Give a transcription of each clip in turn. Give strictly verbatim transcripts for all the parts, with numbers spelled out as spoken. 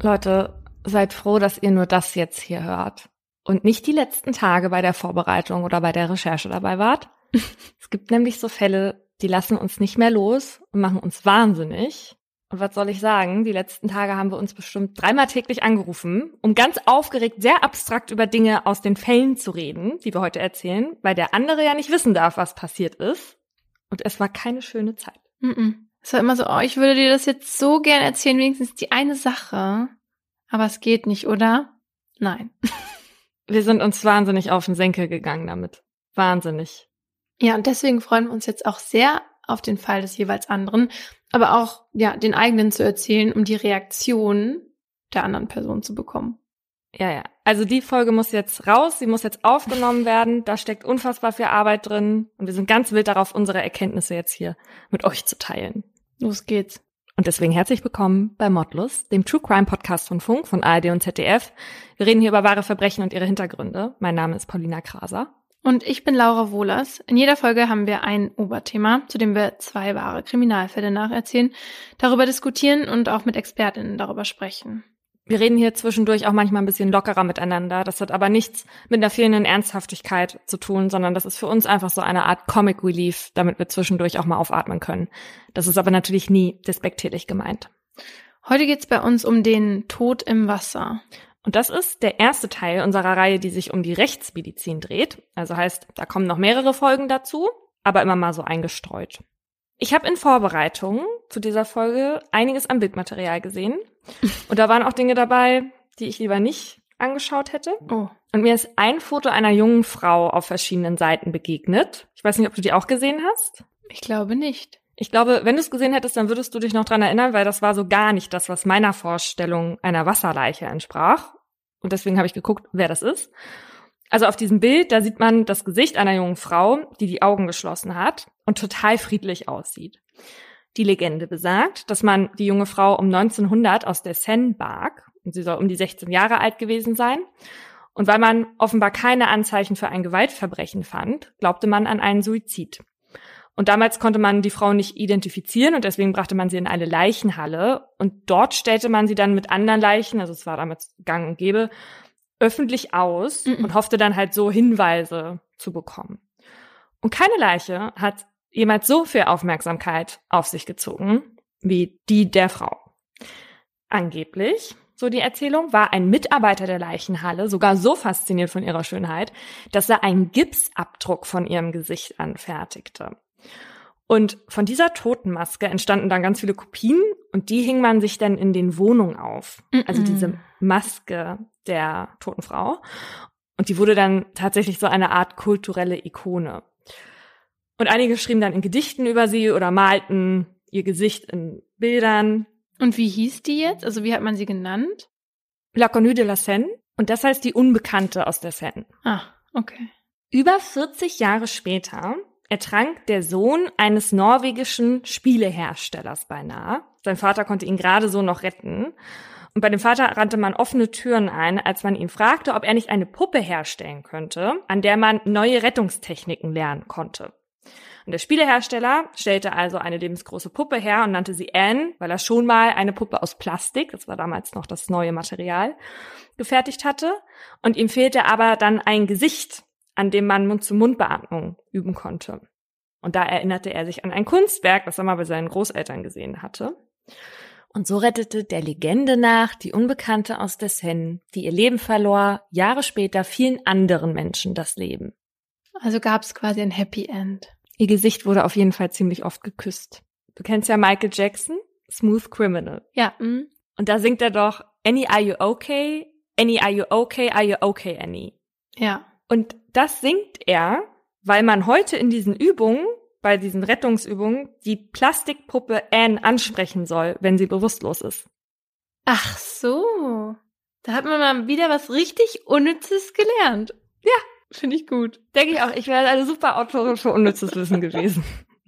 Leute, seid froh, dass ihr nur das jetzt hier hört und nicht die letzten Tage bei der Vorbereitung oder bei der Recherche dabei wart. Es gibt nämlich so Fälle, die lassen uns nicht mehr los und machen uns wahnsinnig. Und was soll ich sagen? Die letzten Tage haben wir uns bestimmt dreimal täglich angerufen, um ganz aufgeregt, sehr abstrakt über Dinge aus den Fällen zu reden, die wir heute erzählen, weil der andere ja nicht wissen darf, was passiert ist. Und es war keine schöne Zeit. Mm-mm. Es war immer so, oh, ich würde dir das jetzt so gern erzählen, wenigstens die eine Sache. Aber es geht nicht, oder? Nein. Wir sind uns wahnsinnig auf den Senkel gegangen damit. Wahnsinnig. Ja, und deswegen freuen wir uns jetzt auch sehr auf den Fall des jeweils anderen, aber auch ja den eigenen zu erzählen, um die Reaktion der anderen Person zu bekommen. Ja, ja. Also die Folge muss jetzt raus, sie muss jetzt aufgenommen werden. Da steckt unfassbar viel Arbeit drin. Und wir sind ganz wild darauf, unsere Erkenntnisse jetzt hier mit euch zu teilen. Los geht's. Und deswegen herzlich willkommen bei Mordlust, dem True Crime Podcast von Funk, von A R D und Z D F. Wir reden hier über wahre Verbrechen und ihre Hintergründe. Mein Name ist Paulina Kraser. Und ich bin Laura Wohlers. In jeder Folge haben wir ein Oberthema, zu dem wir zwei wahre Kriminalfälle nacherzählen, darüber diskutieren und auch mit ExpertInnen darüber sprechen. Wir reden hier zwischendurch auch manchmal ein bisschen lockerer miteinander. Das hat aber nichts mit einer fehlenden Ernsthaftigkeit zu tun, sondern das ist für uns einfach so eine Art Comic Relief, damit wir zwischendurch auch mal aufatmen können. Das ist aber natürlich nie despektierlich gemeint. Heute geht's bei uns um den Tod im Wasser. Und das ist der erste Teil unserer Reihe, die sich um die Rechtsmedizin dreht. Also heißt, da kommen noch mehrere Folgen dazu, aber immer mal so eingestreut. Ich habe in Vorbereitung zu dieser Folge einiges an Bildmaterial gesehen. Und da waren auch Dinge dabei, die ich lieber nicht angeschaut hätte. Oh. Und mir ist ein Foto einer jungen Frau auf verschiedenen Seiten begegnet. Ich weiß nicht, ob du die auch gesehen hast. Ich glaube nicht. Ich glaube, wenn du es gesehen hättest, dann würdest du dich noch dran erinnern, weil das war so gar nicht das, was meiner Vorstellung einer Wasserleiche entsprach. Und deswegen habe ich geguckt, wer das ist. Also auf diesem Bild, da sieht man das Gesicht einer jungen Frau, die die Augen geschlossen hat und total friedlich aussieht. Die Legende besagt, dass man die junge Frau um neunzehnhundert aus der Seine barg, und sie soll um die sechzehn Jahre alt gewesen sein. Und weil man offenbar keine Anzeichen für ein Gewaltverbrechen fand, glaubte man an einen Suizid. Und damals konnte man die Frau nicht identifizieren und deswegen brachte man sie in eine Leichenhalle. Und dort stellte man sie dann mit anderen Leichen, also es war damals gang und gäbe, öffentlich aus mhm. und hoffte dann halt so Hinweise zu bekommen. Und keine Leiche hat jemals so viel Aufmerksamkeit auf sich gezogen wie die der Frau. Angeblich, so die Erzählung, war ein Mitarbeiter der Leichenhalle sogar so fasziniert von ihrer Schönheit, dass er einen Gipsabdruck von ihrem Gesicht anfertigte. Und von dieser Totenmaske entstanden dann ganz viele Kopien und die hing man sich dann in den Wohnungen auf. Mm-mm. Also diese Maske der toten Frau. Und die wurde dann tatsächlich so eine Art kulturelle Ikone. Und einige schrieben dann in Gedichten über sie oder malten ihr Gesicht in Bildern. Und wie hieß die jetzt? Also wie hat man sie genannt? La Connue de la Seine. Und das heißt die Unbekannte aus der Seine. Ah, okay. Über vierzig Jahre später ertrank der Sohn eines norwegischen Spieleherstellers beinahe. Sein Vater konnte ihn gerade so noch retten. Und bei dem Vater rannte man offene Türen ein, als man ihn fragte, ob er nicht eine Puppe herstellen könnte, an der man neue Rettungstechniken lernen konnte. Und der Spielehersteller stellte also eine lebensgroße Puppe her und nannte sie Anne, weil er schon mal eine Puppe aus Plastik, das war damals noch das neue Material, gefertigt hatte. Und ihm fehlte aber dann ein Gesicht, an dem man Mund-zu-Mund-Beatmung üben konnte. Und da erinnerte er sich an ein Kunstwerk, das er mal bei seinen Großeltern gesehen hatte. Und so rettete der Legende nach die Unbekannte aus der Seine, die ihr Leben verlor, Jahre später vielen anderen Menschen das Leben. Also gab es quasi ein Happy End. Ihr Gesicht wurde auf jeden Fall ziemlich oft geküsst. Du kennst ja Michael Jackson, Smooth Criminal. Ja. Mh. Und da singt er doch, Annie, are you okay? Annie, are you okay? Are you okay, Annie? Ja. Und das singt er, weil man heute in diesen Übungen, bei diesen Rettungsübungen, die Plastikpuppe Anne ansprechen soll, wenn sie bewusstlos ist. Ach so. Da hat man mal wieder was richtig Unnützes gelernt. Ja, finde ich gut. Denke ich auch, ich wäre eine super Autorin für unnützes Wissen gewesen.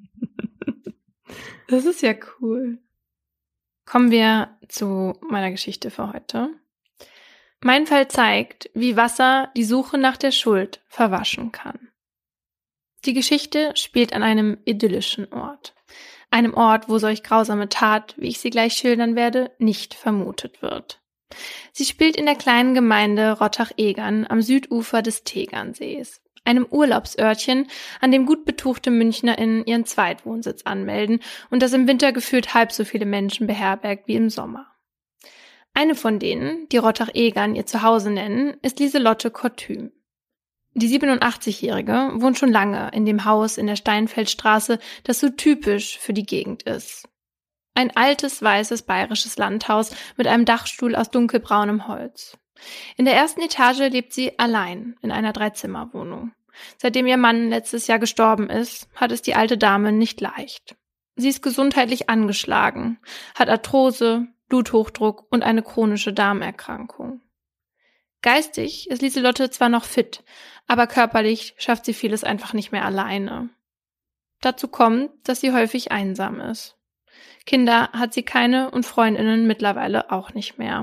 Das ist ja cool. Kommen wir zu meiner Geschichte für heute. Mein Fall zeigt, wie Wasser die Suche nach der Schuld verwaschen kann. Die Geschichte spielt an einem idyllischen Ort. Einem Ort, wo solch grausame Tat, wie ich sie gleich schildern werde, nicht vermutet wird. Sie spielt in der kleinen Gemeinde Rottach-Egern am Südufer des Tegernsees, einem Urlaubsörtchen, an dem gut betuchte MünchnerInnen ihren Zweitwohnsitz anmelden und das im Winter gefühlt halb so viele Menschen beherbergt wie im Sommer. Eine von denen, die Rottach-Egern ihr Zuhause nennen, ist Lieselotte Kortüm. Die siebenundachtzigjährige wohnt schon lange in dem Haus in der Steinfeldstraße, das so typisch für die Gegend ist. Ein altes, weißes bayerisches Landhaus mit einem Dachstuhl aus dunkelbraunem Holz. In der ersten Etage lebt sie allein in einer Dreizimmerwohnung. Seitdem ihr Mann letztes Jahr gestorben ist, hat es die alte Dame nicht leicht. Sie ist gesundheitlich angeschlagen, hat Arthrose, Bluthochdruck und eine chronische Darmerkrankung. Geistig ist Lieselotte zwar noch fit, aber körperlich schafft sie vieles einfach nicht mehr alleine. Dazu kommt, dass sie häufig einsam ist. Kinder hat sie keine und Freundinnen mittlerweile auch nicht mehr.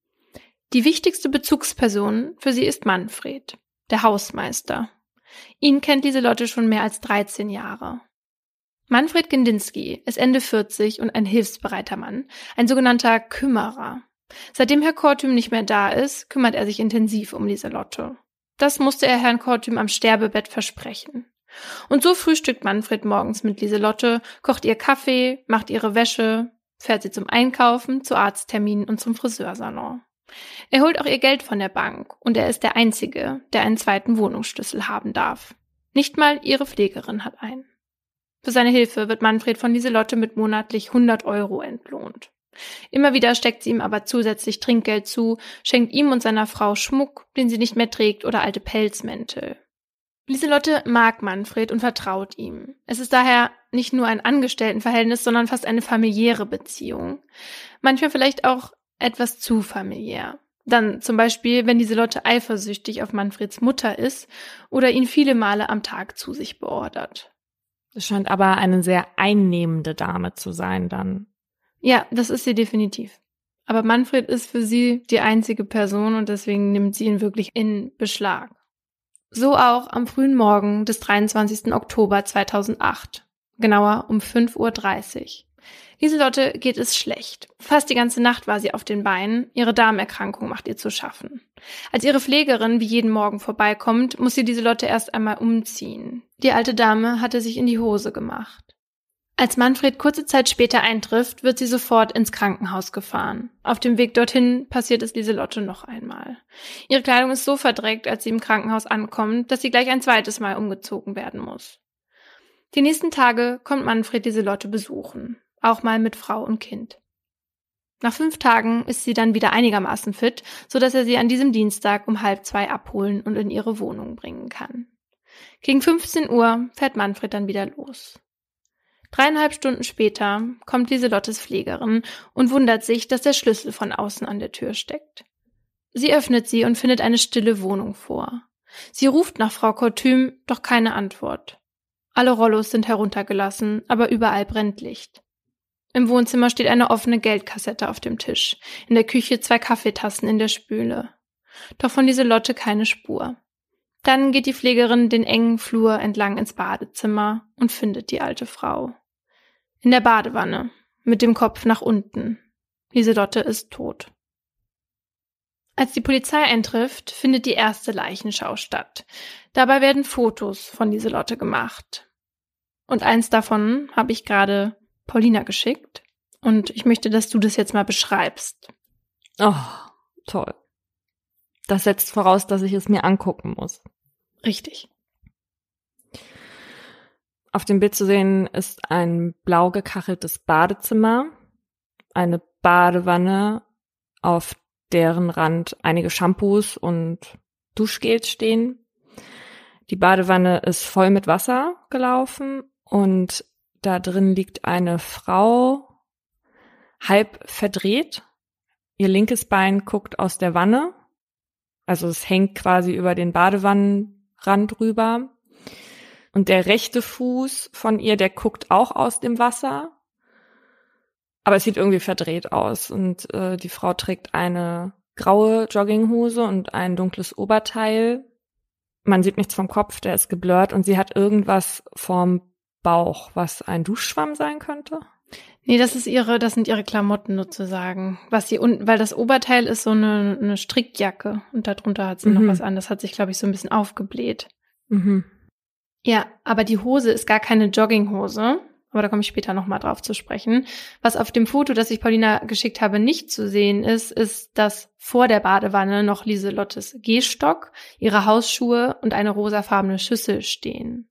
Die wichtigste Bezugsperson für sie ist Manfred, der Hausmeister. Ihn kennt Lieselotte schon mehr als dreizehn Jahre. Manfred Gendinski ist Ende vierzig und ein hilfsbereiter Mann, ein sogenannter Kümmerer. Seitdem Herr Kortüm nicht mehr da ist, kümmert er sich intensiv um Lieselotte. Das musste er Herrn Kortüm am Sterbebett versprechen. Und so frühstückt Manfred morgens mit Lieselotte, kocht ihr Kaffee, macht ihre Wäsche, fährt sie zum Einkaufen, zu Arztterminen und zum Friseursalon. Er holt auch ihr Geld von der Bank und er ist der Einzige, der einen zweiten Wohnungsschlüssel haben darf. Nicht mal ihre Pflegerin hat einen. Für seine Hilfe wird Manfred von Lieselotte mit monatlich hundert Euro entlohnt. Immer wieder steckt sie ihm aber zusätzlich Trinkgeld zu, schenkt ihm und seiner Frau Schmuck, den sie nicht mehr trägt, oder alte Pelzmäntel. Lieselotte mag Manfred und vertraut ihm. Es ist daher nicht nur ein Angestelltenverhältnis, sondern fast eine familiäre Beziehung. Manchmal vielleicht auch etwas zu familiär. Dann zum Beispiel, wenn Lieselotte eifersüchtig auf Manfreds Mutter ist oder ihn viele Male am Tag zu sich beordert. Es scheint aber eine sehr einnehmende Dame zu sein dann. Ja, das ist sie definitiv. Aber Manfred ist für sie die einzige Person und deswegen nimmt sie ihn wirklich in Beschlag. So auch am frühen Morgen des dreiundzwanzigsten Oktober zweitausendacht, genauer um fünf Uhr dreißig. Lieselotte geht es schlecht. Fast die ganze Nacht war sie auf den Beinen, ihre Darmerkrankung macht ihr zu schaffen. Als ihre Pflegerin wie jeden Morgen vorbeikommt, muss sie Lieselotte erst einmal umziehen. Die alte Dame hatte sich in die Hose gemacht. Als Manfred kurze Zeit später eintrifft, wird sie sofort ins Krankenhaus gefahren. Auf dem Weg dorthin passiert es Lieselotte noch einmal. Ihre Kleidung ist so verdreckt, als sie im Krankenhaus ankommt, dass sie gleich ein zweites Mal umgezogen werden muss. Die nächsten Tage kommt Manfred Lieselotte besuchen, auch mal mit Frau und Kind. Nach fünf Tagen ist sie dann wieder einigermaßen fit, sodass er sie an diesem Dienstag um halb zwei abholen und in ihre Wohnung bringen kann. Gegen fünfzehn Uhr fährt Manfred dann wieder los. Dreieinhalb Stunden später kommt Lieselottes Pflegerin und wundert sich, dass der Schlüssel von außen an der Tür steckt. Sie öffnet sie und findet eine stille Wohnung vor. Sie ruft nach Frau Kortüm, doch keine Antwort. Alle Rollos sind heruntergelassen, aber überall brennt Licht. Im Wohnzimmer steht eine offene Geldkassette auf dem Tisch, in der Küche zwei Kaffeetassen in der Spüle. Doch von Lieselotte keine Spur. Dann geht die Pflegerin den engen Flur entlang ins Badezimmer und findet die alte Frau. In der Badewanne, mit dem Kopf nach unten. Lieselotte ist tot. Als die Polizei eintrifft, findet die erste Leichenschau statt. Dabei werden Fotos von Lieselotte gemacht. Und eins davon habe ich gerade Paulina geschickt. Und ich möchte, dass du das jetzt mal beschreibst. Oh, toll. Das setzt voraus, dass ich es mir angucken muss. Richtig. Auf dem Bild zu sehen ist ein blau gekacheltes Badezimmer, eine Badewanne, auf deren Rand einige Shampoos und Duschgels stehen. Die Badewanne ist voll mit Wasser gelaufen und da drin liegt eine Frau, halb verdreht. Ihr linkes Bein guckt aus der Wanne, also es hängt quasi über den Badewannenrand rüber. Und der rechte Fuß von ihr, der guckt auch aus dem Wasser, aber es sieht irgendwie verdreht aus. Und äh, die Frau trägt eine graue Jogginghose und ein dunkles Oberteil. Man sieht nichts vom Kopf, der ist geblurrt und sie hat irgendwas vorm Bauch, was ein Duschschwamm sein könnte. Nee, das ist ihre, das sind ihre Klamotten sozusagen. Was sie unten, weil das Oberteil ist so eine, eine Strickjacke und darunter hat sie mhm. noch was an. Das hat sich, glaube ich, so ein bisschen aufgebläht. Mhm. Ja, aber die Hose ist gar keine Jogginghose. Aber da komme ich später nochmal drauf zu sprechen. Was auf dem Foto, das ich Paulina geschickt habe, nicht zu sehen ist, ist, dass vor der Badewanne noch Lieselottes Gehstock, ihre Hausschuhe und eine rosafarbene Schüssel stehen.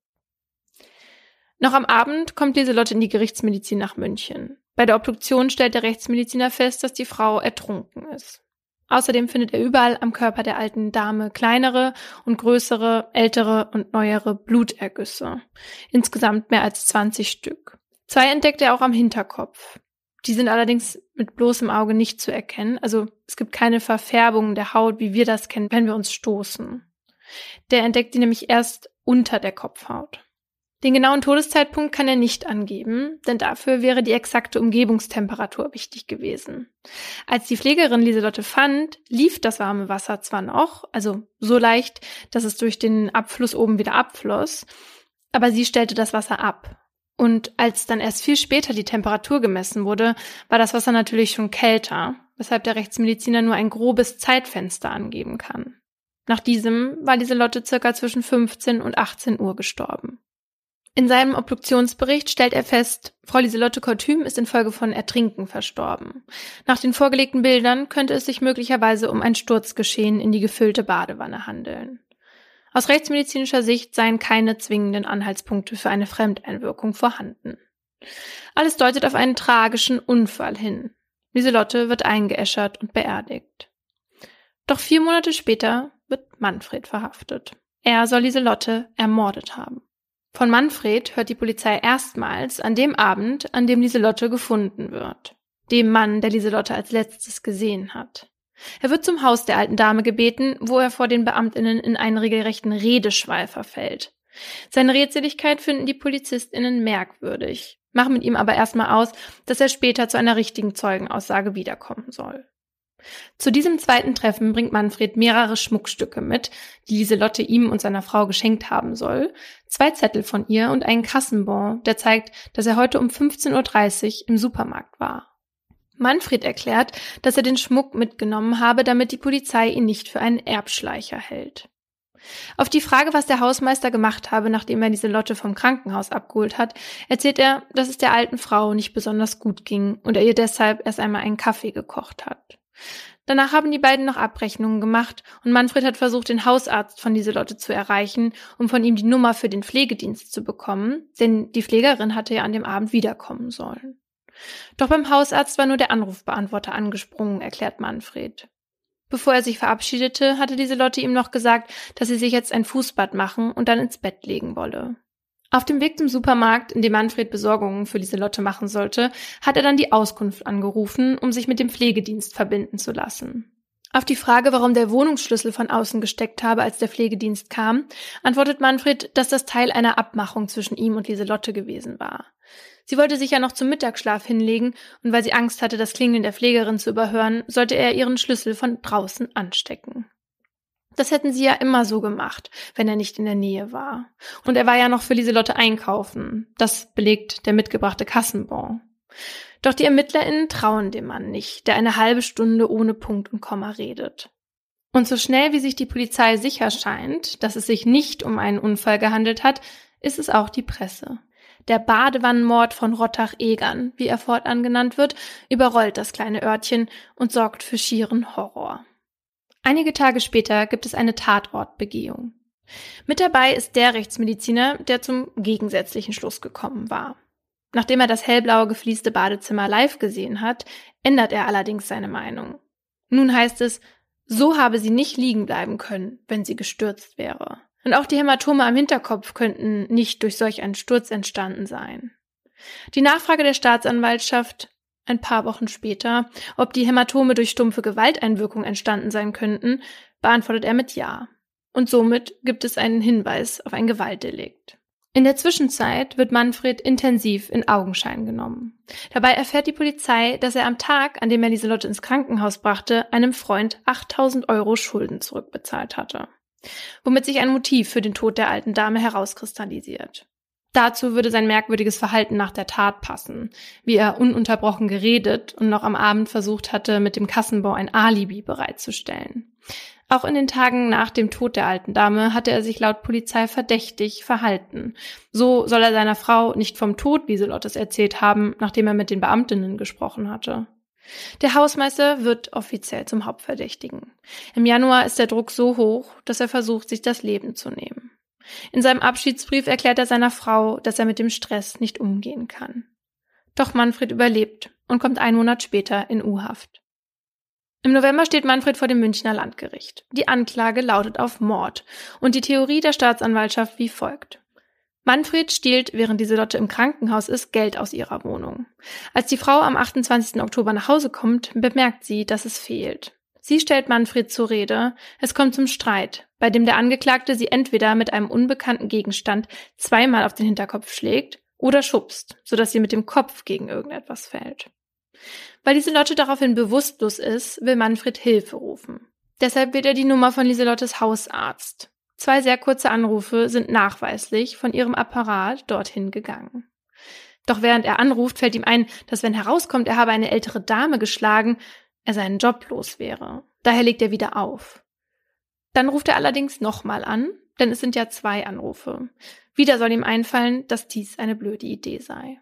Noch am Abend kommt Lieselotte in die Gerichtsmedizin nach München. Bei der Obduktion stellt der Rechtsmediziner fest, dass die Frau ertrunken ist. Außerdem findet er überall am Körper der alten Dame kleinere und größere, ältere und neuere Blutergüsse. Insgesamt mehr als zwanzig Stück. Zwei entdeckt er auch am Hinterkopf. Die sind allerdings mit bloßem Auge nicht zu erkennen. Also es gibt keine Verfärbung der Haut, wie wir das kennen, wenn wir uns stoßen. Der entdeckt die nämlich erst unter der Kopfhaut. Den genauen Todeszeitpunkt kann er nicht angeben, denn dafür wäre die exakte Umgebungstemperatur wichtig gewesen. Als die Pflegerin Lieselotte fand, lief das warme Wasser zwar noch, also so leicht, dass es durch den Abfluss oben wieder abfloss, aber sie stellte das Wasser ab. Und als dann erst viel später die Temperatur gemessen wurde, war das Wasser natürlich schon kälter, weshalb der Rechtsmediziner nur ein grobes Zeitfenster angeben kann. Nach diesem war Lieselotte circa zwischen fünfzehn und achtzehn Uhr gestorben. In seinem Obduktionsbericht stellt er fest, Frau Lieselotte Kortüm ist infolge von Ertrinken verstorben. Nach den vorgelegten Bildern könnte es sich möglicherweise um ein Sturzgeschehen in die gefüllte Badewanne handeln. Aus rechtsmedizinischer Sicht seien keine zwingenden Anhaltspunkte für eine Fremdeinwirkung vorhanden. Alles deutet auf einen tragischen Unfall hin. Lieselotte wird eingeäschert und beerdigt. Doch vier Monate später wird Manfred verhaftet. Er soll Lieselotte ermordet haben. Von Manfred hört die Polizei erstmals an dem Abend, an dem Lieselotte gefunden wird. Dem Mann, der Lieselotte als letztes gesehen hat. Er wird zum Haus der alten Dame gebeten, wo er vor den BeamtInnen in einen regelrechten Redeschwall verfällt. Seine Redseligkeit finden die PolizistInnen merkwürdig, machen mit ihm aber erstmal aus, dass er später zu einer richtigen Zeugenaussage wiederkommen soll. Zu diesem zweiten Treffen bringt Manfred mehrere Schmuckstücke mit, die Lieselotte ihm und seiner Frau geschenkt haben soll, zwei Zettel von ihr und einen Kassenbon, der zeigt, dass er heute um fünfzehn Uhr dreißig im Supermarkt war. Manfred erklärt, dass er den Schmuck mitgenommen habe, damit die Polizei ihn nicht für einen Erbschleicher hält. Auf die Frage, was der Hausmeister gemacht habe, nachdem er Lieselotte vom Krankenhaus abgeholt hat, erzählt er, dass es der alten Frau nicht besonders gut ging und er ihr deshalb erst einmal einen Kaffee gekocht hat. Danach haben die beiden noch Abrechnungen gemacht und Manfred hat versucht, den Hausarzt von Lieselotte zu erreichen, um von ihm die Nummer für den Pflegedienst zu bekommen, denn die Pflegerin hatte ja an dem Abend wiederkommen sollen. Doch beim Hausarzt war nur der Anrufbeantworter angesprungen, erklärt Manfred. Bevor er sich verabschiedete, hatte Lieselotte ihm noch gesagt, dass sie sich jetzt ein Fußbad machen und dann ins Bett legen wolle. Auf dem Weg zum Supermarkt, in dem Manfred Besorgungen für Lieselotte machen sollte, hat er dann die Auskunft angerufen, um sich mit dem Pflegedienst verbinden zu lassen. Auf die Frage, warum der Wohnungsschlüssel von außen gesteckt habe, als der Pflegedienst kam, antwortet Manfred, dass das Teil einer Abmachung zwischen ihm und Lieselotte gewesen war. Sie wollte sich ja noch zum Mittagsschlaf hinlegen und weil sie Angst hatte, das Klingeln der Pflegerin zu überhören, sollte er ihren Schlüssel von draußen anstecken. Das hätten sie ja immer so gemacht, wenn er nicht in der Nähe war. Und er war ja noch für Lieselotte einkaufen. Das belegt der mitgebrachte Kassenbon. Doch die ErmittlerInnen trauen dem Mann nicht, der eine halbe Stunde ohne Punkt und Komma redet. Und so schnell wie sich die Polizei sicher scheint, dass es sich nicht um einen Unfall gehandelt hat, ist es auch die Presse. Der Badewannenmord von Rottach-Egern, wie er fortan genannt wird, überrollt das kleine Örtchen und sorgt für schieren Horror. Einige Tage später gibt es eine Tatortbegehung. Mit dabei ist der Rechtsmediziner, der zum gegensätzlichen Schluss gekommen war. Nachdem er das hellblaue geflieste Badezimmer live gesehen hat, ändert er allerdings seine Meinung. Nun heißt es, so habe sie nicht liegen bleiben können, wenn sie gestürzt wäre. Und auch die Hämatome am Hinterkopf könnten nicht durch solch einen Sturz entstanden sein. Die Nachfrage der Staatsanwaltschaft ein paar Wochen später, ob die Hämatome durch stumpfe Gewalteinwirkung entstanden sein könnten, beantwortet er mit Ja. Und somit gibt es einen Hinweis auf ein Gewaltdelikt. In der Zwischenzeit wird Manfred intensiv in Augenschein genommen. Dabei erfährt die Polizei, dass er am Tag, an dem er Lieselotte ins Krankenhaus brachte, einem Freund achttausend Euro Schulden zurückbezahlt hatte. Womit sich ein Motiv für den Tod der alten Dame herauskristallisiert. Dazu würde sein merkwürdiges Verhalten nach der Tat passen, wie er ununterbrochen geredet und noch am Abend versucht hatte, mit dem Kassenbon ein Alibi bereitzustellen. Auch in den Tagen nach dem Tod der alten Dame hatte er sich laut Polizei verdächtig verhalten. So soll er seiner Frau nicht vom Tod Lieselottes erzählt haben, nachdem er mit den Beamtinnen gesprochen hatte. Der Hausmeister wird offiziell zum Hauptverdächtigen. Im Januar ist der Druck so hoch, dass er versucht, sich das Leben zu nehmen. In seinem Abschiedsbrief erklärt er seiner Frau, dass er mit dem Stress nicht umgehen kann. Doch Manfred überlebt und kommt einen Monat später in U-Haft. Im November steht Manfred vor dem Münchner Landgericht. Die Anklage lautet auf Mord und die Theorie der Staatsanwaltschaft wie folgt. Manfred stiehlt, während Lieselotte im Krankenhaus ist, Geld aus ihrer Wohnung. Als die Frau am achtundzwanzigsten Oktober nach Hause kommt, bemerkt sie, dass es fehlt. Sie stellt Manfred zur Rede. Es kommt zum Streit, bei dem der Angeklagte sie entweder mit einem unbekannten Gegenstand zweimal auf den Hinterkopf schlägt oder schubst, sodass sie mit dem Kopf gegen irgendetwas fällt. Weil Lieselotte daraufhin bewusstlos ist, will Manfred Hilfe rufen. Deshalb wählt er die Nummer von Lieselottes Hausarzt. Zwei sehr kurze Anrufe sind nachweislich von ihrem Apparat dorthin gegangen. Doch während er anruft, fällt ihm ein, dass wenn herauskommt, er habe eine ältere Dame geschlagen, er seinen Job los wäre. Daher legt er wieder auf. Dann ruft er allerdings nochmal an, denn es sind ja zwei Anrufe. Wieder soll ihm einfallen, dass dies eine blöde Idee sei.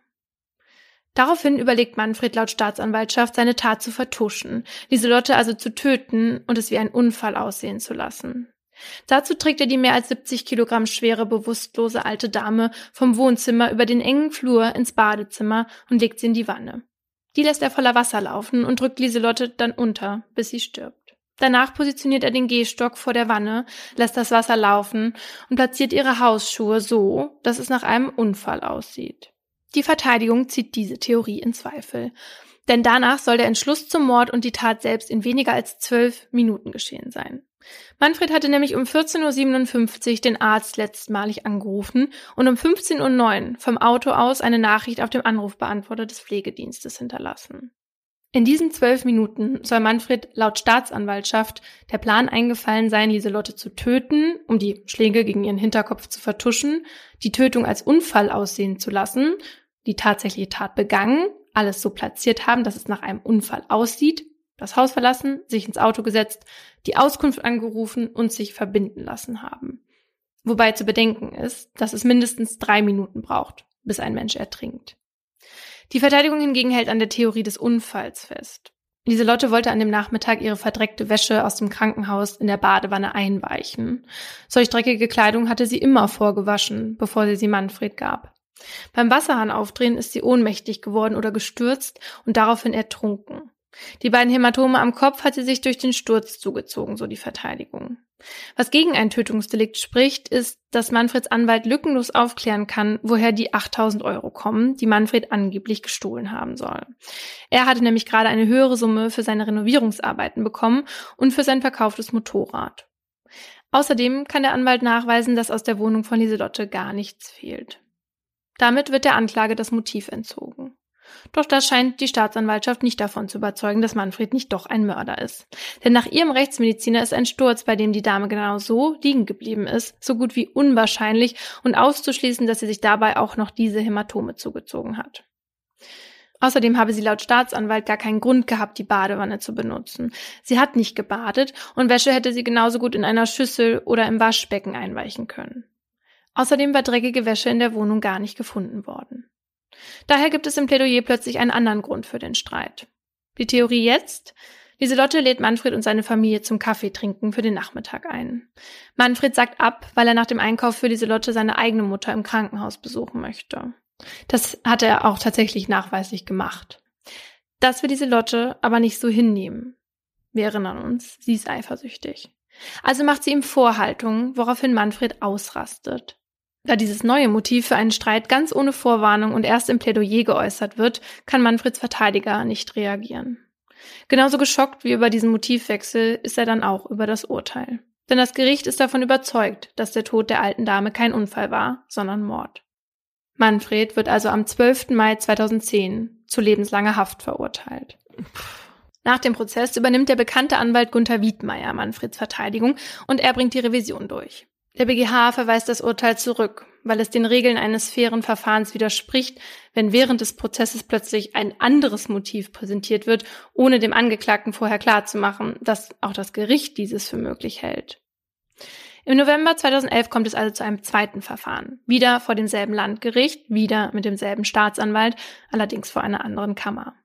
Daraufhin überlegt Manfred laut Staatsanwaltschaft, seine Tat zu vertuschen, Lieselotte also zu töten und es wie ein Unfall aussehen zu lassen. Dazu trägt er die mehr als siebzig Kilogramm schwere, bewusstlose alte Dame vom Wohnzimmer über den engen Flur ins Badezimmer und legt sie in die Wanne. Die lässt er voller Wasser laufen und drückt Lieselotte dann unter, bis sie stirbt. Danach positioniert er den Gehstock vor der Wanne, lässt das Wasser laufen und platziert ihre Hausschuhe so, dass es nach einem Unfall aussieht. Die Verteidigung zieht diese Theorie in Zweifel, denn danach soll der Entschluss zum Mord und die Tat selbst in weniger als zwölf Minuten geschehen sein. Manfred hatte nämlich um vierzehn Uhr siebenundfünfzig den Arzt letztmalig angerufen und um fünfzehn Uhr neun vom Auto aus eine Nachricht auf dem Anrufbeantworter des Pflegedienstes hinterlassen. In diesen zwölf Minuten soll Manfred laut Staatsanwaltschaft der Plan eingefallen sein, Lieselotte zu töten, um die Schläge gegen ihren Hinterkopf zu vertuschen, die Tötung als Unfall aussehen zu lassen, die tatsächliche Tat begangen, alles so platziert haben, dass es nach einem Unfall aussieht, das Haus verlassen, sich ins Auto gesetzt, die Auskunft angerufen und sich verbinden lassen haben. Wobei zu bedenken ist, dass es mindestens drei Minuten braucht, bis ein Mensch ertrinkt. Die Verteidigung hingegen hält an der Theorie des Unfalls fest. Lieselotte wollte an dem Nachmittag ihre verdreckte Wäsche aus dem Krankenhaus in der Badewanne einweichen. Solch dreckige Kleidung hatte sie immer vorgewaschen, bevor sie sie Manfred gab. Beim Wasserhahn aufdrehen ist sie ohnmächtig geworden oder gestürzt und daraufhin ertrunken. Die beiden Hämatome am Kopf hat sie sich durch den Sturz zugezogen, so die Verteidigung. Was gegen ein Tötungsdelikt spricht, ist, dass Manfreds Anwalt lückenlos aufklären kann, woher die achttausend Euro kommen, die Manfred angeblich gestohlen haben soll. Er hatte nämlich gerade eine höhere Summe für seine Renovierungsarbeiten bekommen und für sein verkauftes Motorrad. Außerdem kann der Anwalt nachweisen, dass aus der Wohnung von Lieselotte gar nichts fehlt. Damit wird der Anklage das Motiv entzogen. Doch das scheint die Staatsanwaltschaft nicht davon zu überzeugen, dass Manfred nicht doch ein Mörder ist. Denn nach ihrem Rechtsmediziner ist ein Sturz, bei dem die Dame genau so liegen geblieben ist, so gut wie unwahrscheinlich und auszuschließen, dass sie sich dabei auch noch diese Hämatome zugezogen hat. Außerdem habe sie laut Staatsanwalt gar keinen Grund gehabt, die Badewanne zu benutzen. Sie hat nicht gebadet und Wäsche hätte sie genauso gut in einer Schüssel oder im Waschbecken einweichen können. Außerdem war dreckige Wäsche in der Wohnung gar nicht gefunden worden. Daher gibt es im Plädoyer plötzlich einen anderen Grund für den Streit. Die Theorie jetzt? Lieselotte lädt Manfred und seine Familie zum Kaffeetrinken für den Nachmittag ein. Manfred sagt ab, weil er nach dem Einkauf für Lieselotte seine eigene Mutter im Krankenhaus besuchen möchte. Das hat er auch tatsächlich nachweislich gemacht. Das will Lieselotte aber nicht so hinnehmen. Wir erinnern uns, sie ist eifersüchtig. Also macht sie ihm Vorhaltungen, woraufhin Manfred ausrastet. Da dieses neue Motiv für einen Streit ganz ohne Vorwarnung und erst im Plädoyer geäußert wird, kann Manfreds Verteidiger nicht reagieren. Genauso geschockt wie über diesen Motivwechsel ist er dann auch über das Urteil. Denn das Gericht ist davon überzeugt, dass der Tod der alten Dame kein Unfall war, sondern Mord. Manfred wird also am zwölften Mai zweitausendzehn zu lebenslanger Haft verurteilt. Nach dem Prozess übernimmt der bekannte Anwalt Gunther Wiedmeier Manfreds Verteidigung und er bringt die Revision durch. Der B G H verweist das Urteil zurück, weil es den Regeln eines fairen Verfahrens widerspricht, wenn während des Prozesses plötzlich ein anderes Motiv präsentiert wird, ohne dem Angeklagten vorher klarzumachen, dass auch das Gericht dieses für möglich hält. Im November zweitausendelf kommt es also zu einem zweiten Verfahren. Wieder vor demselben Landgericht, wieder mit demselben Staatsanwalt, allerdings vor einer anderen Kammer.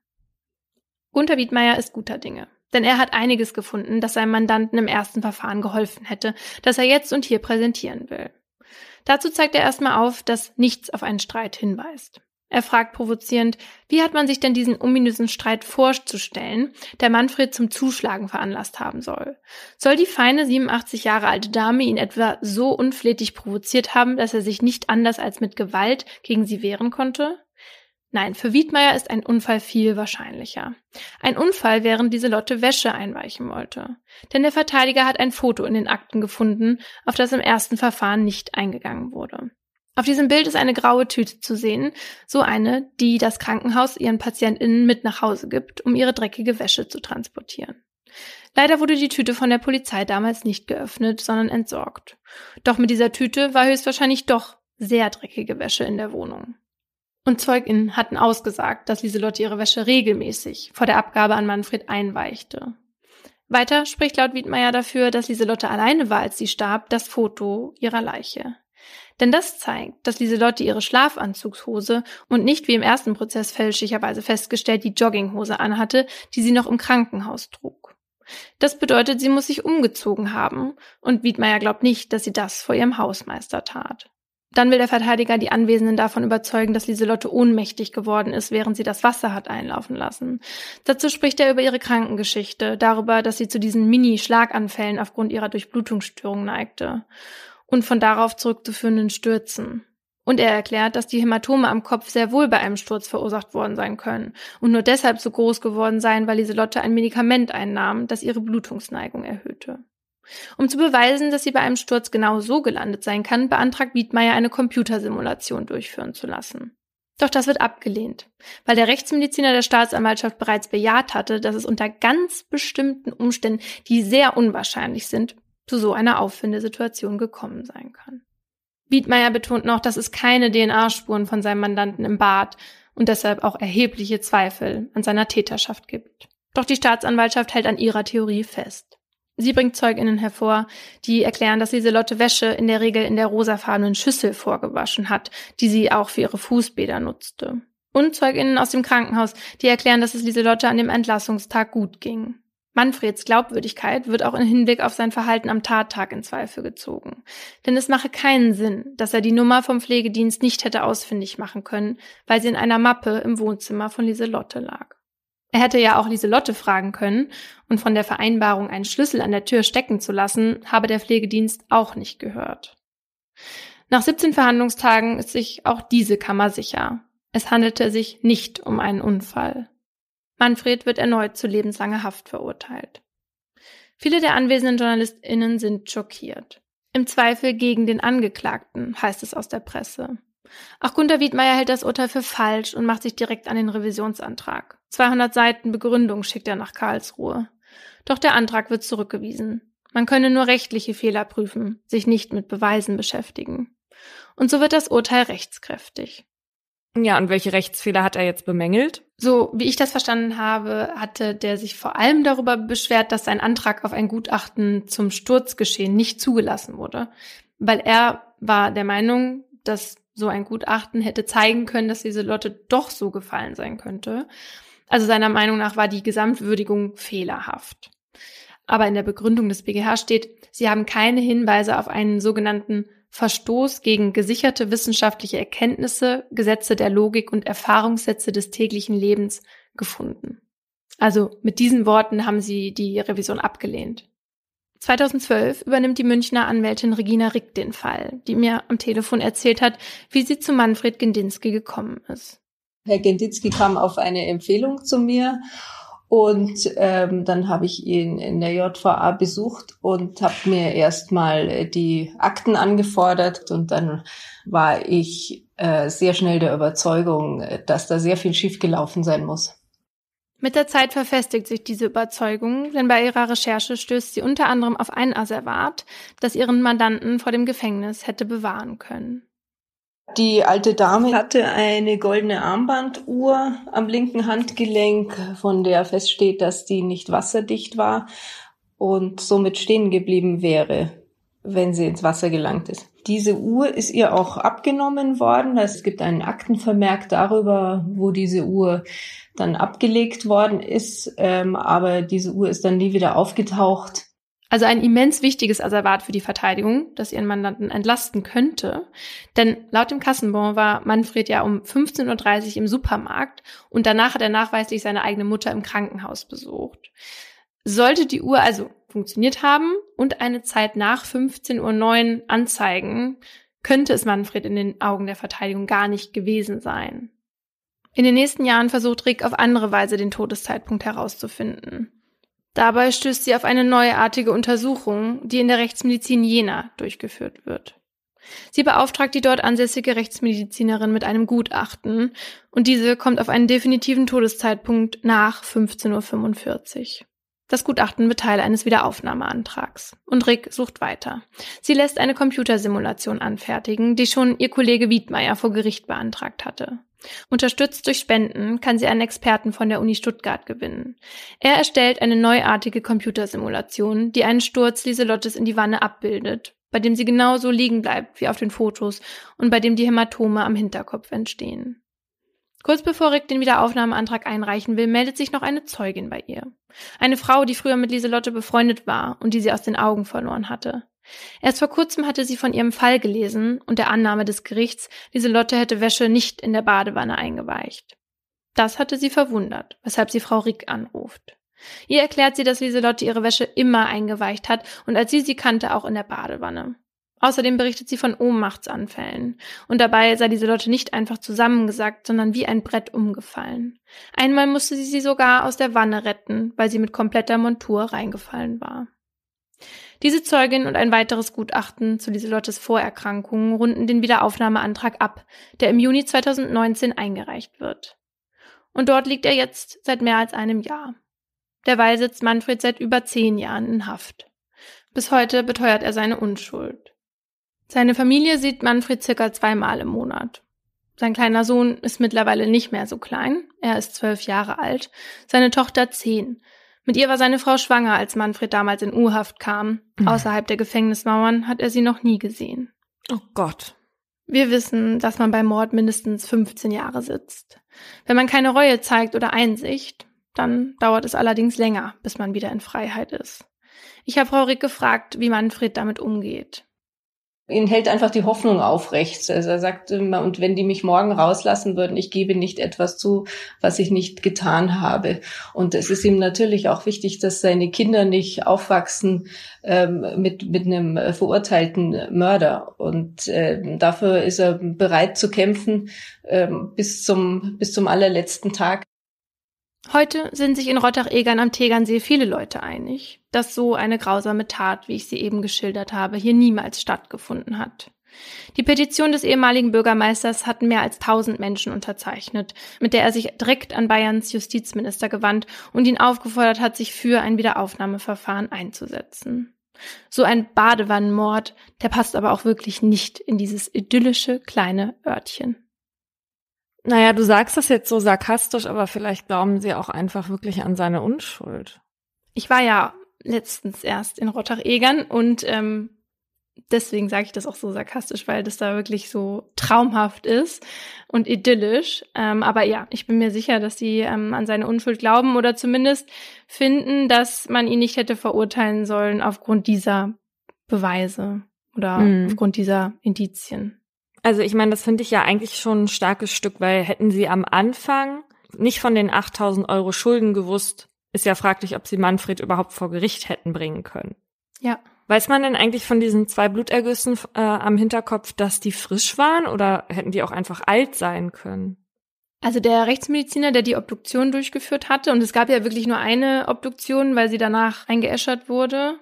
Gunter Wiedmeier ist guter Dinge, denn er hat einiges gefunden, das seinem Mandanten im ersten Verfahren geholfen hätte, das er jetzt und hier präsentieren will. Dazu zeigt er erstmal auf, dass nichts auf einen Streit hinweist. Er fragt provozierend, wie hat man sich denn diesen ominösen Streit vorzustellen, der Manfred zum Zuschlagen veranlasst haben soll? Soll die feine siebenundachtzig Jahre alte Dame ihn etwa so unflätig provoziert haben, dass er sich nicht anders als mit Gewalt gegen sie wehren konnte? Nein, für Wiedmeier ist ein Unfall viel wahrscheinlicher. Ein Unfall, während Lieselotte Wäsche einweichen wollte. Denn der Verteidiger hat ein Foto in den Akten gefunden, auf das im ersten Verfahren nicht eingegangen wurde. Auf diesem Bild ist eine graue Tüte zu sehen, so eine, die das Krankenhaus ihren PatientInnen mit nach Hause gibt, um ihre dreckige Wäsche zu transportieren. Leider wurde die Tüte von der Polizei damals nicht geöffnet, sondern entsorgt. Doch mit dieser Tüte war höchstwahrscheinlich doch sehr dreckige Wäsche in der Wohnung. Und ZeugInnen hatten ausgesagt, dass Lieselotte ihre Wäsche regelmäßig vor der Abgabe an Manfred einweichte. Weiter spricht laut Wiedmeier dafür, dass Lieselotte alleine war, als sie starb, das Foto ihrer Leiche. Denn das zeigt, dass Lieselotte ihre Schlafanzugshose und nicht wie im ersten Prozess fälschlicherweise festgestellt die Jogginghose anhatte, die sie noch im Krankenhaus trug. Das bedeutet, sie muss sich umgezogen haben und Wiedmeier glaubt nicht, dass sie das vor ihrem Hausmeister tat. Dann will der Verteidiger die Anwesenden davon überzeugen, dass Lieselotte ohnmächtig geworden ist, während sie das Wasser hat einlaufen lassen. Dazu spricht er über ihre Krankengeschichte, darüber, dass sie zu diesen Mini-Schlaganfällen aufgrund ihrer Durchblutungsstörung neigte und von darauf zurückzuführenden Stürzen. Und er erklärt, dass die Hämatome am Kopf sehr wohl bei einem Sturz verursacht worden sein können und nur deshalb so groß geworden seien, weil Lieselotte ein Medikament einnahm, das ihre Blutungsneigung erhöhte. Um zu beweisen, dass sie bei einem Sturz genau so gelandet sein kann, beantragt Wiedmeier, eine Computersimulation durchführen zu lassen. Doch das wird abgelehnt, weil der Rechtsmediziner der Staatsanwaltschaft bereits bejaht hatte, dass es unter ganz bestimmten Umständen, die sehr unwahrscheinlich sind, zu so einer Auffindesituation gekommen sein kann. Wiedmeier betont noch, dass es keine D N A-Spuren von seinem Mandanten im Bad und deshalb auch erhebliche Zweifel an seiner Täterschaft gibt. Doch die Staatsanwaltschaft hält an ihrer Theorie fest. Sie bringt ZeugInnen hervor, die erklären, dass Lieselotte Wäsche in der Regel in der rosafarbenen Schüssel vorgewaschen hat, die sie auch für ihre Fußbäder nutzte. Und ZeugInnen aus dem Krankenhaus, die erklären, dass es Lieselotte an dem Entlassungstag gut ging. Manfreds Glaubwürdigkeit wird auch im Hinblick auf sein Verhalten am Tattag in Zweifel gezogen. Denn es mache keinen Sinn, dass er die Nummer vom Pflegedienst nicht hätte ausfindig machen können, weil sie in einer Mappe im Wohnzimmer von Lieselotte lag. Er hätte ja auch Lieselotte fragen können und von der Vereinbarung, einen Schlüssel an der Tür stecken zu lassen, habe der Pflegedienst auch nicht gehört. Nach siebzehn Verhandlungstagen ist sich auch diese Kammer sicher. Es handelte sich nicht um einen Unfall. Manfred wird erneut zu lebenslanger Haft verurteilt. Viele der anwesenden JournalistInnen sind schockiert. Im Zweifel gegen den Angeklagten, heißt es aus der Presse. Auch Gunter Wiedmeier hält das Urteil für falsch und macht sich direkt an den Revisionsantrag. zweihundert Seiten Begründung schickt er nach Karlsruhe. Doch der Antrag wird zurückgewiesen. Man könne nur rechtliche Fehler prüfen, sich nicht mit Beweisen beschäftigen. Und so wird das Urteil rechtskräftig. Ja, und welche Rechtsfehler hat er jetzt bemängelt? So, wie ich das verstanden habe, hatte der sich vor allem darüber beschwert, dass sein Antrag auf ein Gutachten zum Sturzgeschehen nicht zugelassen wurde. Weil er war der Meinung, dass so ein Gutachten hätte zeigen können, dass Lieselotte doch so gefallen sein könnte. Also seiner Meinung nach war die Gesamtwürdigung fehlerhaft. Aber in der Begründung des B G H steht, sie haben keine Hinweise auf einen sogenannten Verstoß gegen gesicherte wissenschaftliche Erkenntnisse, Gesetze der Logik und Erfahrungssätze des täglichen Lebens gefunden. Also mit diesen Worten haben sie die Revision abgelehnt. zweitausendzwölf übernimmt die Münchner Anwältin Regina Rick den Fall, die mir am Telefon erzählt hat, wie sie zu Manfred Gendinski gekommen ist. Herr Gendinski kam auf eine Empfehlung zu mir und ähm, dann habe ich ihn in der J V A besucht und habe mir erstmal die Akten angefordert und dann war ich äh, sehr schnell der Überzeugung, dass da sehr viel schiefgelaufen sein muss. Mit der Zeit verfestigt sich diese Überzeugung, denn bei ihrer Recherche stößt sie unter anderem auf ein Asservat, das ihren Mandanten vor dem Gefängnis hätte bewahren können. Die alte Dame hatte eine goldene Armbanduhr am linken Handgelenk, von der feststeht, dass die nicht wasserdicht war und somit stehen geblieben wäre, wenn sie ins Wasser gelangt ist. Diese Uhr ist ihr auch abgenommen worden. Es gibt einen Aktenvermerk darüber, wo diese Uhr dann abgelegt worden ist, ähm, aber diese Uhr ist dann nie wieder aufgetaucht. Also ein immens wichtiges Asservat für die Verteidigung, das ihren Mandanten entlasten könnte. Denn laut dem Kassenbon war Manfred ja um fünfzehn Uhr dreißig im Supermarkt und danach hat er nachweislich seine eigene Mutter im Krankenhaus besucht. Sollte die Uhr also funktioniert haben und eine Zeit nach fünfzehn Uhr neun anzeigen, könnte es Manfred in den Augen der Verteidigung gar nicht gewesen sein. In den nächsten Jahren versucht Rick auf andere Weise den Todeszeitpunkt herauszufinden. Dabei stößt sie auf eine neuartige Untersuchung, die in der Rechtsmedizin Jena durchgeführt wird. Sie beauftragt die dort ansässige Rechtsmedizinerin mit einem Gutachten und diese kommt auf einen definitiven Todeszeitpunkt nach fünfzehn Uhr fünfundvierzig. Das Gutachten wird Teil eines Wiederaufnahmeantrags. Und Rick sucht weiter. Sie lässt eine Computersimulation anfertigen, die schon ihr Kollege Wiedmeier vor Gericht beantragt hatte. Unterstützt durch Spenden kann sie einen Experten von der Uni Stuttgart gewinnen. Er erstellt eine neuartige Computersimulation, die einen Sturz Lieselottes in die Wanne abbildet, bei dem sie genauso liegen bleibt wie auf den Fotos und bei dem die Hämatome am Hinterkopf entstehen. Kurz bevor Rick den Wiederaufnahmeantrag einreichen will, meldet sich noch eine Zeugin bei ihr. Eine Frau, die früher mit Lieselotte befreundet war und die sie aus den Augen verloren hatte. Erst vor kurzem hatte sie von ihrem Fall gelesen und der Annahme des Gerichts, Lieselotte hätte Wäsche nicht in der Badewanne eingeweicht. Das hatte sie verwundert, weshalb sie Frau Rick anruft. Ihr erklärt sie, dass Lieselotte ihre Wäsche immer eingeweicht hat und als sie sie kannte, auch in der Badewanne. Außerdem berichtet sie von Ohnmachtsanfällen. Und dabei sei Lieselotte nicht einfach zusammengesackt, sondern wie ein Brett umgefallen. Einmal musste sie sie sogar aus der Wanne retten, weil sie mit kompletter Montur reingefallen war. Diese Zeugin und ein weiteres Gutachten zu Lieselottes Vorerkrankungen runden den Wiederaufnahmeantrag ab, der im Juni zweitausendneunzehn eingereicht wird. Und dort liegt er jetzt seit mehr als einem Jahr. Derweil sitzt Manfred seit über zehn Jahren in Haft. Bis heute beteuert er seine Unschuld. Seine Familie sieht Manfred circa zweimal im Monat. Sein kleiner Sohn ist mittlerweile nicht mehr so klein, er ist zwölf Jahre alt, seine Tochter zehn. Mit ihr war seine Frau schwanger, als Manfred damals in U-Haft kam. Mhm. Außerhalb der Gefängnismauern hat er sie noch nie gesehen. Oh Gott. Wir wissen, dass man bei Mord mindestens fünfzehn Jahre sitzt. Wenn man keine Reue zeigt oder Einsicht, dann dauert es allerdings länger, bis man wieder in Freiheit ist. Ich habe Frau Rick gefragt, wie Manfred damit umgeht. Ihn hält einfach die Hoffnung aufrecht. Also er sagt immer, und wenn die mich morgen rauslassen würden, ich gebe nicht etwas zu, was ich nicht getan habe. Und es ist ihm natürlich auch wichtig, dass seine Kinder nicht aufwachsen ähm, mit mit einem verurteilten Mörder. Und äh, dafür ist er bereit zu kämpfen ähm, bis zum bis zum allerletzten Tag. Heute sind sich in Rottach-Egern am Tegernsee viele Leute einig, dass so eine grausame Tat, wie ich sie eben geschildert habe, hier niemals stattgefunden hat. Die Petition des ehemaligen Bürgermeisters hatten mehr als tausend Menschen unterzeichnet, mit der er sich direkt an Bayerns Justizminister gewandt und ihn aufgefordert hat, sich für ein Wiederaufnahmeverfahren einzusetzen. So ein Badewannenmord, der passt aber auch wirklich nicht in dieses idyllische kleine Örtchen. Naja, du sagst das jetzt so sarkastisch, aber vielleicht glauben sie auch einfach wirklich an seine Unschuld. Ich war ja letztens erst in Rottach-Egern und ähm, deswegen sage ich das auch so sarkastisch, weil das da wirklich so traumhaft ist und idyllisch. Ähm, aber ja, ich bin mir sicher, dass sie ähm, an seine Unschuld glauben oder zumindest finden, dass man ihn nicht hätte verurteilen sollen aufgrund dieser Beweise oder mhm. aufgrund dieser Indizien. Also ich meine, das finde ich ja eigentlich schon ein starkes Stück, weil hätten sie am Anfang nicht von den achttausend Euro Schulden gewusst, ist ja fraglich, ob sie Manfred überhaupt vor Gericht hätten bringen können. Ja. Weiß man denn eigentlich von diesen zwei Blutergüssen äh, am Hinterkopf, dass die frisch waren oder hätten die auch einfach alt sein können? Also der Rechtsmediziner, der die Obduktion durchgeführt hatte, und es gab ja wirklich nur eine Obduktion, weil sie danach eingeäschert wurde,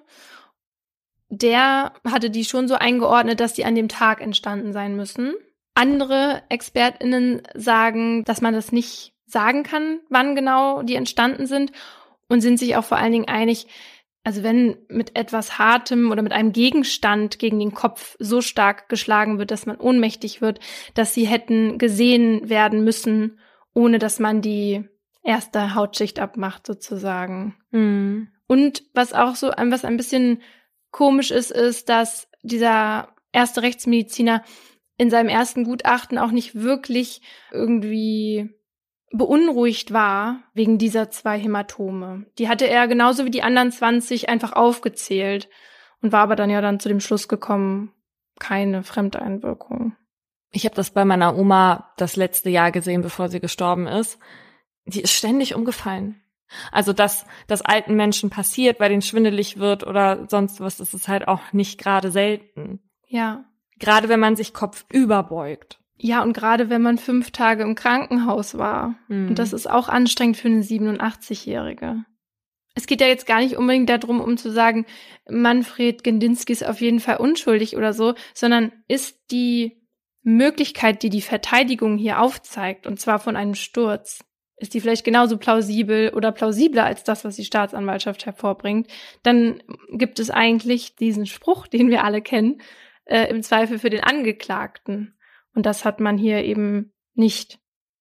der hatte die schon so eingeordnet, dass die an dem Tag entstanden sein müssen. Andere ExpertInnen sagen, dass man das nicht sagen kann, wann genau die entstanden sind und sind sich auch vor allen Dingen einig, Also wenn mit etwas Hartem oder mit einem Gegenstand gegen den Kopf so stark geschlagen wird, dass man ohnmächtig wird, dass sie hätten gesehen werden müssen, ohne dass man die erste Hautschicht abmacht sozusagen. Mhm. Und was auch so, was ein bisschen komisch ist, ist, dass dieser erste Rechtsmediziner in seinem ersten Gutachten auch nicht wirklich irgendwie beunruhigt war wegen dieser zwei Hämatome. Die hatte er genauso wie die anderen zwanzig einfach aufgezählt und war aber dann ja dann zu dem Schluss gekommen, keine Fremdeinwirkung. Ich habe das bei meiner Oma das letzte Jahr gesehen, bevor sie gestorben ist. Die ist ständig umgefallen. Also, dass das alten Menschen passiert, weil denen schwindelig wird oder sonst was, das ist halt auch nicht gerade selten. Ja. Gerade wenn man sich kopfüber beugt. Ja, und gerade wenn man fünf Tage im Krankenhaus war. Mhm. Und das ist auch anstrengend für eine siebenundachtzig-Jährige. Es geht ja jetzt gar nicht unbedingt darum, um zu sagen, Manfred Gindinski ist auf jeden Fall unschuldig oder so, sondern ist die Möglichkeit, die die Verteidigung hier aufzeigt, und zwar von einem Sturz, ist die vielleicht genauso plausibel oder plausibler als das, was die Staatsanwaltschaft hervorbringt, dann gibt es eigentlich diesen Spruch, den wir alle kennen, äh, im Zweifel für den Angeklagten. Und das hat man hier eben nicht.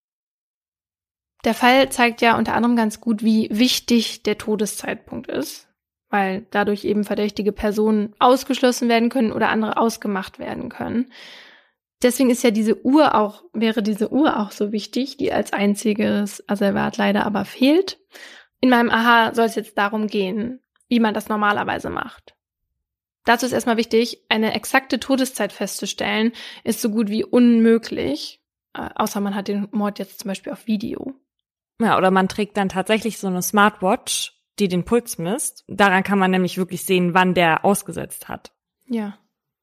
Der Fall zeigt ja unter anderem ganz gut, wie wichtig der Todeszeitpunkt ist, weil dadurch eben verdächtige Personen ausgeschlossen werden können oder andere ausgemacht werden können. Deswegen ist ja diese Uhr auch, wäre diese Uhr auch so wichtig, die als einziges Asservat leider aber fehlt. In meinem Aha soll es jetzt darum gehen, wie man das normalerweise macht. Dazu ist erstmal wichtig, eine exakte Todeszeit festzustellen, ist so gut wie unmöglich, äh, außer man hat den Mord jetzt zum Beispiel auf Video. Ja, oder man trägt dann tatsächlich so eine Smartwatch, die den Puls misst. Daran kann man nämlich wirklich sehen, wann der ausgesetzt hat. Ja,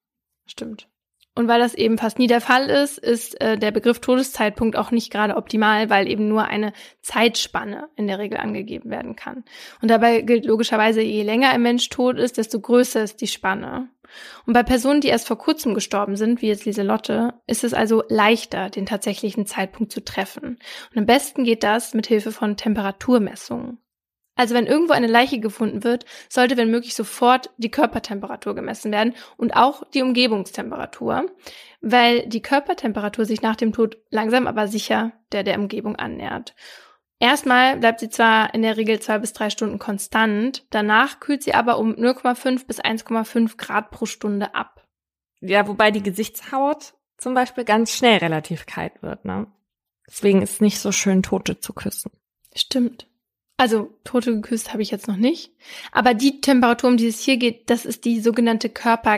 stimmt. Und weil das eben fast nie der Fall ist, ist äh, der Begriff Todeszeitpunkt auch nicht gerade optimal, weil eben nur eine Zeitspanne in der Regel angegeben werden kann. Und dabei gilt logischerweise, je länger ein Mensch tot ist, desto größer ist die Spanne. Und bei Personen, die erst vor kurzem gestorben sind, wie jetzt Lieselotte, ist es also leichter, den tatsächlichen Zeitpunkt zu treffen. Und am besten geht das mit Hilfe von Temperaturmessungen. Also wenn irgendwo eine Leiche gefunden wird, sollte wenn möglich sofort die Körpertemperatur gemessen werden und auch die Umgebungstemperatur, weil die Körpertemperatur sich nach dem Tod langsam aber sicher der der Umgebung annähert. Erstmal bleibt sie zwar in der Regel zwei bis drei Stunden konstant, danach kühlt sie aber um null Komma fünf bis eins Komma fünf Grad pro Stunde ab. Ja, wobei die Gesichtshaut zum Beispiel ganz schnell relativ kalt wird, ne? Deswegen ist es nicht so schön, Tote zu küssen. Stimmt. Also Tote geküsst habe ich jetzt noch nicht. Aber die Temperatur, um die es hier geht, das ist die sogenannte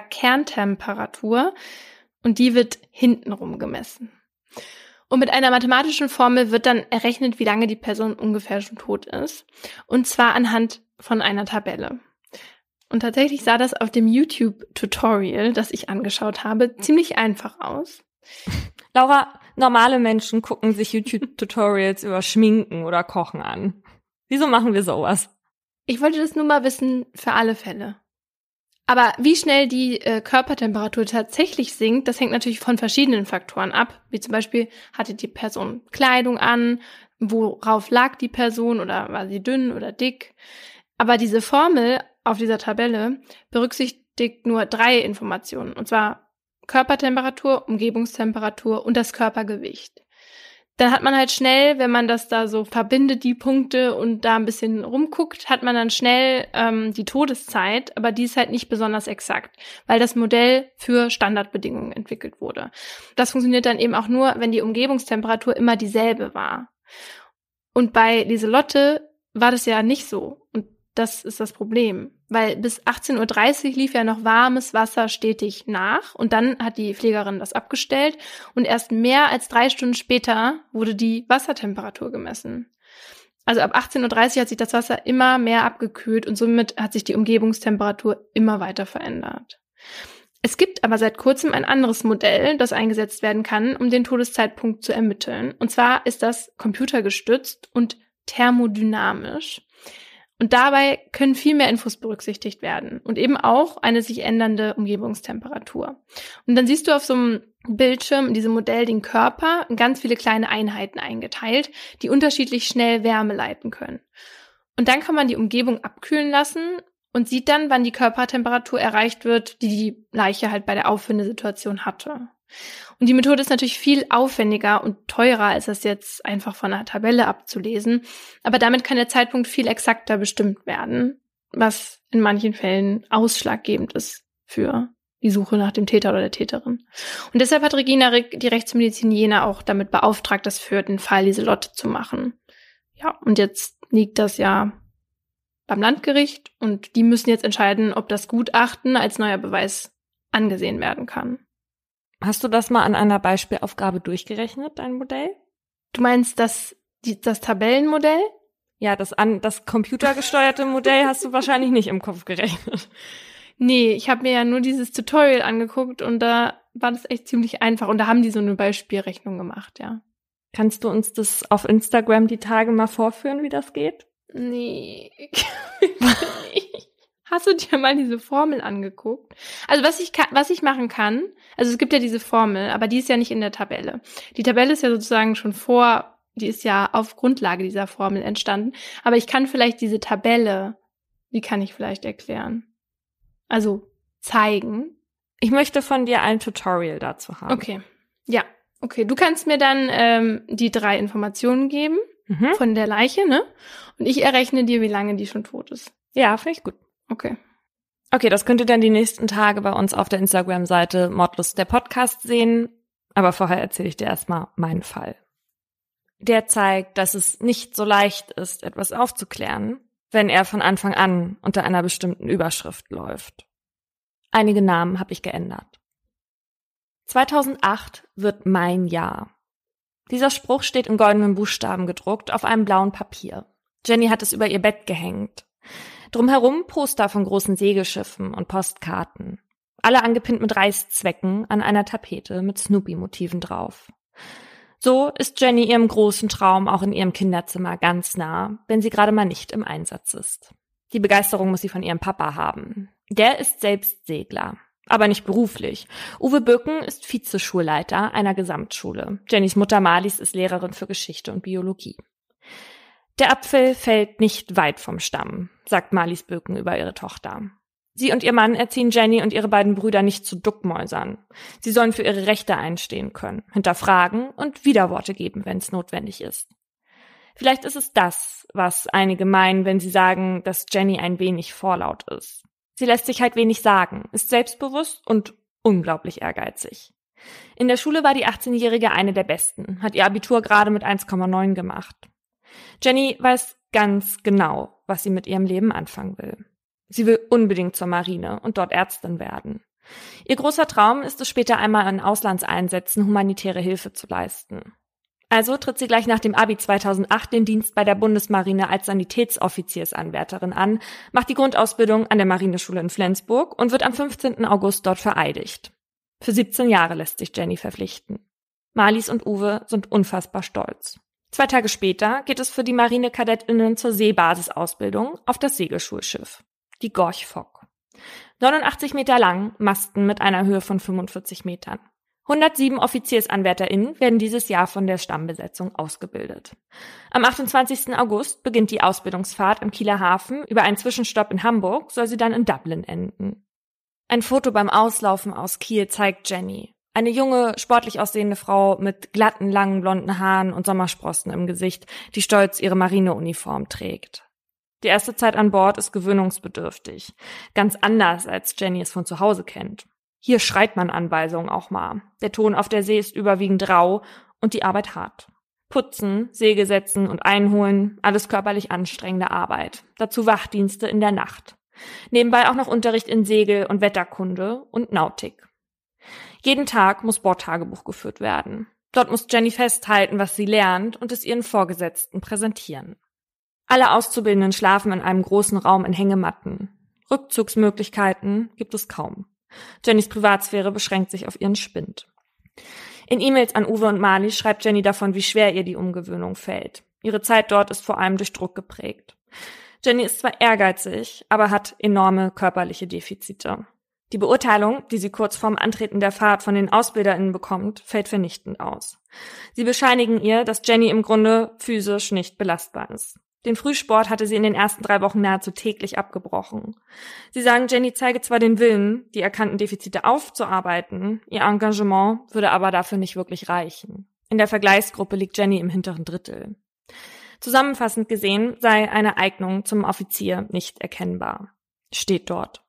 Körperkerntemperatur. Und die wird hintenrum gemessen. Und mit einer mathematischen Formel wird dann errechnet, wie lange die Person ungefähr schon tot ist. Und zwar anhand von einer Tabelle. Und tatsächlich sah das auf dem YouTube-Tutorial, das ich angeschaut habe, ziemlich einfach aus. Laura, normale Menschen gucken sich YouTube-Tutorials über Schminken oder Kochen an. Wieso machen wir sowas? Ich wollte das nur mal wissen für alle Fälle. Aber wie schnell die äh, Körpertemperatur tatsächlich sinkt, das hängt natürlich von verschiedenen Faktoren ab. Wie zum Beispiel, hatte die Person Kleidung an, worauf lag die Person oder war sie dünn oder dick. Aber diese Formel auf dieser Tabelle berücksichtigt nur drei Informationen. Und zwar Körpertemperatur, Umgebungstemperatur und das Körpergewicht. Dann hat man halt schnell, wenn man das da so verbindet, die Punkte und da ein bisschen rumguckt, hat man dann schnell ähm, die Todeszeit, aber die ist halt nicht besonders exakt, weil das Modell für Standardbedingungen entwickelt wurde. Das funktioniert dann eben auch nur, wenn die Umgebungstemperatur immer dieselbe war. Und bei Lieselotte war das ja nicht so. Und das ist das Problem, weil bis achtzehn Uhr dreißig lief ja noch warmes Wasser stetig nach und dann hat die Pflegerin das abgestellt und erst mehr als drei Stunden später wurde die Wassertemperatur gemessen. Also ab achtzehn Uhr dreißig hat sich das Wasser immer mehr abgekühlt und somit hat sich die Umgebungstemperatur immer weiter verändert. Es gibt aber seit kurzem ein anderes Modell, das eingesetzt werden kann, um den Todeszeitpunkt zu ermitteln. Und zwar ist das computergestützt und thermodynamisch. Und dabei können viel mehr Infos berücksichtigt werden und eben auch eine sich ändernde Umgebungstemperatur. Und dann siehst du auf so einem Bildschirm in diesem Modell den Körper in ganz viele kleine Einheiten eingeteilt, die unterschiedlich schnell Wärme leiten können. Und dann kann man die Umgebung abkühlen lassen und sieht dann, wann die Körpertemperatur erreicht wird, die die Leiche halt bei der Auffindesituation hatte. Und die Methode ist natürlich viel aufwendiger und teurer, als das jetzt einfach von einer Tabelle abzulesen. Aber damit kann der Zeitpunkt viel exakter bestimmt werden, was in manchen Fällen ausschlaggebend ist für die Suche nach dem Täter oder der Täterin. Und deshalb hat Regina Rick die Rechtsmedizin Jena auch damit beauftragt, das für den Fall Lieselotte zu machen. Ja, und jetzt liegt das ja beim Landgericht und die müssen jetzt entscheiden, ob das Gutachten als neuer Beweis angesehen werden kann. Hast du das mal an einer Beispielaufgabe durchgerechnet, dein Modell? Du meinst das, die, das Tabellenmodell? Ja, das, an, das computergesteuerte Modell hast du wahrscheinlich nicht im Kopf gerechnet. Nee, ich habe mir ja nur dieses Tutorial angeguckt und da war das echt ziemlich einfach. Und da haben die so eine Beispielrechnung gemacht, ja. Kannst du uns das auf Instagram die Tage mal vorführen, wie das geht? Nee. Hast du dir mal diese Formel angeguckt? Also was ich kann, was ich machen kann, also es gibt ja diese Formel, aber die ist ja nicht in der Tabelle. Die Tabelle ist ja sozusagen schon vor, die ist ja auf Grundlage dieser Formel entstanden. Aber ich kann vielleicht diese Tabelle, wie kann ich vielleicht erklären? Also zeigen. Ich möchte von dir ein Tutorial dazu haben. Okay, ja, okay. Du kannst mir dann ähm, die drei Informationen geben mhm. von der Leiche, ne? Und ich errechne dir, wie lange die schon tot ist. Ja, finde ich gut. Okay. Okay, das könnt ihr dann die nächsten Tage bei uns auf der Instagram-Seite Mordlust der Podcast sehen. Aber vorher erzähle ich dir erstmal meinen Fall. Der zeigt, dass es nicht so leicht ist, etwas aufzuklären, wenn er von Anfang an unter einer bestimmten Überschrift läuft. Einige Namen habe ich geändert. zweitausendacht wird mein Jahr. Dieser Spruch steht in goldenen Buchstaben gedruckt auf einem blauen Papier. Jenny hat es über ihr Bett gehängt. Drumherum Poster von großen Segelschiffen und Postkarten. Alle angepinnt mit Reißzwecken an einer Tapete mit Snoopy-Motiven drauf. So ist Jenny ihrem großen Traum auch in ihrem Kinderzimmer ganz nah, wenn sie gerade mal nicht im Einsatz ist. Die Begeisterung muss sie von ihrem Papa haben. Der ist selbst Segler, aber nicht beruflich. Uwe Böcken ist Vizeschulleiter einer Gesamtschule. Jennys Mutter Marlies ist Lehrerin für Geschichte und Biologie. Der Apfel fällt nicht weit vom Stamm, sagt Marlies Böcken über ihre Tochter. Sie und ihr Mann erziehen Jenny und ihre beiden Brüder nicht zu Duckmäusern. Sie sollen für ihre Rechte einstehen können, hinterfragen und Widerworte geben, wenn es notwendig ist. Vielleicht ist es das, was einige meinen, wenn sie sagen, dass Jenny ein wenig vorlaut ist. Sie lässt sich halt wenig sagen, ist selbstbewusst und unglaublich ehrgeizig. In der Schule war die achtzehnjährige eine der Besten, hat ihr Abitur gerade mit eins Komma neun gemacht. Jenny weiß ganz genau, was sie mit ihrem Leben anfangen will. Sie will unbedingt zur Marine und dort Ärztin werden. Ihr großer Traum ist es, später einmal in Auslandseinsätzen humanitäre Hilfe zu leisten. Also tritt sie gleich nach dem Abi zweitausendacht den Dienst bei der Bundesmarine als Sanitätsoffiziersanwärterin an, macht die Grundausbildung an der Marineschule in Flensburg und wird am fünfzehnten August dort vereidigt. Für siebzehn Jahre lässt sich Jenny verpflichten. Marlies und Uwe sind unfassbar stolz. Zwei Tage später geht es für die Marinekadettinnen zur Seebasisausbildung auf das Segelschulschiff, die Gorch Fock. neunundachtzig Meter lang, Masten mit einer Höhe von fünfundvierzig Metern. hundertsieben OffiziersanwärterInnen werden dieses Jahr von der Stammbesetzung ausgebildet. Am achtundzwanzigsten August beginnt die Ausbildungsfahrt im Kieler Hafen. Über einen Zwischenstopp in Hamburg soll sie dann in Dublin enden. Ein Foto beim Auslaufen aus Kiel zeigt Jenny. Eine junge, sportlich aussehende Frau mit glatten, langen, blonden Haaren und Sommersprossen im Gesicht, die stolz ihre Marineuniform trägt. Die erste Zeit an Bord ist gewöhnungsbedürftig. Ganz anders, als Jenny es von zu Hause kennt. Hier schreit man Anweisungen auch mal. Der Ton auf der See ist überwiegend rau und die Arbeit hart. Putzen, Segel setzen und einholen, alles körperlich anstrengende Arbeit. Dazu Wachdienste in der Nacht. Nebenbei auch noch Unterricht in Segel- und Wetterkunde und Nautik. Jeden Tag muss Bordtagebuch geführt werden. Dort muss Jenny festhalten, was sie lernt und es ihren Vorgesetzten präsentieren. Alle Auszubildenden schlafen in einem großen Raum in Hängematten. Rückzugsmöglichkeiten gibt es kaum. Jennys Privatsphäre beschränkt sich auf ihren Spind. In E-Mails an Uwe und Marlies schreibt Jenny davon, wie schwer ihr die Umgewöhnung fällt. Ihre Zeit dort ist vor allem durch Druck geprägt. Jenny ist zwar ehrgeizig, aber hat enorme körperliche Defizite. Die Beurteilung, die sie kurz vorm Antreten der Fahrt von den AusbilderInnen bekommt, fällt vernichtend aus. Sie bescheinigen ihr, dass Jenny im Grunde physisch nicht belastbar ist. Den Frühsport hatte sie in den ersten drei Wochen nahezu täglich abgebrochen. Sie sagen, Jenny zeige zwar den Willen, die erkannten Defizite aufzuarbeiten, ihr Engagement würde aber dafür nicht wirklich reichen. In der Vergleichsgruppe liegt Jenny im hinteren Drittel. Zusammenfassend gesehen sei eine Eignung zum Offizier nicht erkennbar. Steht dort.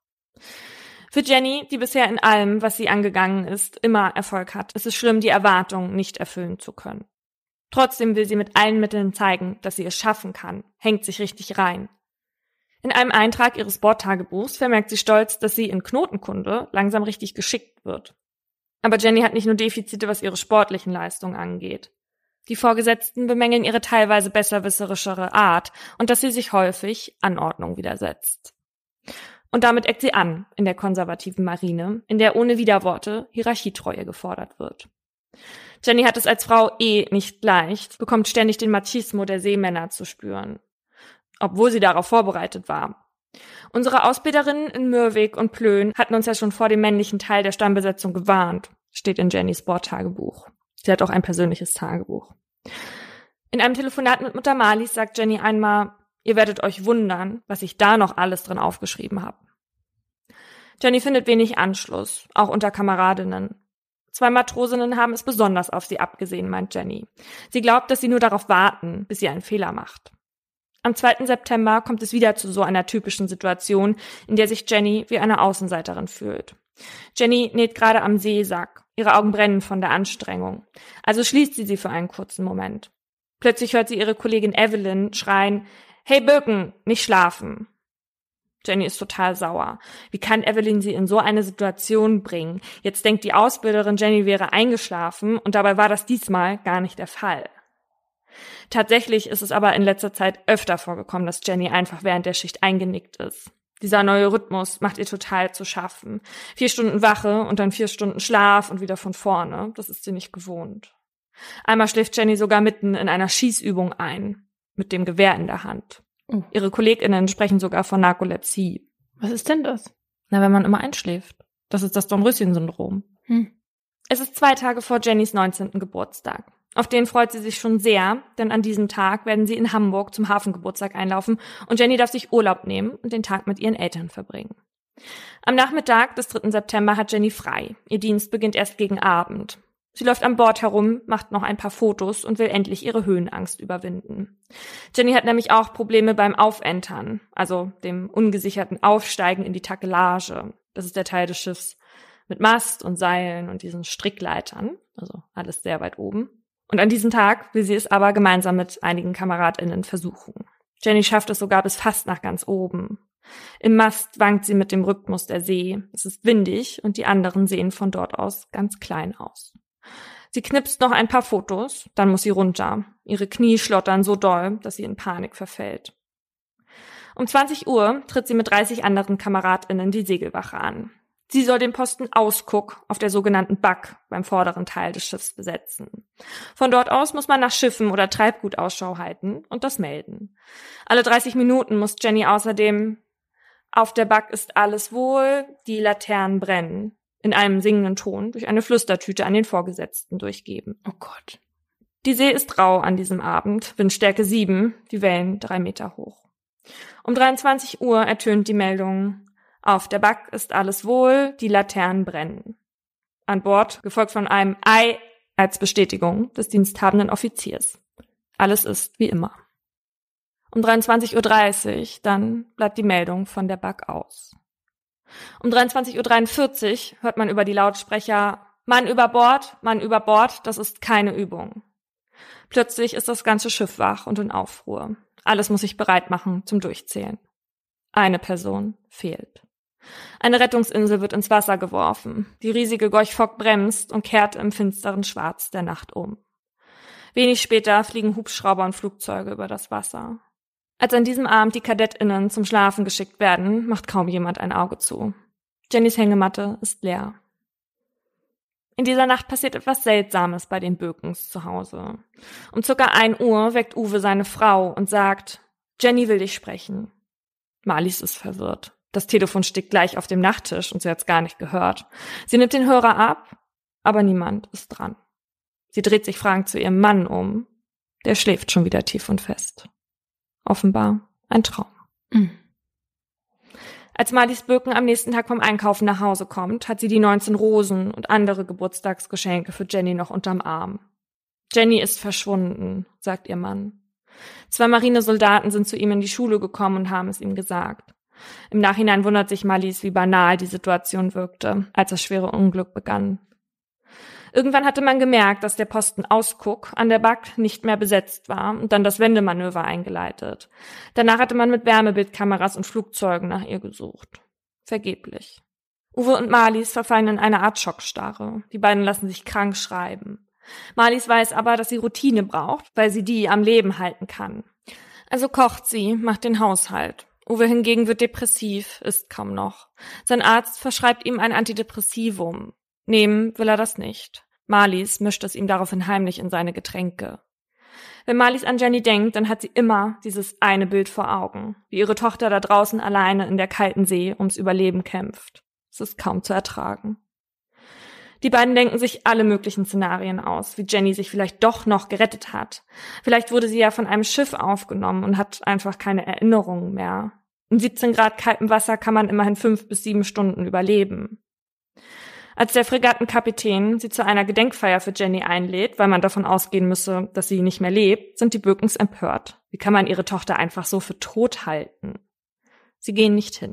Für Jenny, die bisher in allem, was sie angegangen ist, immer Erfolg hat, ist es schlimm, die Erwartung nicht erfüllen zu können. Trotzdem will sie mit allen Mitteln zeigen, dass sie es schaffen kann, hängt sich richtig rein. In einem Eintrag ihres Bordtagebuchs vermerkt sie stolz, dass sie in Knotenkunde langsam richtig geschickt wird. Aber Jenny hat nicht nur Defizite, was ihre sportlichen Leistungen angeht. Die Vorgesetzten bemängeln ihre teilweise besserwisserischere Art und dass sie sich häufig Anordnung widersetzt. Und damit eckt sie an in der konservativen Marine, in der ohne Widerworte Hierarchietreue gefordert wird. Jenny hat es als Frau eh nicht leicht, bekommt ständig den Machismo der Seemänner zu spüren, obwohl sie darauf vorbereitet war. Unsere Ausbilderinnen in Mürwik und Plön hatten uns ja schon vor dem männlichen Teil der Stammbesetzung gewarnt, steht in Jennys Bordtagebuch. Sie hat auch ein persönliches Tagebuch. In einem Telefonat mit Mutter Marlies sagt Jenny einmal, ihr werdet euch wundern, was ich da noch alles drin aufgeschrieben habe. Jenny findet wenig Anschluss, auch unter Kameradinnen. Zwei Matrosinnen haben es besonders auf sie abgesehen, meint Jenny. Sie glaubt, dass sie nur darauf warten, bis sie einen Fehler macht. Am zweiten September kommt es wieder zu so einer typischen Situation, in der sich Jenny wie eine Außenseiterin fühlt. Jenny näht gerade am Seesack. Ihre Augen brennen von der Anstrengung. Also schließt sie sie für einen kurzen Moment. Plötzlich hört sie ihre Kollegin Evelyn schreien, »Hey Birken, nicht schlafen!« Jenny ist total sauer. Wie kann Evelyn sie in so eine Situation bringen? Jetzt denkt die Ausbilderin, Jenny wäre eingeschlafen und dabei war das diesmal gar nicht der Fall. Tatsächlich ist es aber in letzter Zeit öfter vorgekommen, dass Jenny einfach während der Schicht eingenickt ist. Dieser neue Rhythmus macht ihr total zu schaffen. Vier Stunden Wache und dann vier Stunden Schlaf und wieder von vorne. Das ist sie nicht gewohnt. Einmal schläft Jenny sogar mitten in einer Schießübung ein, mit dem Gewehr in der Hand. Oh. Ihre KollegInnen sprechen sogar von Narkolepsie. Was ist denn das? Na, wenn man immer einschläft. Das ist das Dornröschen-Syndrom. Hm. Es ist zwei Tage vor Jennys neunzehnten Geburtstag. Auf den freut sie sich schon sehr, denn an diesem Tag werden sie in Hamburg zum Hafengeburtstag einlaufen und Jenny darf sich Urlaub nehmen und den Tag mit ihren Eltern verbringen. Am Nachmittag des dritten September hat Jenny frei. Ihr Dienst beginnt erst gegen Abend. Sie läuft an Bord herum, macht noch ein paar Fotos und will endlich ihre Höhenangst überwinden. Jenny hat nämlich auch Probleme beim Aufentern, also dem ungesicherten Aufsteigen in die Takelage. Das ist der Teil des Schiffs mit Mast und Seilen und diesen Strickleitern, also alles sehr weit oben. Und an diesem Tag will sie es aber gemeinsam mit einigen KameradInnen versuchen. Jenny schafft es sogar bis fast nach ganz oben. Im Mast wankt sie mit dem Rhythmus der See. Es ist windig und die anderen sehen von dort aus ganz klein aus. Sie knipst noch ein paar Fotos, dann muss sie runter. Ihre Knie schlottern so doll, dass sie in Panik verfällt. Um zwanzig Uhr tritt sie mit dreißig anderen KameradInnen die Segelwache an. Sie soll den Posten Ausguck auf der sogenannten Back beim vorderen Teil des Schiffs besetzen. Von dort aus muss man nach Schiffen oder Treibgut Ausschau halten und das melden. Alle dreißig Minuten muss Jenny außerdem »Auf der Back ist alles wohl, die Laternen brennen« in einem singenden Ton durch eine Flüstertüte an den Vorgesetzten durchgeben. Oh Gott. Die See ist rau an diesem Abend, Windstärke sieben, die Wellen drei Meter hoch. Um dreiundzwanzig Uhr ertönt die Meldung, auf der Back ist alles wohl, die Laternen brennen. An Bord, gefolgt von einem Ei als Bestätigung des diensthabenden Offiziers. Alles ist wie immer. Um dreiundzwanzig Uhr dreißig, dann bleibt die Meldung von der Back aus. Um dreiundzwanzig Uhr dreiundvierzig hört man über die Lautsprecher, Mann über Bord, Mann über Bord, das ist keine Übung. Plötzlich ist das ganze Schiff wach und in Aufruhr. Alles muss sich bereit machen zum Durchzählen. Eine Person fehlt. Eine Rettungsinsel wird ins Wasser geworfen. Die riesige Gorch Fock bremst und kehrt im finsteren Schwarz der Nacht um. Wenig später fliegen Hubschrauber und Flugzeuge über das Wasser. Als an diesem Abend die KadettInnen zum Schlafen geschickt werden, macht kaum jemand ein Auge zu. Jennys Hängematte ist leer. In dieser Nacht passiert etwas Seltsames bei den Bökens zu Hause. Um circa ein Uhr weckt Uwe seine Frau und sagt, Jenny will dich sprechen. Marlies ist verwirrt. Das Telefon steckt gleich auf dem Nachttisch und sie hat's gar nicht gehört. Sie nimmt den Hörer ab, aber niemand ist dran. Sie dreht sich fragend zu ihrem Mann um. Der schläft schon wieder tief und fest. Offenbar ein Traum. Mhm. Als Marlies Böken am nächsten Tag vom Einkaufen nach Hause kommt, hat sie die neunzehn Rosen und andere Geburtstagsgeschenke für Jenny noch unterm Arm. Jenny ist verschwunden, sagt ihr Mann. Zwei Marinesoldaten sind zu ihm in die Schule gekommen und haben es ihm gesagt. Im Nachhinein wundert sich Marlies, wie banal die Situation wirkte, als das schwere Unglück begann. Irgendwann hatte man gemerkt, dass der Posten Ausguck an der Bagg nicht mehr besetzt war und dann das Wendemanöver eingeleitet. Danach hatte man mit Wärmebildkameras und Flugzeugen nach ihr gesucht. Vergeblich. Uwe und Marlies verfallen in eine Art Schockstarre. Die beiden lassen sich krank schreiben. Marlies weiß aber, dass sie Routine braucht, weil sie die am Leben halten kann. Also kocht sie, macht den Haushalt. Uwe hingegen wird depressiv, isst kaum noch. Sein Arzt verschreibt ihm ein Antidepressivum. Nehmen will er das nicht. Marlies mischt es ihm daraufhin heimlich in seine Getränke. Wenn Marlies an Jenny denkt, dann hat sie immer dieses eine Bild vor Augen, wie ihre Tochter da draußen alleine in der kalten See ums Überleben kämpft. Es ist kaum zu ertragen. Die beiden denken sich alle möglichen Szenarien aus, wie Jenny sich vielleicht doch noch gerettet hat. Vielleicht wurde sie ja von einem Schiff aufgenommen und hat einfach keine Erinnerungen mehr. In siebzehn Grad kaltem Wasser kann man immerhin fünf bis sieben Stunden überleben. Als der Fregattenkapitän sie zu einer Gedenkfeier für Jenny einlädt, weil man davon ausgehen müsse, dass sie nicht mehr lebt, sind die Bökens empört. Wie kann man ihre Tochter einfach so für tot halten? Sie gehen nicht hin.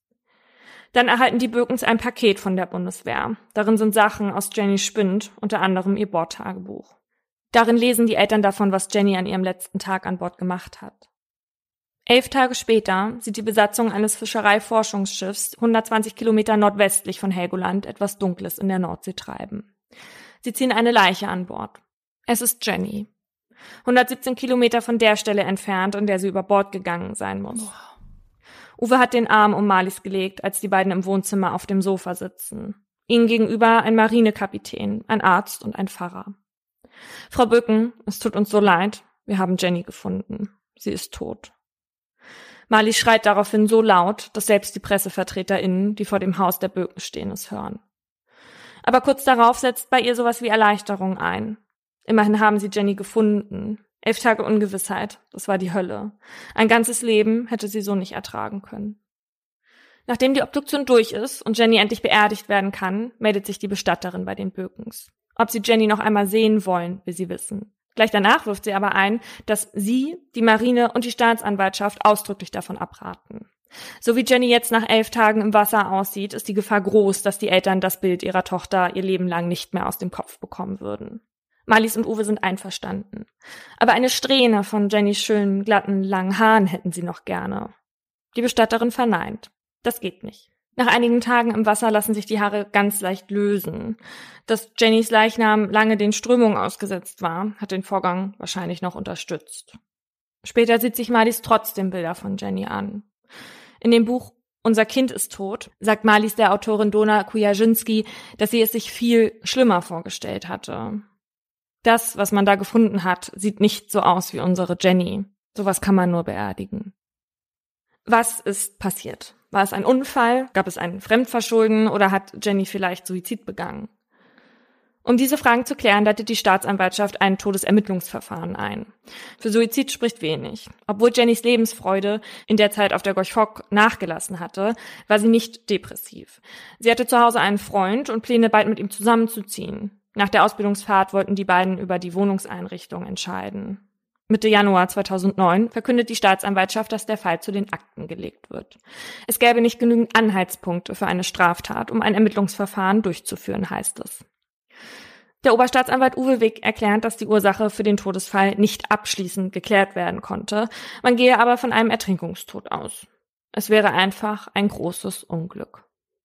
Dann erhalten die Bökens ein Paket von der Bundeswehr. Darin sind Sachen aus Jennys Spind, unter anderem ihr Bordtagebuch. Darin lesen die Eltern davon, was Jenny an ihrem letzten Tag an Bord gemacht hat. Elf Tage später sieht die Besatzung eines Fischereiforschungsschiffs hundertzwanzig Kilometer nordwestlich von Helgoland etwas Dunkles in der Nordsee treiben. Sie ziehen eine Leiche an Bord. Es ist Jenny. hundertsiebzehn Kilometer von der Stelle entfernt, an der sie über Bord gegangen sein muss. Uwe hat den Arm um Marlies gelegt, als die beiden im Wohnzimmer auf dem Sofa sitzen. Ihnen gegenüber ein Marinekapitän, ein Arzt und ein Pfarrer. Frau Böken, es tut uns so leid, wir haben Jenny gefunden. Sie ist tot. Marlies schreit daraufhin so laut, dass selbst die PressevertreterInnen, die vor dem Haus der Böken stehen, es hören. Aber kurz darauf setzt bei ihr sowas wie Erleichterung ein. Immerhin haben sie Jenny gefunden. Elf Tage Ungewissheit, das war die Hölle. Ein ganzes Leben hätte sie so nicht ertragen können. Nachdem die Obduktion durch ist und Jenny endlich beerdigt werden kann, meldet sich die Bestatterin bei den Bökens. Ob sie Jenny noch einmal sehen wollen, will sie wissen. Gleich danach wirft sie aber ein, dass sie, die Marine und die Staatsanwaltschaft ausdrücklich davon abraten. So wie Jenny jetzt nach elf Tagen im Wasser aussieht, ist die Gefahr groß, dass die Eltern das Bild ihrer Tochter ihr Leben lang nicht mehr aus dem Kopf bekommen würden. Marlies und Uwe sind einverstanden. Aber eine Strähne von Jennys schönen, glatten, langen Haaren hätten sie noch gerne. Die Bestatterin verneint. Das geht nicht. Nach einigen Tagen im Wasser lassen sich die Haare ganz leicht lösen. Dass Jennys Leichnam lange den Strömungen ausgesetzt war, hat den Vorgang wahrscheinlich noch unterstützt. Später sieht sich Marlies trotzdem Bilder von Jenny an. In dem Buch Unser Kind ist tot sagt Marlies der Autorin Dona Kujarzynski, dass sie es sich viel schlimmer vorgestellt hatte. Das, was man da gefunden hat, sieht nicht so aus wie unsere Jenny. Sowas kann man nur beerdigen. Was ist passiert? War es ein Unfall? Gab es ein Fremdverschulden oder hat Jenny vielleicht Suizid begangen? Um diese Fragen zu klären, leitet die Staatsanwaltschaft ein Todesermittlungsverfahren ein. Für Suizid spricht wenig. Obwohl Jennys Lebensfreude in der Zeit auf der Gorch Fock nachgelassen hatte, war sie nicht depressiv. Sie hatte zu Hause einen Freund und Pläne, bald mit ihm zusammenzuziehen. Nach der Ausbildungsfahrt wollten die beiden über die Wohnungseinrichtung entscheiden. Mitte Januar zweitausendneun verkündet die Staatsanwaltschaft, dass der Fall zu den Akten gelegt wird. Es gäbe nicht genügend Anhaltspunkte für eine Straftat, um ein Ermittlungsverfahren durchzuführen, heißt es. Der Oberstaatsanwalt Uwe Wick erklärt, dass die Ursache für den Todesfall nicht abschließend geklärt werden konnte. Man gehe aber von einem Ertrinkungstod aus. Es wäre einfach ein großes Unglück.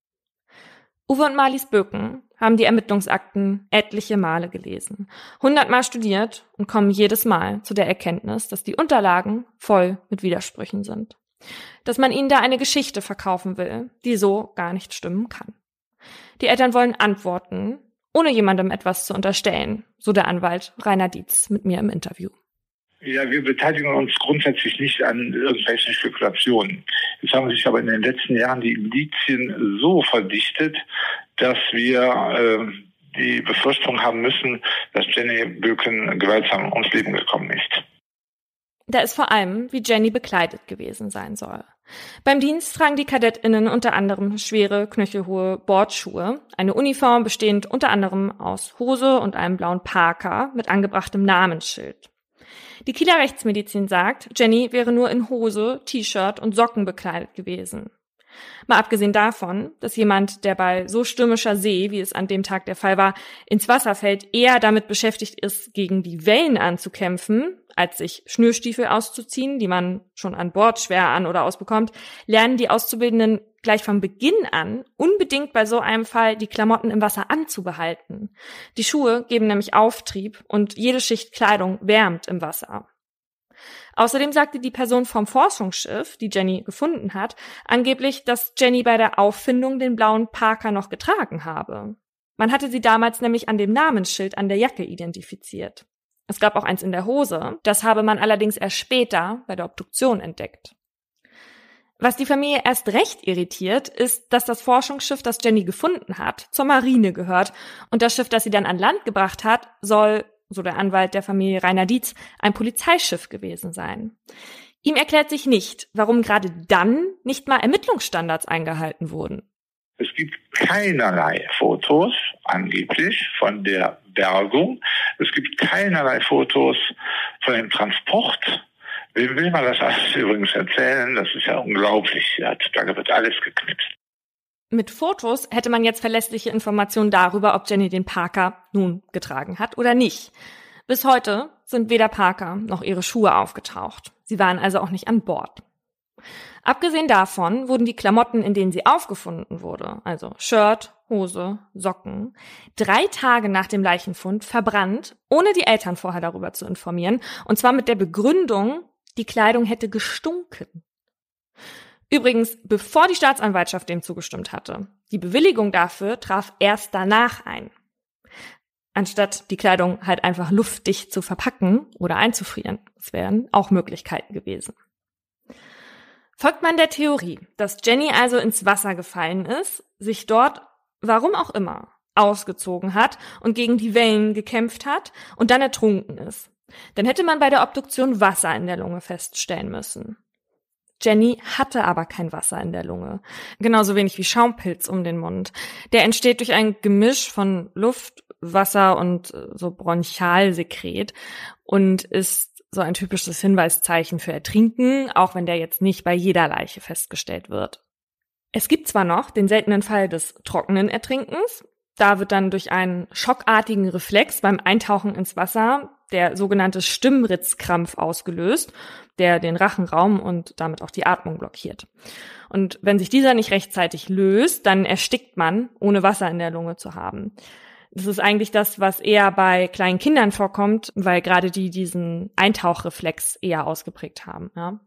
Uwe und Marlies Böken haben die Ermittlungsakten etliche Male gelesen, hundertmal studiert und kommen jedes Mal zu der Erkenntnis, dass die Unterlagen voll mit Widersprüchen sind. Dass man ihnen da eine Geschichte verkaufen will, die so gar nicht stimmen kann. Die Eltern wollen Antworten, ohne jemandem etwas zu unterstellen, so der Anwalt Rainer Dietz mit mir im Interview. Ja, wir beteiligen uns grundsätzlich nicht an irgendwelchen Spekulationen. Jetzt haben sich aber in den letzten Jahren die Indizien so verdichtet, dass wir äh, die Befürchtung haben müssen, dass Jenny Böken gewaltsam ums Leben gekommen ist. Da ist vor allem, wie Jenny bekleidet gewesen sein soll. Beim Dienst tragen die KadettInnen unter anderem schwere, knöchelhohe Bordschuhe, eine Uniform bestehend unter anderem aus Hose und einem blauen Parker mit angebrachtem Namensschild. Die Kieler Rechtsmedizin sagt, Jenny wäre nur in Hose, T-Shirt und Socken bekleidet gewesen. Mal abgesehen davon, dass jemand, der bei so stürmischer See, wie es an dem Tag der Fall war, ins Wasser fällt, eher damit beschäftigt ist, gegen die Wellen anzukämpfen, als sich Schnürstiefel auszuziehen, die man schon an Bord schwer an- oder ausbekommt, lernen die Auszubildenden gleich von Beginn an unbedingt bei so einem Fall die Klamotten im Wasser anzubehalten. Die Schuhe geben nämlich Auftrieb und jede Schicht Kleidung wärmt im Wasser. Außerdem sagte die Person vom Forschungsschiff, die Jenny gefunden hat, angeblich, dass Jenny bei der Auffindung den blauen Parker noch getragen habe. Man hatte sie damals nämlich an dem Namensschild an der Jacke identifiziert. Es gab auch eins in der Hose, das habe man allerdings erst später bei der Obduktion entdeckt. Was die Familie erst recht irritiert, ist, dass das Forschungsschiff, das Jenny gefunden hat, zur Marine gehört und das Schiff, das sie dann an Land gebracht hat, soll, so der Anwalt der Familie Rainer Dietz, ein Polizeischiff gewesen sein. Ihm erklärt sich nicht, warum gerade dann nicht mal Ermittlungsstandards eingehalten wurden. Es gibt keinerlei Fotos, angeblich, von der Bergung. Es gibt keinerlei Fotos von dem Transport. Wem will man das alles übrigens erzählen? Das ist ja unglaublich. Da wird alles geknipst. Mit Fotos hätte man jetzt verlässliche Informationen darüber, ob Jenny den Parker nun getragen hat oder nicht. Bis heute sind weder Parker noch ihre Schuhe aufgetaucht. Sie waren also auch nicht an Bord. Abgesehen davon wurden die Klamotten, in denen sie aufgefunden wurde, also Shirt, Hose, Socken, drei Tage nach dem Leichenfund verbrannt, ohne die Eltern vorher darüber zu informieren, und zwar mit der Begründung, die Kleidung hätte gestunken. Übrigens, bevor die Staatsanwaltschaft dem zugestimmt hatte. Die Bewilligung dafür traf erst danach ein. Anstatt die Kleidung halt einfach luftdicht zu verpacken oder einzufrieren. Das wären auch Möglichkeiten gewesen. Folgt man der Theorie, dass Jenny also ins Wasser gefallen ist, sich dort, warum auch immer, ausgezogen hat und gegen die Wellen gekämpft hat und dann ertrunken ist, dann hätte man bei der Obduktion Wasser in der Lunge feststellen müssen. Jenny hatte aber kein Wasser in der Lunge, genauso wenig wie Schaumpilz um den Mund. Der entsteht durch ein Gemisch von Luft, Wasser und so Bronchialsekret und ist so ein typisches Hinweiszeichen für Ertrinken, auch wenn der jetzt nicht bei jeder Leiche festgestellt wird. Es gibt zwar noch den seltenen Fall des trockenen Ertrinkens. Da wird dann durch einen schockartigen Reflex beim Eintauchen ins Wasser der sogenannte Stimmritzkrampf ausgelöst, der den Rachenraum und damit auch die Atmung blockiert. Und wenn sich dieser nicht rechtzeitig löst, dann erstickt man, ohne Wasser in der Lunge zu haben. Das ist eigentlich das, was eher bei kleinen Kindern vorkommt, weil gerade die diesen Eintauchreflex eher ausgeprägt haben. Ja.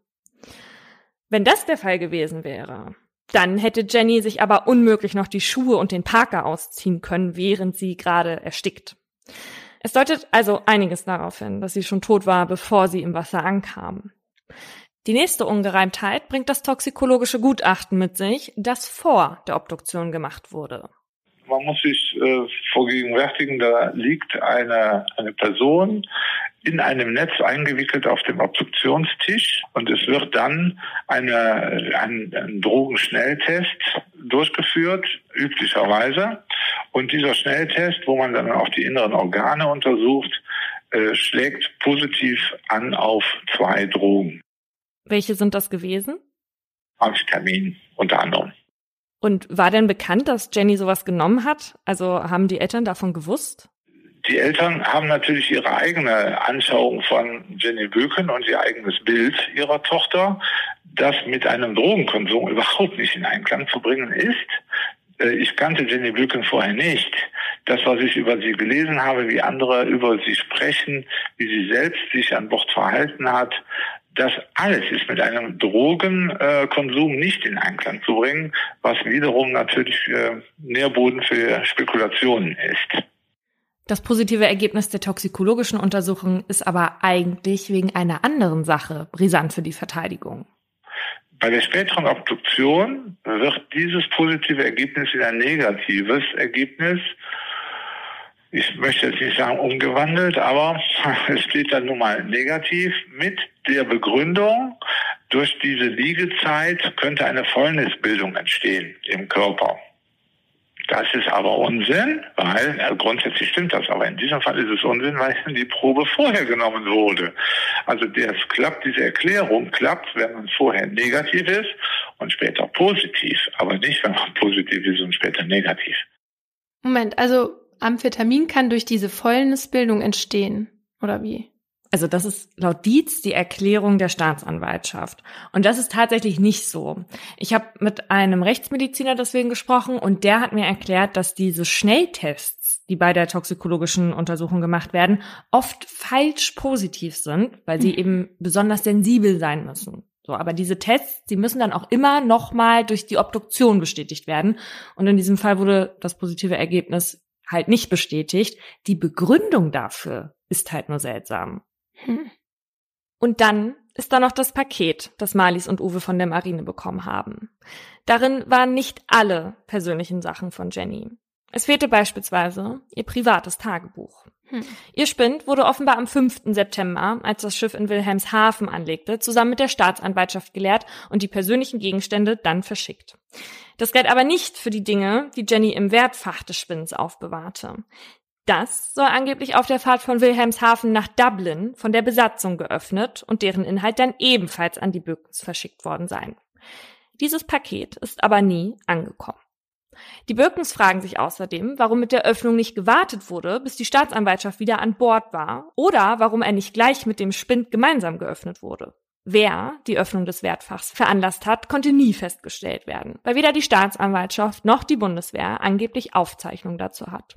Wenn das der Fall gewesen wäre, dann hätte Jenny sich aber unmöglich noch die Schuhe und den Parker ausziehen können, während sie gerade erstickt. Es deutet also einiges darauf hin, dass sie schon tot war, bevor sie im Wasser ankam. Die nächste Ungereimtheit bringt das toxikologische Gutachten mit sich, das vor der Obduktion gemacht wurde. Man muss sich äh, vergegenwärtigen, da liegt eine, eine Person in einem Netz eingewickelt auf dem Obduktionstisch und es wird dann eine, ein, ein Drogenschnelltest durchgeführt, üblicherweise. Und dieser Schnelltest, wo man dann auch die inneren Organe untersucht, äh, schlägt positiv an auf zwei Drogen. Welche sind das gewesen? Amphetamin unter anderem. Und war denn bekannt, dass Jenny sowas genommen hat? Also haben die Eltern davon gewusst? Die Eltern haben natürlich ihre eigene Anschauung von Jenny Böken und ihr eigenes Bild ihrer Tochter, das mit einem Drogenkonsum überhaupt nicht in Einklang zu bringen ist. Ich kannte Jenny Böken vorher nicht. Das, was ich über sie gelesen habe, wie andere über sie sprechen, wie sie selbst sich an Bord verhalten hat, das alles ist mit einem Drogenkonsum nicht in Einklang zu bringen, was wiederum natürlich Nährboden für Spekulationen ist. Das positive Ergebnis der toxikologischen Untersuchung ist aber eigentlich wegen einer anderen Sache brisant für die Verteidigung. Bei der späteren Obduktion wird dieses positive Ergebnis in ein negatives Ergebnis ich möchte jetzt nicht sagen umgewandelt, aber es steht dann nun mal negativ mit der Begründung, durch diese Liegezeit könnte eine Fäulnisbildung entstehen im Körper. Das ist aber Unsinn, weil äh, grundsätzlich stimmt das, aber in diesem Fall ist es Unsinn, weil die Probe vorher genommen wurde. Also das klappt, diese Erklärung klappt, wenn man vorher negativ ist und später positiv, aber nicht, wenn man positiv ist und später negativ. Moment, also Amphetamin kann durch diese Fäulnisbildung entstehen, oder wie? Also das ist laut Dietz die Erklärung der Staatsanwaltschaft. Und das ist tatsächlich nicht so. Ich habe mit einem Rechtsmediziner deswegen gesprochen und der hat mir erklärt, dass diese Schnelltests, die bei der toxikologischen Untersuchung gemacht werden, oft falsch positiv sind, weil sie eben besonders sensibel sein müssen. So, aber diese Tests, die müssen dann auch immer nochmal durch die Obduktion bestätigt werden. Und in diesem Fall wurde das positive Ergebnis halt nicht bestätigt. Die Begründung dafür ist halt nur seltsam. Hm. Und dann ist da noch das Paket, das Marlies und Uwe von der Marine bekommen haben. Darin waren nicht alle persönlichen Sachen von Jenny. Es fehlte beispielsweise ihr privates Tagebuch. Hm. Ihr Spind wurde offenbar am fünften September, als das Schiff in Wilhelmshaven anlegte, zusammen mit der Staatsanwaltschaft geleert und die persönlichen Gegenstände dann verschickt. Das galt aber nicht für die Dinge, die Jenny im Wertfach des Spinns aufbewahrte. Das soll angeblich auf der Fahrt von Wilhelmshaven nach Dublin von der Besatzung geöffnet und deren Inhalt dann ebenfalls an die Böckens verschickt worden sein. Dieses Paket ist aber nie angekommen. Die Böckens fragen sich außerdem, warum mit der Öffnung nicht gewartet wurde, bis die Staatsanwaltschaft wieder an Bord war, oder warum er nicht gleich mit dem Spind gemeinsam geöffnet wurde. Wer die Öffnung des Wertfachs veranlasst hat, konnte nie festgestellt werden, weil weder die Staatsanwaltschaft noch die Bundeswehr angeblich Aufzeichnungen dazu hat.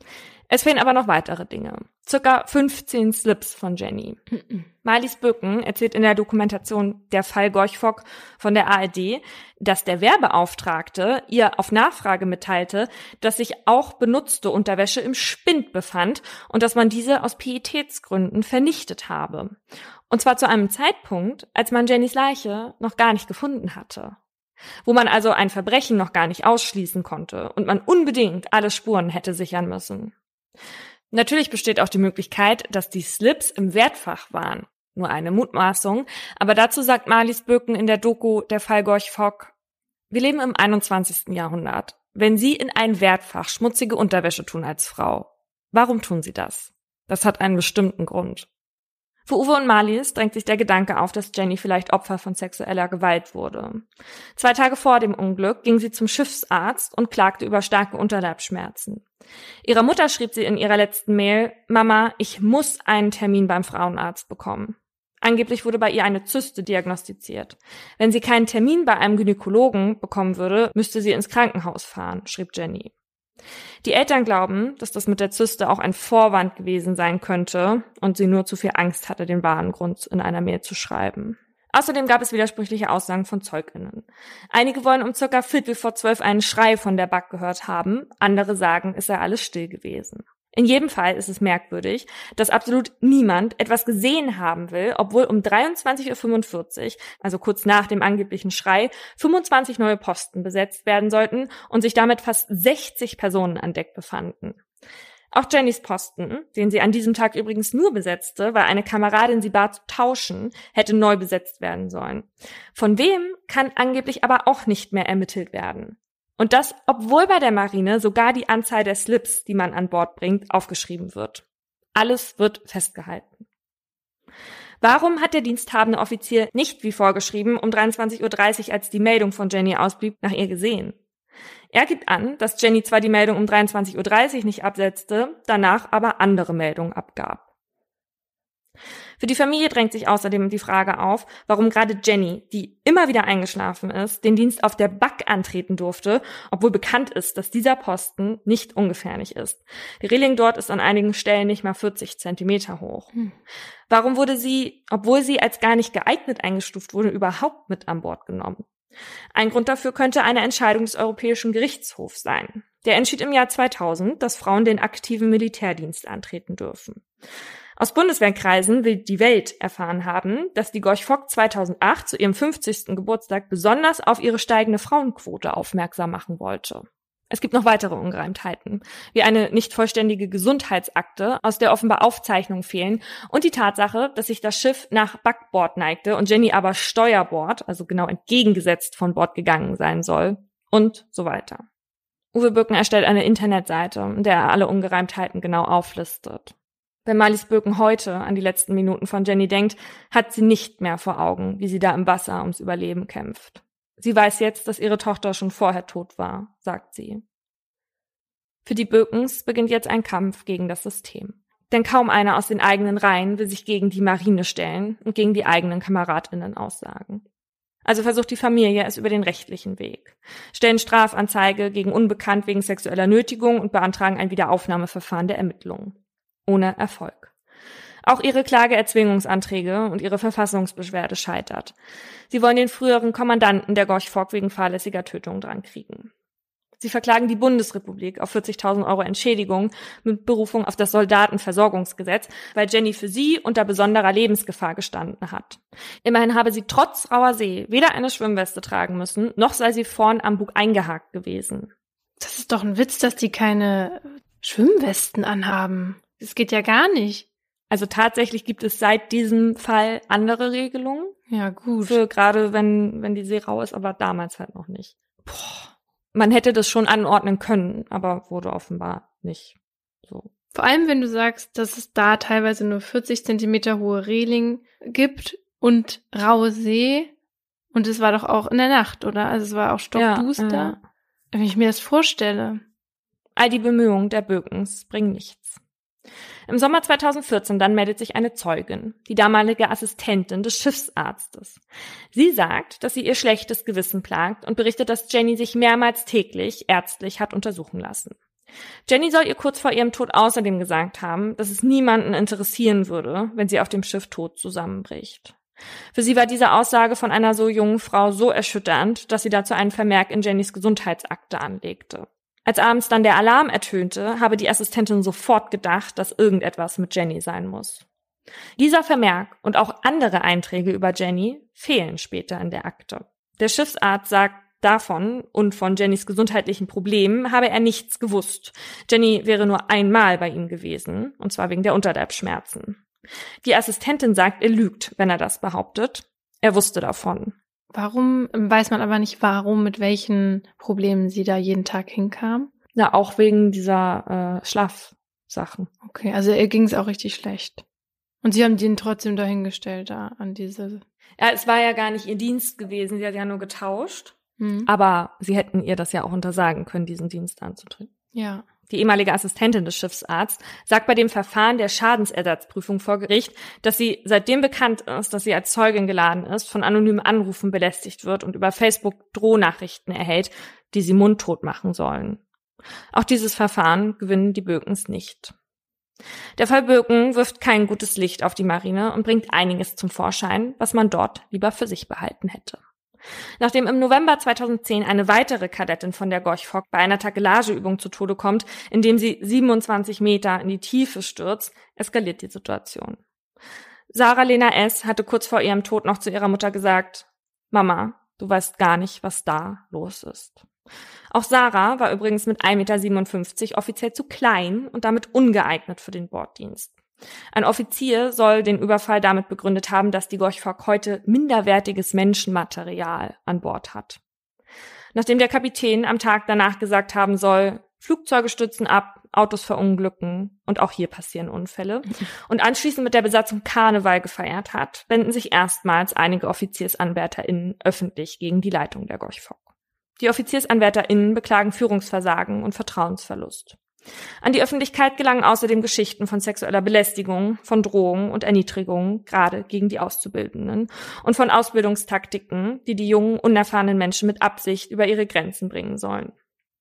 Es fehlen aber noch weitere Dinge. Circa fünfzehn Slips von Jenny. Marlies Böcken erzählt in der Dokumentation Der Fall Gorch-Fock von der A R D, dass der Wehrbeauftragte ihr auf Nachfrage mitteilte, dass sich auch benutzte Unterwäsche im Spind befand und dass man diese aus Pietätsgründen vernichtet habe. Und zwar zu einem Zeitpunkt, als man Jennys Leiche noch gar nicht gefunden hatte. Wo man also ein Verbrechen noch gar nicht ausschließen konnte und man unbedingt alle Spuren hätte sichern müssen. Natürlich besteht auch die Möglichkeit, dass die Slips im Wertfach waren. Nur eine Mutmaßung, aber dazu sagt Marlies Böcken in der Doku Der Fall Gorch-Fock: Wir leben im einundzwanzigsten Jahrhundert. Wenn Sie in ein Wertfach schmutzige Unterwäsche tun als Frau, warum tun Sie das? Das hat einen bestimmten Grund. Für Uwe und Marlies drängt sich der Gedanke auf, dass Jenny vielleicht Opfer von sexueller Gewalt wurde. Zwei Tage vor dem Unglück ging sie zum Schiffsarzt und klagte über starke Unterleibsschmerzen. Ihrer Mutter schrieb sie in ihrer letzten Mail: Mama, ich muss einen Termin beim Frauenarzt bekommen. Angeblich wurde bei ihr eine Zyste diagnostiziert. Wenn sie keinen Termin bei einem Gynäkologen bekommen würde, müsste sie ins Krankenhaus fahren, schrieb Jenny. Die Eltern glauben, dass das mit der Zyste auch ein Vorwand gewesen sein könnte und sie nur zu viel Angst hatte, den wahren Grund in einer Mail zu schreiben. Außerdem gab es widersprüchliche Aussagen von ZeugInnen. Einige wollen um circa Viertel vor zwölf einen Schrei von der Back gehört haben, andere sagen, es sei alles still gewesen. In jedem Fall ist es merkwürdig, dass absolut niemand etwas gesehen haben will, obwohl um dreiundzwanzig Uhr fünfundvierzig, also kurz nach dem angeblichen Schrei, fünfundzwanzig neue Posten besetzt werden sollten und sich damit fast sechzig Personen an Deck befanden. Auch Jennys Posten, den sie an diesem Tag übrigens nur besetzte, weil eine Kameradin sie bat zu tauschen, hätte neu besetzt werden sollen. Von wem kann angeblich aber auch nicht mehr ermittelt werden. Und das, obwohl bei der Marine sogar die Anzahl der Slips, die man an Bord bringt, aufgeschrieben wird. Alles wird festgehalten. Warum hat der diensthabende Offizier nicht, wie vorgeschrieben, um dreiundzwanzig Uhr dreißig, als die Meldung von Jenny ausblieb, nach ihr gesehen? Er gibt an, dass Jenny zwar die Meldung um dreiundzwanzig Uhr dreißig nicht absetzte, danach aber andere Meldungen abgab. Für die Familie drängt sich außerdem die Frage auf, warum gerade Jenny, die immer wieder eingeschlafen ist, den Dienst auf der Back antreten durfte, obwohl bekannt ist, dass dieser Posten nicht ungefährlich ist. Die Reling dort ist an einigen Stellen nicht mal vierzig Zentimeter hoch. Hm. Warum wurde sie, obwohl sie als gar nicht geeignet eingestuft wurde, überhaupt mit an Bord genommen? Ein Grund dafür könnte eine Entscheidung des Europäischen Gerichtshofs sein. Der entschied im Jahr zweitausend, dass Frauen den aktiven Militärdienst antreten dürfen. Aus Bundeswehrkreisen will die Welt erfahren haben, dass die Gorch-Fock zweitausendacht zu ihrem fünfzigsten Geburtstag besonders auf ihre steigende Frauenquote aufmerksam machen wollte. Es gibt noch weitere Ungereimtheiten, wie eine nicht vollständige Gesundheitsakte, aus der offenbar Aufzeichnungen fehlen, und die Tatsache, dass sich das Schiff nach Backbord neigte und Jenny aber Steuerbord, also genau entgegengesetzt von Bord gegangen sein soll, und so weiter. Uwe Böcken erstellt eine Internetseite, in der er alle Ungereimtheiten genau auflistet. Wenn Marlies Böcken heute an die letzten Minuten von Jenny denkt, hat sie nicht mehr vor Augen, wie sie da im Wasser ums Überleben kämpft. Sie weiß jetzt, dass ihre Tochter schon vorher tot war, sagt sie. Für die Böckens beginnt jetzt ein Kampf gegen das System. Denn kaum einer aus den eigenen Reihen will sich gegen die Marine stellen und gegen die eigenen KameradInnen aussagen. Also versucht die Familie es über den rechtlichen Weg, stellen Strafanzeige gegen Unbekannt wegen sexueller Nötigung und beantragen ein Wiederaufnahmeverfahren der Ermittlungen. Ohne Erfolg. Auch ihre Klageerzwingungsanträge und ihre Verfassungsbeschwerde scheitert. Sie wollen den früheren Kommandanten der Gorch Fock wegen fahrlässiger Tötung drankriegen. Sie verklagen die Bundesrepublik auf vierzigtausend Euro Entschädigung mit Berufung auf das Soldatenversorgungsgesetz, weil Jenny für sie unter besonderer Lebensgefahr gestanden hat. Immerhin habe sie trotz rauer See weder eine Schwimmweste tragen müssen, noch sei sie vorn am Bug eingehakt gewesen. Das ist doch ein Witz, dass die keine Schwimmwesten anhaben. Das geht ja gar nicht. Also tatsächlich gibt es seit diesem Fall andere Regelungen. Ja, gut. Für gerade wenn, wenn die See rau ist, aber damals halt noch nicht. Boah. Man hätte das schon anordnen können, aber wurde offenbar nicht so. Vor allem, wenn du sagst, dass es da teilweise nur vierzig Zentimeter hohe Reling gibt und raue See. Und es war doch auch in der Nacht, oder? Also es war auch stockduster. Ja, ja. Wenn ich mir das vorstelle. All die Bemühungen der Böckens bringen nichts. Im Sommer zweitausendvierzehn dann meldet sich eine Zeugin, die damalige Assistentin des Schiffsarztes. Sie sagt, dass sie ihr schlechtes Gewissen plagt und berichtet, dass Jenny sich mehrmals täglich ärztlich hat untersuchen lassen. Jenny soll ihr kurz vor ihrem Tod außerdem gesagt haben, dass es niemanden interessieren würde, wenn sie auf dem Schiff tot zusammenbricht. Für sie war diese Aussage von einer so jungen Frau so erschütternd, dass sie dazu einen Vermerk in Jennys Gesundheitsakte anlegte. Als abends dann der Alarm ertönte, habe die Assistentin sofort gedacht, dass irgendetwas mit Jenny sein muss. Dieser Vermerk und auch andere Einträge über Jenny fehlen später in der Akte. Der Schiffsarzt sagt davon und von Jennys gesundheitlichen Problemen habe er nichts gewusst. Jenny wäre nur einmal bei ihm gewesen, und zwar wegen der Unterleibsschmerzen. Die Assistentin sagt, er lügt, wenn er das behauptet. Er wusste davon. Warum, weiß man aber nicht, warum, mit welchen Problemen sie da jeden Tag hinkam? Na, auch wegen dieser äh, Schlafsachen. Okay, also ihr ging es auch richtig schlecht. Und sie haben den trotzdem dahingestellt da an diese... Ja, es war ja gar nicht ihr Dienst gewesen, sie hat ja nur getauscht. Hm. Aber sie hätten ihr das ja auch untersagen können, diesen Dienst anzutreten. Ja. Die ehemalige Assistentin des Schiffsarztes sagt bei dem Verfahren der Schadensersatzprüfung vor Gericht, dass sie seitdem bekannt ist, dass sie als Zeugin geladen ist, von anonymen Anrufen belästigt wird und über Facebook Drohnachrichten erhält, die sie mundtot machen sollen. Auch dieses Verfahren gewinnen die Böckens nicht. Der Fall Böcken wirft kein gutes Licht auf die Marine und bringt einiges zum Vorschein, was man dort lieber für sich behalten hätte. Nachdem im November zweitausendzehn eine weitere Kadettin von der Gorch Fock bei einer Takelageübung zu Tode kommt, indem sie siebenundzwanzig Meter in die Tiefe stürzt, eskaliert die Situation. Sarah Lena S. hatte kurz vor ihrem Tod noch zu ihrer Mutter gesagt, Mama, du weißt gar nicht, was da los ist. Auch Sarah war übrigens mit ein Meter siebenundfünfzig offiziell zu klein und damit ungeeignet für den Borddienst. Ein Offizier soll den Überfall damit begründet haben, dass die Gorch Fock heute minderwertiges Menschenmaterial an Bord hat. Nachdem der Kapitän am Tag danach gesagt haben soll, Flugzeuge stürzen ab, Autos verunglücken und auch hier passieren Unfälle und anschließend mit der Besatzung Karneval gefeiert hat, wenden sich erstmals einige OffiziersanwärterInnen öffentlich gegen die Leitung der Gorch Fock. Die OffiziersanwärterInnen beklagen Führungsversagen und Vertrauensverlust. An die Öffentlichkeit gelangen außerdem Geschichten von sexueller Belästigung, von Drohung und Erniedrigung, gerade gegen die Auszubildenden, und von Ausbildungstaktiken, die die jungen, unerfahrenen Menschen mit Absicht über ihre Grenzen bringen sollen.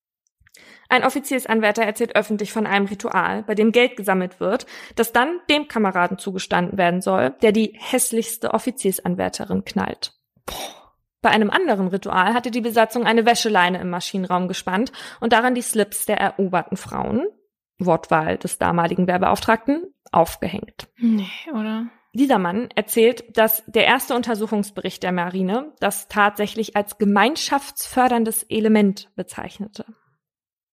Ein Offiziersanwärter erzählt öffentlich von einem Ritual, bei dem Geld gesammelt wird, das dann dem Kameraden zugestanden werden soll, der die hässlichste Offiziersanwärterin knallt. Bei einem anderen Ritual hatte die Besatzung eine Wäscheleine im Maschinenraum gespannt und daran die Slips der eroberten Frauen, Wortwahl des damaligen Werbeauftragten, aufgehängt. Nee, oder? Dieser Mann erzählt, dass der erste Untersuchungsbericht der Marine das tatsächlich als gemeinschaftsförderndes Element bezeichnete.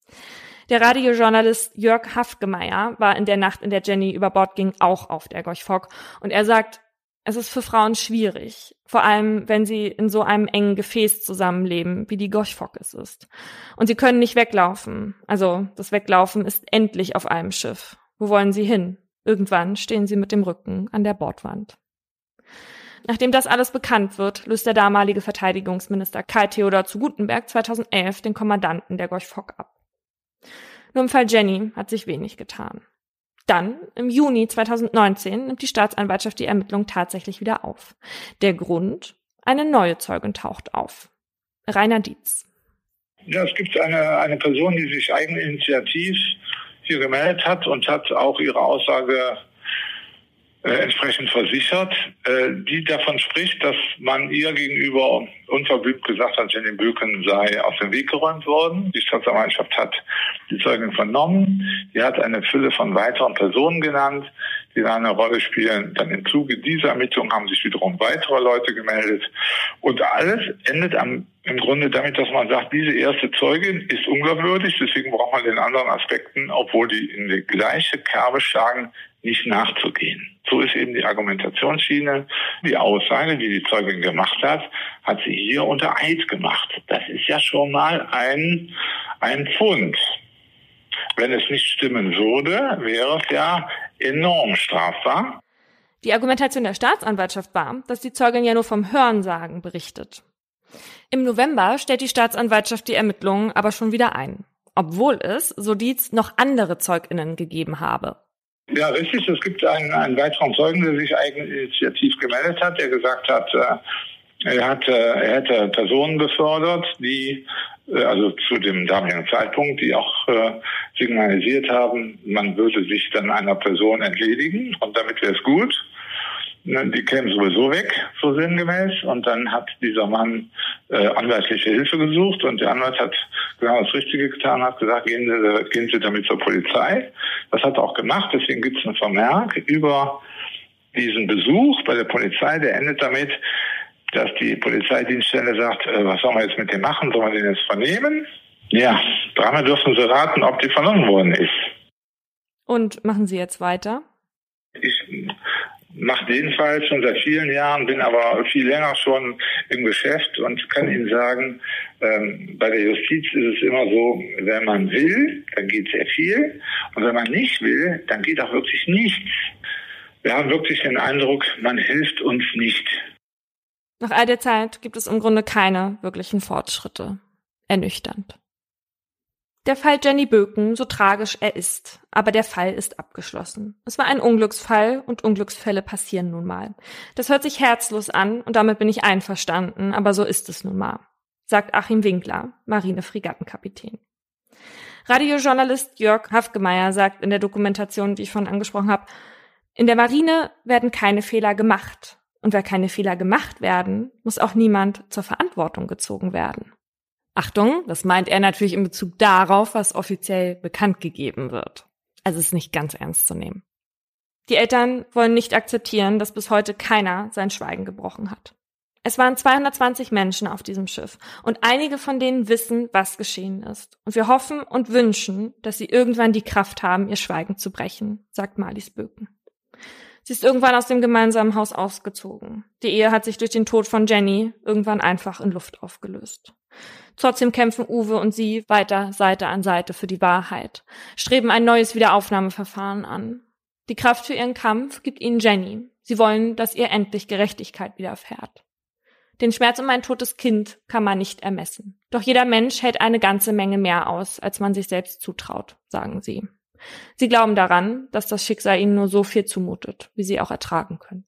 Der Radiojournalist Jörg Hafgemeyer war in der Nacht, in der Jenny über Bord ging, auch auf der Gorch Fock. Und er sagt, es ist für Frauen schwierig, vor allem wenn sie in so einem engen Gefäß zusammenleben, wie die Gorch Fock es ist. Und sie können nicht weglaufen. Also das Weglaufen ist endlich auf einem Schiff. Wo wollen sie hin? Irgendwann stehen sie mit dem Rücken an der Bordwand. Nachdem das alles bekannt wird, löst der damalige Verteidigungsminister Karl Theodor zu Guttenberg zweitausendelf den Kommandanten der Gorch Fock ab. Nur im Fall Jenny hat sich wenig getan. Dann, im Juni zweitausendneunzehn, nimmt die Staatsanwaltschaft die Ermittlung tatsächlich wieder auf. Der Grund? Eine neue Zeugin taucht auf. Rainer Dietz. Ja, es gibt eine, eine Person, die sich eigeninitiativ hier gemeldet hat und hat auch ihre Aussage äh, entsprechend versichert, äh, die davon spricht, dass man ihr gegenüber unverblümt gesagt hat, Jenny Böken sei aus dem Weg geräumt worden. Die Staatsanwaltschaft hat die Zeugin vernommen. Die hat eine Fülle von weiteren Personen genannt, die da eine Rolle spielen. Dann im Zuge dieser Ermittlungen haben sich wiederum weitere Leute gemeldet. Und alles endet am, im Grunde damit, dass man sagt, diese erste Zeugin ist unglaubwürdig, deswegen braucht man den anderen Aspekten, obwohl die in die gleiche Kerbe schlagen, nicht nachzugehen. So ist eben die Argumentationsschiene. Die Aussage, die die Zeugin gemacht hat, hat sie hier unter Eid gemacht. Das ist ja schon mal ein, ein Pfund. Wenn es nicht stimmen würde, wäre es ja enorm strafbar. Die Argumentation der Staatsanwaltschaft war, dass die Zeugin ja nur vom Hörensagen berichtet. Im November stellt die Staatsanwaltschaft die Ermittlungen aber schon wieder ein, obwohl es, so Dietz, noch andere ZeugInnen gegeben habe. Ja, richtig. Es gibt einen, einen weiteren Zeugen, der sich eigeninitiativ gemeldet hat, der gesagt hat, äh, er, hat, äh, er hätte Personen befördert, die, äh, also zu dem damaligen Zeitpunkt, die auch äh, signalisiert haben, man würde sich dann einer Person entledigen und damit wäre es gut. Die kämen sowieso weg, so sinngemäß. Und dann hat dieser Mann äh, anwaltliche Hilfe gesucht und der Anwalt hat genau das Richtige getan, hat gesagt, gehen Sie, gehen Sie damit zur Polizei. Das hat er auch gemacht, deswegen gibt es einen Vermerk über diesen Besuch bei der Polizei. Der endet damit, dass die Polizeidienststelle sagt, äh, was sollen wir jetzt mit dem machen? Sollen wir den jetzt vernehmen? Ja, dreimal dürfen Sie raten, ob die vernommen worden ist. Und machen Sie jetzt weiter? Ich mache den Fall schon seit vielen Jahren, bin aber viel länger schon im Geschäft und kann Ihnen sagen, ähm, bei der Justiz ist es immer so, wenn man will, dann geht sehr viel und wenn man nicht will, dann geht auch wirklich nichts. Wir haben wirklich den Eindruck, man hilft uns nicht. Nach all der Zeit gibt es im Grunde keine wirklichen Fortschritte. Ernüchternd. Der Fall Jenny Böken, so tragisch er ist, aber der Fall ist abgeschlossen. Es war ein Unglücksfall und Unglücksfälle passieren nun mal. Das hört sich herzlos an und damit bin ich einverstanden, aber so ist es nun mal, sagt Achim Winkler, Marine-Fregattenkapitän. Radiojournalist Jörg Hafgemeyer sagt in der Dokumentation, die ich vorhin angesprochen habe, in der Marine werden keine Fehler gemacht. Und weil keine Fehler gemacht werden, muss auch niemand zur Verantwortung gezogen werden. Achtung, das meint er natürlich in Bezug darauf, was offiziell bekannt gegeben wird. Also es ist nicht ganz ernst zu nehmen. Die Eltern wollen nicht akzeptieren, dass bis heute keiner sein Schweigen gebrochen hat. Es waren zweihundertzwanzig Menschen auf diesem Schiff und einige von denen wissen, was geschehen ist. Und wir hoffen und wünschen, dass sie irgendwann die Kraft haben, ihr Schweigen zu brechen, sagt Marlies Böken. Sie ist irgendwann aus dem gemeinsamen Haus ausgezogen. Die Ehe hat sich durch den Tod von Jenny irgendwann einfach in Luft aufgelöst. Trotzdem kämpfen Uwe und sie weiter Seite an Seite für die Wahrheit, streben ein neues Wiederaufnahmeverfahren an. Die Kraft für ihren Kampf gibt ihnen Jenny. Sie wollen, dass ihr endlich Gerechtigkeit widerfährt. Den Schmerz um ein totes Kind kann man nicht ermessen. Doch jeder Mensch hält eine ganze Menge mehr aus, als man sich selbst zutraut, sagen sie. Sie glauben daran, dass das Schicksal ihnen nur so viel zumutet, wie sie auch ertragen können.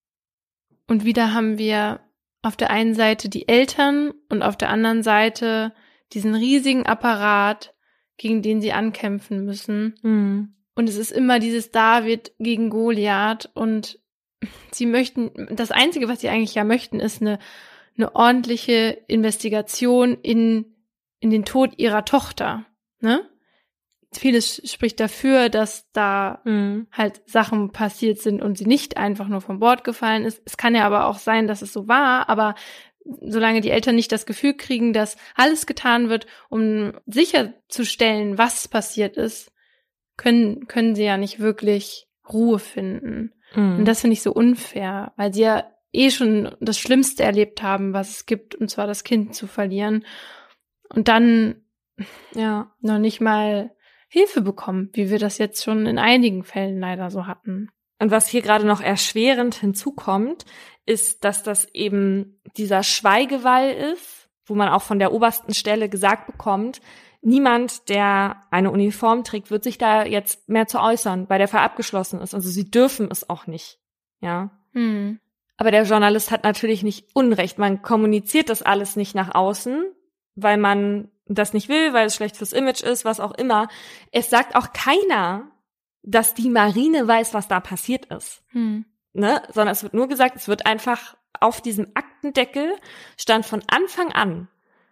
Und wieder haben wir auf der einen Seite die Eltern und auf der anderen Seite diesen riesigen Apparat, gegen den sie ankämpfen müssen. Mhm. Und es ist immer dieses David gegen Goliath und sie möchten, das Einzige, was sie eigentlich ja möchten, ist eine, eine ordentliche Investigation in, in den Tod ihrer Tochter, ne? Vieles spricht dafür, dass da mhm. halt Sachen passiert sind und sie nicht einfach nur vom Bord gefallen ist. Es kann ja aber auch sein, dass es so war, aber solange die Eltern nicht das Gefühl kriegen, dass alles getan wird, um sicherzustellen, was passiert ist, können, können sie ja nicht wirklich Ruhe finden. Mhm. Und das finde ich so unfair, weil sie ja eh schon das Schlimmste erlebt haben, was es gibt, und zwar das Kind zu verlieren. Und dann ja noch nicht mal Hilfe bekommen, wie wir das jetzt schon in einigen Fällen leider so hatten. Und was hier gerade noch erschwerend hinzukommt, ist, dass das eben dieser Schweigewall ist, wo man auch von der obersten Stelle gesagt bekommt, niemand, der eine Uniform trägt, wird sich da jetzt mehr zu äußern, weil der Fall abgeschlossen ist. Also sie dürfen es auch nicht. Ja. Hm. Aber der Journalist hat natürlich nicht Unrecht. Man kommuniziert das alles nicht nach außen, weil man das nicht will, weil es schlecht fürs Image ist, was auch immer. Es sagt auch keiner, dass die Marine weiß, was da passiert ist. Hm. Ne? Sondern es wird nur gesagt, es wird einfach auf diesem Aktendeckel stand von Anfang an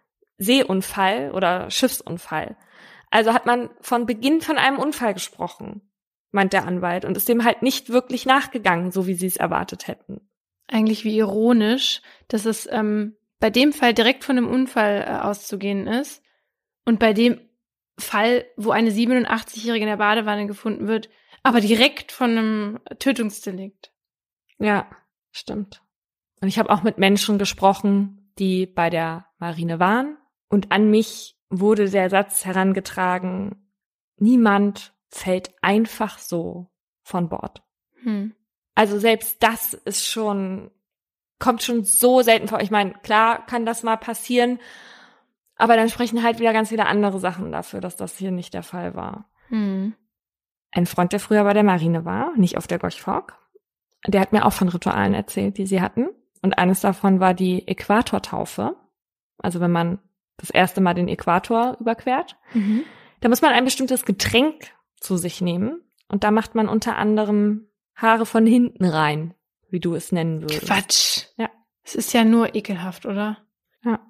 Seeunfall oder Schiffsunfall. Also hat man von Beginn von einem Unfall gesprochen, meint der Anwalt, und ist dem halt nicht wirklich nachgegangen, so wie sie es erwartet hätten. Eigentlich wie ironisch, dass es ähm, bei dem Fall direkt von einem Unfall äh, auszugehen ist und bei dem Fall, wo eine siebenundachtzigjährige in der Badewanne gefunden wird, aber direkt von einem Tötungsdelikt. Ja, stimmt. Und ich habe auch mit Menschen gesprochen, die bei der Marine waren, und an mich wurde der Satz herangetragen, niemand fällt einfach so von Bord. Hm. Also selbst das ist schon, kommt schon so selten vor. Ich meine, klar kann das mal passieren, aber dann sprechen halt wieder ganz viele andere Sachen dafür, dass das hier nicht der Fall war. Hm. Ein Freund, der früher bei der Marine war, nicht auf der Gorch Fock, der hat mir auch von Ritualen erzählt, die sie hatten. Und eines davon war die Äquatortaufe. Also wenn man das erste Mal den Äquator überquert, Mhm. da muss man ein bestimmtes Getränk zu sich nehmen. Und da macht man unter anderem Haare von hinten rein, wie du es nennen würdest. Quatsch. Ja. Es ist ja nur ekelhaft, oder? Ja.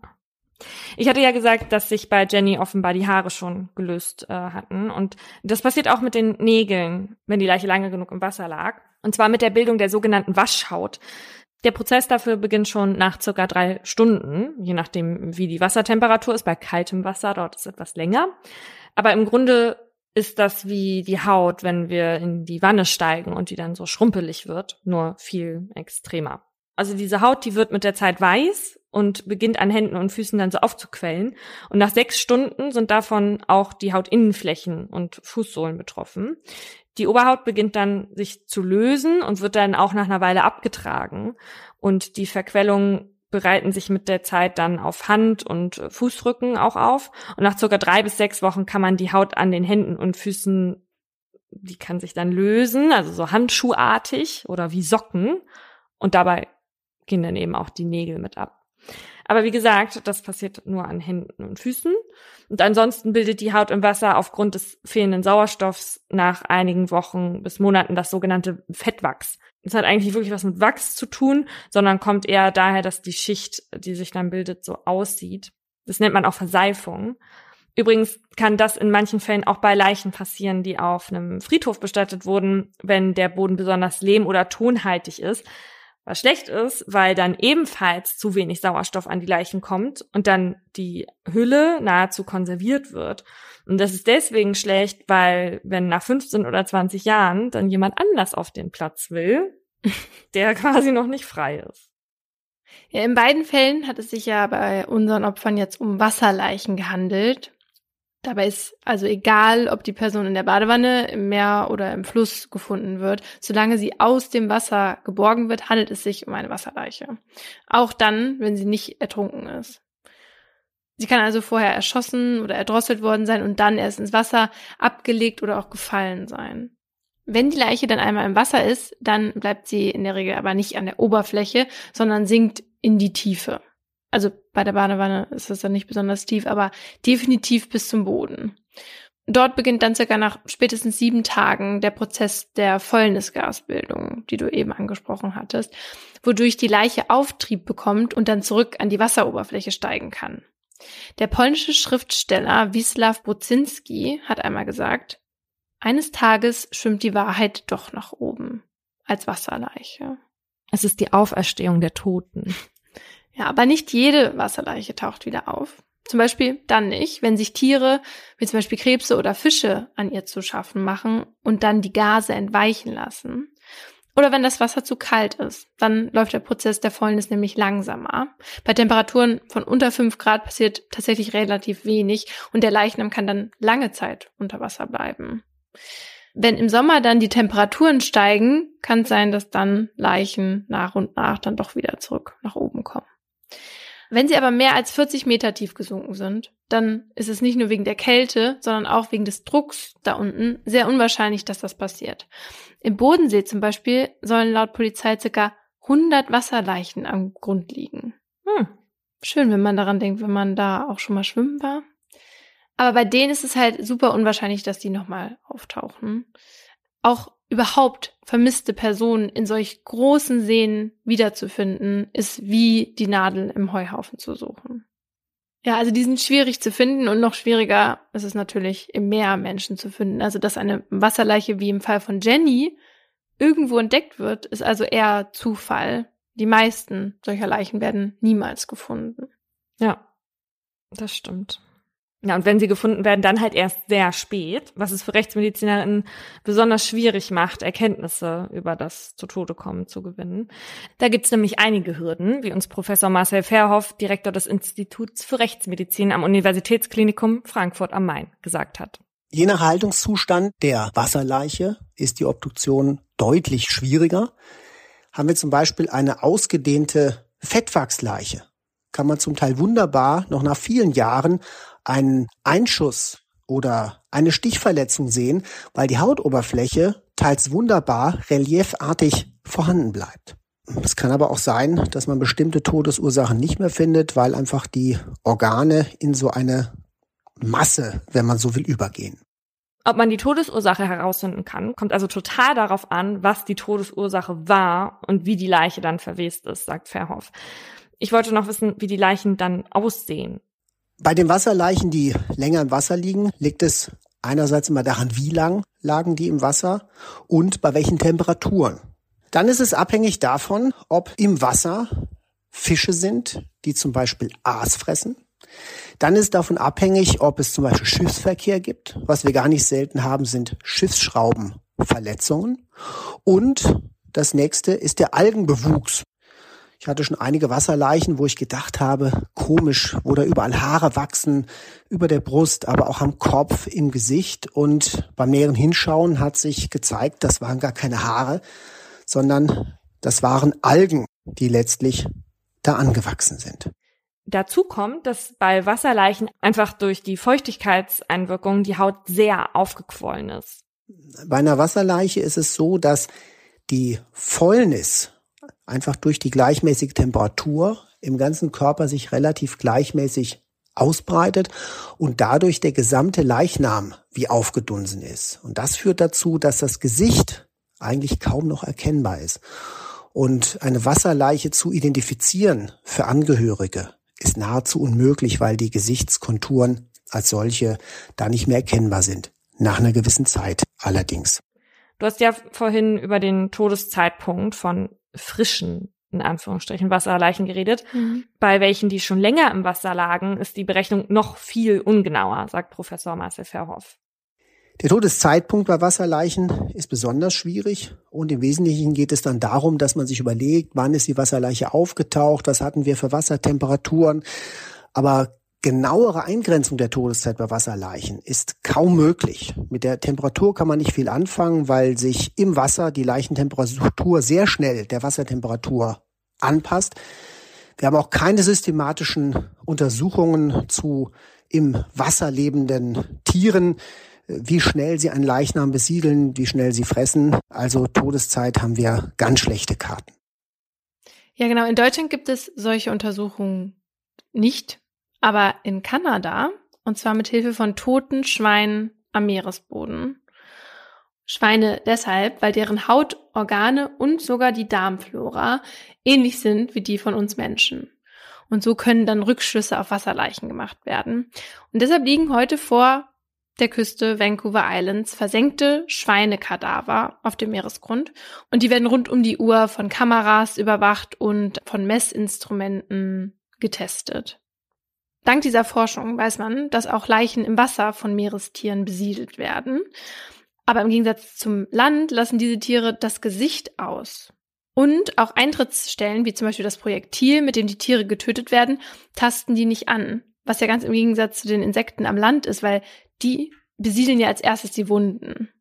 Ich hatte ja gesagt, dass sich bei Jenny offenbar die Haare schon gelöst äh, hatten. Und das passiert auch mit den Nägeln, wenn die Leiche lange genug im Wasser lag. Und zwar mit der Bildung der sogenannten Waschhaut. Der Prozess dafür beginnt schon nach circa drei Stunden, je nachdem, wie die Wassertemperatur ist. Bei kaltem Wasser dauert es etwas länger. Aber im Grunde ist das wie die Haut, wenn wir in die Wanne steigen und die dann so schrumpelig wird, nur viel extremer. Also diese Haut, die wird mit der Zeit weiß und beginnt an Händen und Füßen dann so aufzuquellen. Und nach sechs Stunden sind davon auch die Hautinnenflächen und Fußsohlen betroffen. Die Oberhaut beginnt dann sich zu lösen und wird dann auch nach einer Weile abgetragen. Und die Verquellungen bereiten sich mit der Zeit dann auf Hand- und Fußrücken auch auf. Und nach circa drei bis sechs Wochen kann man die Haut an den Händen und Füßen, die kann sich dann lösen, also so handschuhartig oder wie Socken. Und dabei gehen dann eben auch die Nägel mit ab. Aber wie gesagt, das passiert nur an Händen und Füßen. Und ansonsten bildet die Haut im Wasser aufgrund des fehlenden Sauerstoffs nach einigen Wochen bis Monaten das sogenannte Fettwachs. Das hat eigentlich wirklich was mit Wachs zu tun, sondern kommt eher daher, dass die Schicht, die sich dann bildet, so aussieht. Das nennt man auch Verseifung. Übrigens kann das in manchen Fällen auch bei Leichen passieren, die auf einem Friedhof bestattet wurden, wenn der Boden besonders lehm- oder tonhaltig ist. Was schlecht ist, weil dann ebenfalls zu wenig Sauerstoff an die Leichen kommt und dann die Hülle nahezu konserviert wird. Und das ist deswegen schlecht, weil wenn nach fünfzehn oder zwanzig Jahren dann jemand anders auf den Platz will, der quasi noch nicht frei ist. Ja, in beiden Fällen hat es sich ja bei unseren Opfern jetzt um Wasserleichen gehandelt. Dabei ist also egal, ob die Person in der Badewanne, im Meer oder im Fluss gefunden wird. Solange sie aus dem Wasser geborgen wird, handelt es sich um eine Wasserleiche. Auch dann, wenn sie nicht ertrunken ist. Sie kann also vorher erschossen oder erdrosselt worden sein und dann erst ins Wasser abgelegt oder auch gefallen sein. Wenn die Leiche dann einmal im Wasser ist, dann bleibt sie in der Regel aber nicht an der Oberfläche, sondern sinkt in die Tiefe. Also bei der Badewanne ist es dann nicht besonders tief, aber definitiv bis zum Boden. Dort beginnt dann circa nach spätestens sieben Tagen der Prozess der Fäulnisgasbildung, die du eben angesprochen hattest, wodurch die Leiche Auftrieb bekommt und dann zurück an die Wasseroberfläche steigen kann. Der polnische Schriftsteller Wisław Bocinski hat einmal gesagt, eines Tages schwimmt die Wahrheit doch nach oben, als Wasserleiche. Es ist die Auferstehung der Toten. Ja, aber nicht jede Wasserleiche taucht wieder auf. Zum Beispiel dann nicht, wenn sich Tiere, wie zum Beispiel Krebse oder Fische, an ihr zu schaffen machen und dann die Gase entweichen lassen. Oder wenn das Wasser zu kalt ist, dann läuft der Prozess der Fäulnis nämlich langsamer. Bei Temperaturen von unter fünf Grad passiert tatsächlich relativ wenig und der Leichnam kann dann lange Zeit unter Wasser bleiben. Wenn im Sommer dann die Temperaturen steigen, kann es sein, dass dann Leichen nach und nach dann doch wieder zurück nach oben kommen. Wenn sie aber mehr als vierzig Meter tief gesunken sind, dann ist es nicht nur wegen der Kälte, sondern auch wegen des Drucks da unten sehr unwahrscheinlich, dass das passiert. Im Bodensee zum Beispiel sollen laut Polizei ca. hundert Wasserleichen am Grund liegen. Hm. Schön, wenn man daran denkt, wenn man da auch schon mal schwimmen war. Aber bei denen ist es halt super unwahrscheinlich, dass die nochmal auftauchen. Auch überhaupt vermisste Personen in solch großen Seen wiederzufinden, ist wie die Nadel im Heuhaufen zu suchen. Ja, also die sind schwierig zu finden und noch schwieriger ist es natürlich im Meer Menschen zu finden. Also dass eine Wasserleiche wie im Fall von Jenny irgendwo entdeckt wird, ist also eher Zufall. Die meisten solcher Leichen werden niemals gefunden. Ja, das stimmt. Ja, und wenn sie gefunden werden, dann halt erst sehr spät, was es für RechtsmedizinerInnen besonders schwierig macht, Erkenntnisse über das Zu-Tode-Kommen zu gewinnen. Da gibt's nämlich einige Hürden, wie uns Professor Marcel Verhoff, Direktor des Instituts für Rechtsmedizin am Universitätsklinikum Frankfurt am Main, gesagt hat. Je nach Haltungszustand der Wasserleiche ist die Obduktion deutlich schwieriger. Haben wir zum Beispiel eine ausgedehnte Fettwachsleiche, kann man zum Teil wunderbar noch nach vielen Jahren einen Einschuss oder eine Stichverletzung sehen, weil die Hautoberfläche teils wunderbar reliefartig vorhanden bleibt. Es kann aber auch sein, dass man bestimmte Todesursachen nicht mehr findet, weil einfach die Organe in so eine Masse, wenn man so will, übergehen. Ob man die Todesursache herausfinden kann, kommt also total darauf an, was die Todesursache war und wie die Leiche dann verwest ist, sagt Verhoff. Ich wollte noch wissen, wie die Leichen dann aussehen. Bei den Wasserleichen, die länger im Wasser liegen, liegt es einerseits immer daran, wie lang lagen die im Wasser und bei welchen Temperaturen. Dann ist es abhängig davon, ob im Wasser Fische sind, die zum Beispiel Aas fressen. Dann ist davon abhängig, ob es zum Beispiel Schiffsverkehr gibt. Was wir gar nicht selten haben, sind Schiffsschraubenverletzungen. Und das nächste ist der Algenbewuchs. Ich hatte schon einige Wasserleichen, wo ich gedacht habe, komisch, wo da überall Haare wachsen, über der Brust, aber auch am Kopf, im Gesicht. Und beim näheren Hinschauen hat sich gezeigt, das waren gar keine Haare, sondern das waren Algen, die letztlich da angewachsen sind. Dazu kommt, dass bei Wasserleichen einfach durch die Feuchtigkeitseinwirkung die Haut sehr aufgequollen ist. Bei einer Wasserleiche ist es so, dass die Fäulnis einfach durch die gleichmäßige Temperatur im ganzen Körper sich relativ gleichmäßig ausbreitet und dadurch der gesamte Leichnam wie aufgedunsen ist. Und das führt dazu, dass das Gesicht eigentlich kaum noch erkennbar ist. Und eine Wasserleiche zu identifizieren für Angehörige ist nahezu unmöglich, weil die Gesichtskonturen als solche da nicht mehr erkennbar sind. Nach einer gewissen Zeit allerdings. Du hast ja vorhin über den Todeszeitpunkt von frischen, in Anführungsstrichen, Wasserleichen geredet. Mhm. Bei welchen, die schon länger im Wasser lagen, ist die Berechnung noch viel ungenauer, sagt Professor Marcel Verhoff. Der Todeszeitpunkt bei Wasserleichen ist besonders schwierig und im Wesentlichen geht es dann darum, dass man sich überlegt, wann ist die Wasserleiche aufgetaucht, was hatten wir für Wassertemperaturen. Aber genauere Eingrenzung der Todeszeit bei Wasserleichen ist kaum möglich. Mit der Temperatur kann man nicht viel anfangen, weil sich im Wasser die Leichentemperatur sehr schnell der Wassertemperatur anpasst. Wir haben auch keine systematischen Untersuchungen zu im Wasser lebenden Tieren, wie schnell sie einen Leichnam besiedeln, wie schnell sie fressen. Also Todeszeit haben wir ganz schlechte Karten. Ja, genau. In Deutschland gibt es solche Untersuchungen nicht. Aber in Kanada, und zwar mit Hilfe von toten Schweinen am Meeresboden. Schweine deshalb, weil deren Haut, Organe und sogar die Darmflora ähnlich sind wie die von uns Menschen. Und so können dann Rückschlüsse auf Wasserleichen gemacht werden. Und deshalb liegen heute vor der Küste Vancouver Islands versenkte Schweinekadaver auf dem Meeresgrund und die werden rund um die Uhr von Kameras überwacht und von Messinstrumenten getestet. Dank dieser Forschung weiß man, dass auch Leichen im Wasser von Meerestieren besiedelt werden. Aber im Gegensatz zum Land lassen diese Tiere das Gesicht aus. Und auch Eintrittsstellen, wie zum Beispiel das Projektil, mit dem die Tiere getötet werden, tasten die nicht an. Was ja ganz im Gegensatz zu den Insekten am Land ist, weil die besiedeln ja als erstes die Wunden.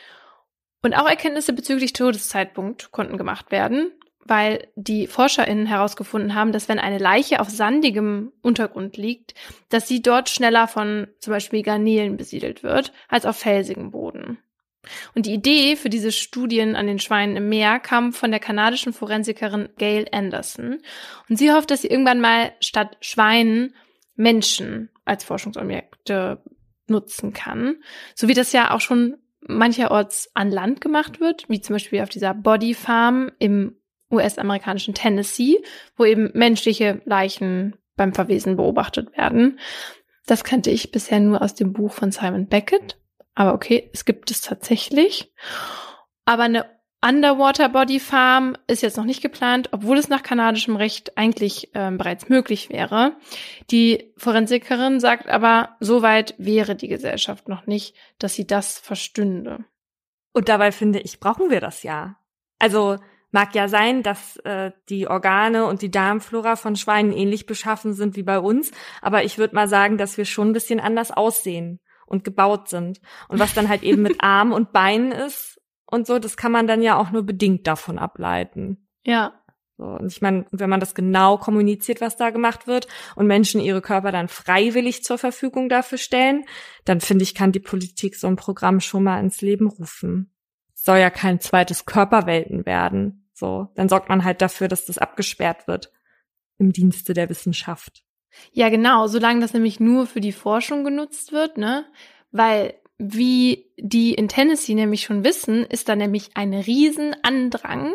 Und auch Erkenntnisse bezüglich Todeszeitpunkt konnten gemacht werden, weil die ForscherInnen herausgefunden haben, dass wenn eine Leiche auf sandigem Untergrund liegt, dass sie dort schneller von zum Beispiel Garnelen besiedelt wird, als auf felsigem Boden. Und die Idee für diese Studien an den Schweinen im Meer kam von der kanadischen Forensikerin Gail Anderson. Und sie hofft, dass sie irgendwann mal statt Schweinen Menschen als Forschungsobjekte nutzen kann. So wie das ja auch schon mancherorts an Land gemacht wird, wie zum Beispiel auf dieser Body Farm im U S-amerikanischen Tennessee, wo eben menschliche Leichen beim Verwesen beobachtet werden. Das kannte ich bisher nur aus dem Buch von Simon Beckett. Aber okay, es gibt es tatsächlich. Aber eine Underwater Body Farm ist jetzt noch nicht geplant, obwohl es nach kanadischem Recht eigentlich äh, bereits möglich wäre. Die Forensikerin sagt aber, so weit wäre die Gesellschaft noch nicht, dass sie das verstünde. Und dabei finde ich, brauchen wir das ja. Also mag ja sein, dass äh, die Organe und die Darmflora von Schweinen ähnlich beschaffen sind wie bei uns, aber ich würde mal sagen, dass wir schon ein bisschen anders aussehen und gebaut sind. Und was dann halt eben mit Armen und Beinen ist und so, das kann man dann ja auch nur bedingt davon ableiten. Ja. So, und ich meine, wenn man das genau kommuniziert, was da gemacht wird und Menschen ihre Körper dann freiwillig zur Verfügung dafür stellen, dann finde ich, kann die Politik so ein Programm schon mal ins Leben rufen. Es soll ja kein zweites Körperwelten werden. So, dann sorgt man halt dafür, dass das abgesperrt wird im Dienste der Wissenschaft. Ja, genau, solange das nämlich nur für die Forschung genutzt wird, ne? Weil, wie die in Tennessee nämlich schon wissen, ist da nämlich ein riesen Andrang,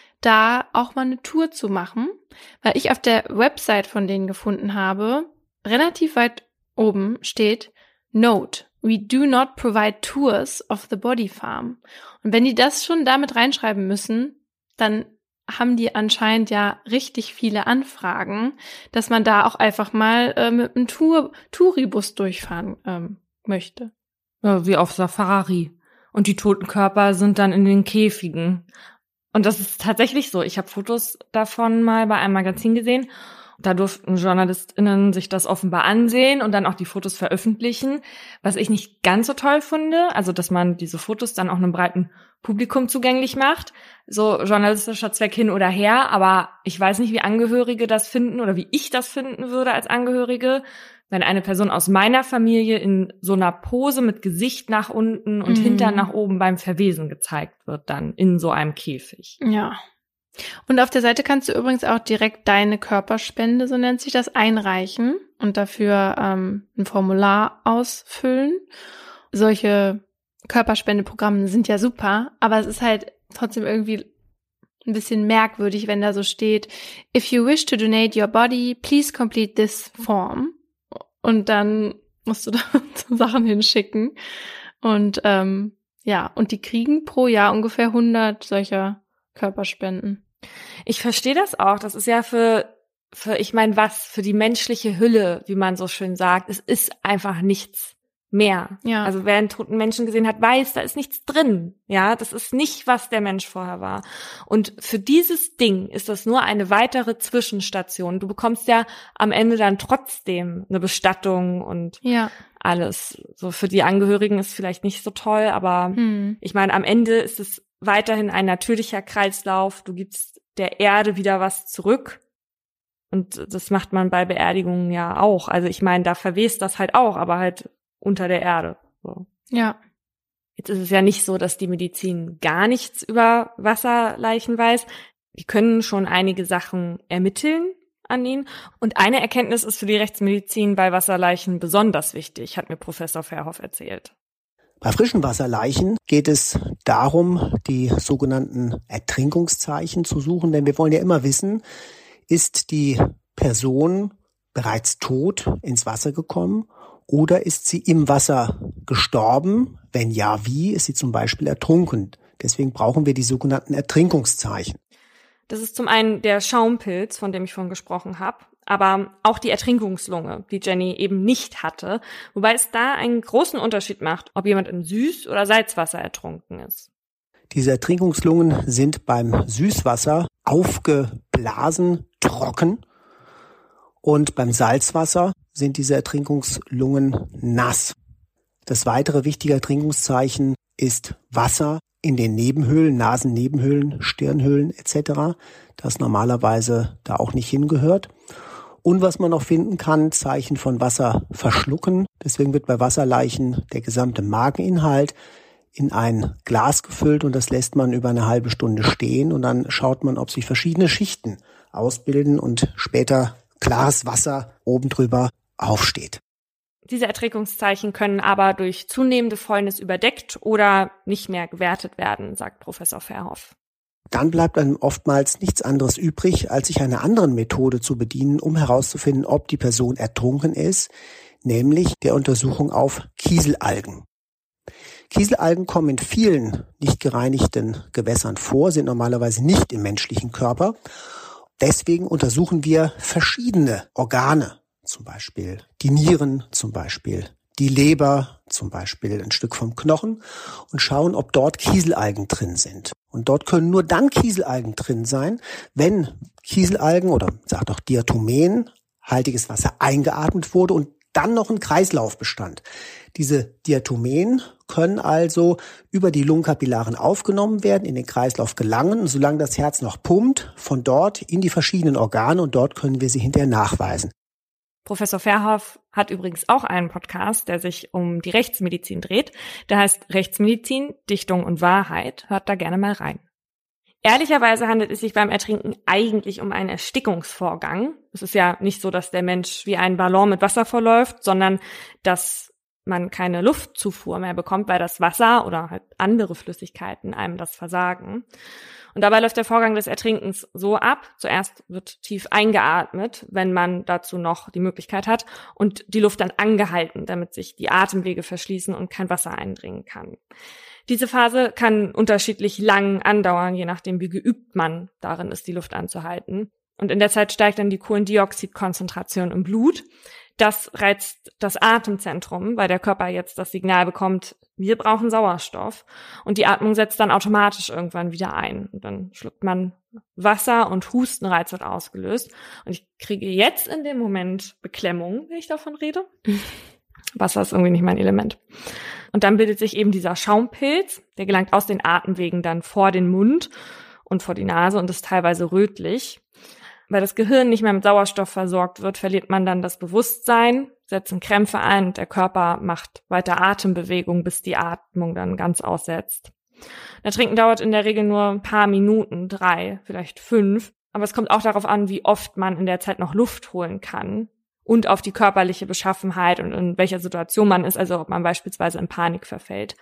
da auch mal eine Tour zu machen, weil ich auf der Website von denen gefunden habe, relativ weit oben steht, Note, we do not provide tours of the body farm. Und wenn die das schon damit reinschreiben müssen, dann haben die anscheinend ja richtig viele Anfragen, dass man da auch einfach mal äh, mit einem Tour Touribus durchfahren ähm, möchte. Ja, wie auf Safari. Und die toten Körper sind dann in den Käfigen. Und das ist tatsächlich so. Ich habe Fotos davon mal bei einem Magazin gesehen. Da durften JournalistInnen sich das offenbar ansehen und dann auch die Fotos veröffentlichen, was ich nicht ganz so toll finde. Also, dass man diese Fotos dann auch einem breiten Publikum zugänglich macht. So journalistischer Zweck hin oder her. Aber ich weiß nicht, wie Angehörige das finden oder wie ich das finden würde als Angehörige, wenn eine Person aus meiner Familie in so einer Pose mit Gesicht nach unten und mhm. Hintern nach oben beim Verwesen gezeigt wird, dann in so einem Käfig. Ja. Und auf der Seite kannst du übrigens auch direkt deine Körperspende, so nennt sich das, einreichen und dafür ähm, ein Formular ausfüllen. Solche Körperspendeprogramme sind ja super, aber es ist halt trotzdem irgendwie ein bisschen merkwürdig, wenn da so steht, if you wish to donate your body, please complete this form. Und dann musst du da so Sachen hinschicken. Und ähm, ja, und die kriegen pro Jahr ungefähr hundert solcher Körperspenden. Ich verstehe das auch. Das ist ja für, für ich meine, was, für die menschliche Hülle, wie man so schön sagt. Es ist einfach nichts mehr. Ja. Also wer einen toten Menschen gesehen hat, weiß, da ist nichts drin. Ja, das ist nicht, was der Mensch vorher war. Und für dieses Ding ist das nur eine weitere Zwischenstation. Du bekommst ja am Ende dann trotzdem eine Bestattung und ja. alles. So für die Angehörigen ist vielleicht nicht so toll, aber hm. ich meine, am Ende ist es weiterhin ein natürlicher Kreislauf. Du gibst der Erde wieder was zurück. Und das macht man bei Beerdigungen ja auch. Also ich meine, da verwest das halt auch, aber halt unter der Erde. So. Ja. Jetzt ist es ja nicht so, dass die Medizin gar nichts über Wasserleichen weiß. Die können schon einige Sachen ermitteln an ihnen. Und eine Erkenntnis ist für die Rechtsmedizin bei Wasserleichen besonders wichtig, hat mir Professor Verhoff erzählt. Bei frischen Wasserleichen geht es darum, die sogenannten Ertrinkungszeichen zu suchen, denn wir wollen ja immer wissen, ist die Person bereits tot ins Wasser gekommen Oder ist sie im Wasser gestorben? Wenn ja, wie? Ist sie zum Beispiel ertrunken? Deswegen brauchen wir die sogenannten Ertrinkungszeichen. Das ist zum einen der Schaumpilz, von dem ich vorhin gesprochen habe, aber auch die Ertrinkungslunge, die Jenny eben nicht hatte, wobei es da einen großen Unterschied macht, ob jemand in Süß- oder Salzwasser ertrunken ist. Diese Ertrinkungslungen sind beim Süßwasser aufgeblasen, trocken, und beim Salzwasser sind diese Ertrinkungslungen nass. Das weitere wichtige Ertrinkungszeichen ist Wasser in den Nebenhöhlen, Nasennebenhöhlen, Stirnhöhlen et cetera, das normalerweise da auch nicht hingehört. Und was man noch finden kann, Zeichen von Wasser verschlucken. Deswegen wird bei Wasserleichen der gesamte Mageninhalt in ein Glas gefüllt und das lässt man über eine halbe Stunde stehen und dann schaut man, ob sich verschiedene Schichten ausbilden und später klares Wasser oben drüber aufsteht. Diese Ertrinkungszeichen können aber durch zunehmende Fäulnis überdeckt oder nicht mehr gewertet werden, sagt Professor Verhoff. Dann bleibt einem oftmals nichts anderes übrig, als sich einer anderen Methode zu bedienen, um herauszufinden, ob die Person ertrunken ist, nämlich der Untersuchung auf Kieselalgen. Kieselalgen kommen in vielen nicht gereinigten Gewässern vor, sind normalerweise nicht im menschlichen Körper. Deswegen untersuchen wir verschiedene Organe, zum Beispiel die Nieren, zum Beispiel die Leber, zum Beispiel ein Stück vom Knochen und schauen, ob dort Kieselalgen drin sind. Und dort können nur dann Kieselalgen drin sein, wenn Kieselalgen oder sagt auch Diatomen, haltiges Wasser eingeatmet wurde und dann noch ein Kreislauf bestand. Diese Diatomen können also über die Lungenkapillaren aufgenommen werden, in den Kreislauf gelangen, und solange das Herz noch pumpt, von dort in die verschiedenen Organe und dort können wir sie hinterher nachweisen. Professor Verhoff hat übrigens auch einen Podcast, der sich um die Rechtsmedizin dreht. Der heißt Rechtsmedizin, Dichtung und Wahrheit. Hört da gerne mal rein. Ehrlicherweise handelt es sich beim Ertrinken eigentlich um einen Erstickungsvorgang. Es ist ja nicht so, dass der Mensch wie ein Ballon mit Wasser verläuft, sondern dass man keine Luftzufuhr mehr bekommt, weil das Wasser oder halt andere Flüssigkeiten einem das versagen. Und dabei läuft der Vorgang des Ertrinkens so ab. Zuerst wird tief eingeatmet, wenn man dazu noch die Möglichkeit hat, und die Luft dann angehalten, damit sich die Atemwege verschließen und kein Wasser eindringen kann. Diese Phase kann unterschiedlich lang andauern, je nachdem, wie geübt man darin ist, die Luft anzuhalten. Und in der Zeit steigt dann die Kohlendioxidkonzentration im Blut. Das reizt das Atemzentrum, weil der Körper jetzt das Signal bekommt, wir brauchen Sauerstoff. Und die Atmung setzt dann automatisch irgendwann wieder ein. Und dann schluckt man Wasser und Hustenreiz wird ausgelöst. Und ich kriege jetzt in dem Moment Beklemmung, wenn ich davon rede. Wasser ist irgendwie nicht mein Element. Und dann bildet sich eben dieser Schaumpilz, der gelangt aus den Atemwegen dann vor den Mund und vor die Nase und ist teilweise rötlich. Weil das Gehirn nicht mehr mit Sauerstoff versorgt wird, verliert man dann das Bewusstsein, setzen Krämpfe ein und der Körper macht weiter Atembewegungen, bis die Atmung dann ganz aussetzt. Das Trinken dauert in der Regel nur ein paar Minuten, drei, vielleicht fünf. Aber es kommt auch darauf an, wie oft man in der Zeit noch Luft holen kann und auf die körperliche Beschaffenheit und in welcher Situation man ist, also ob man beispielsweise in Panik verfällt.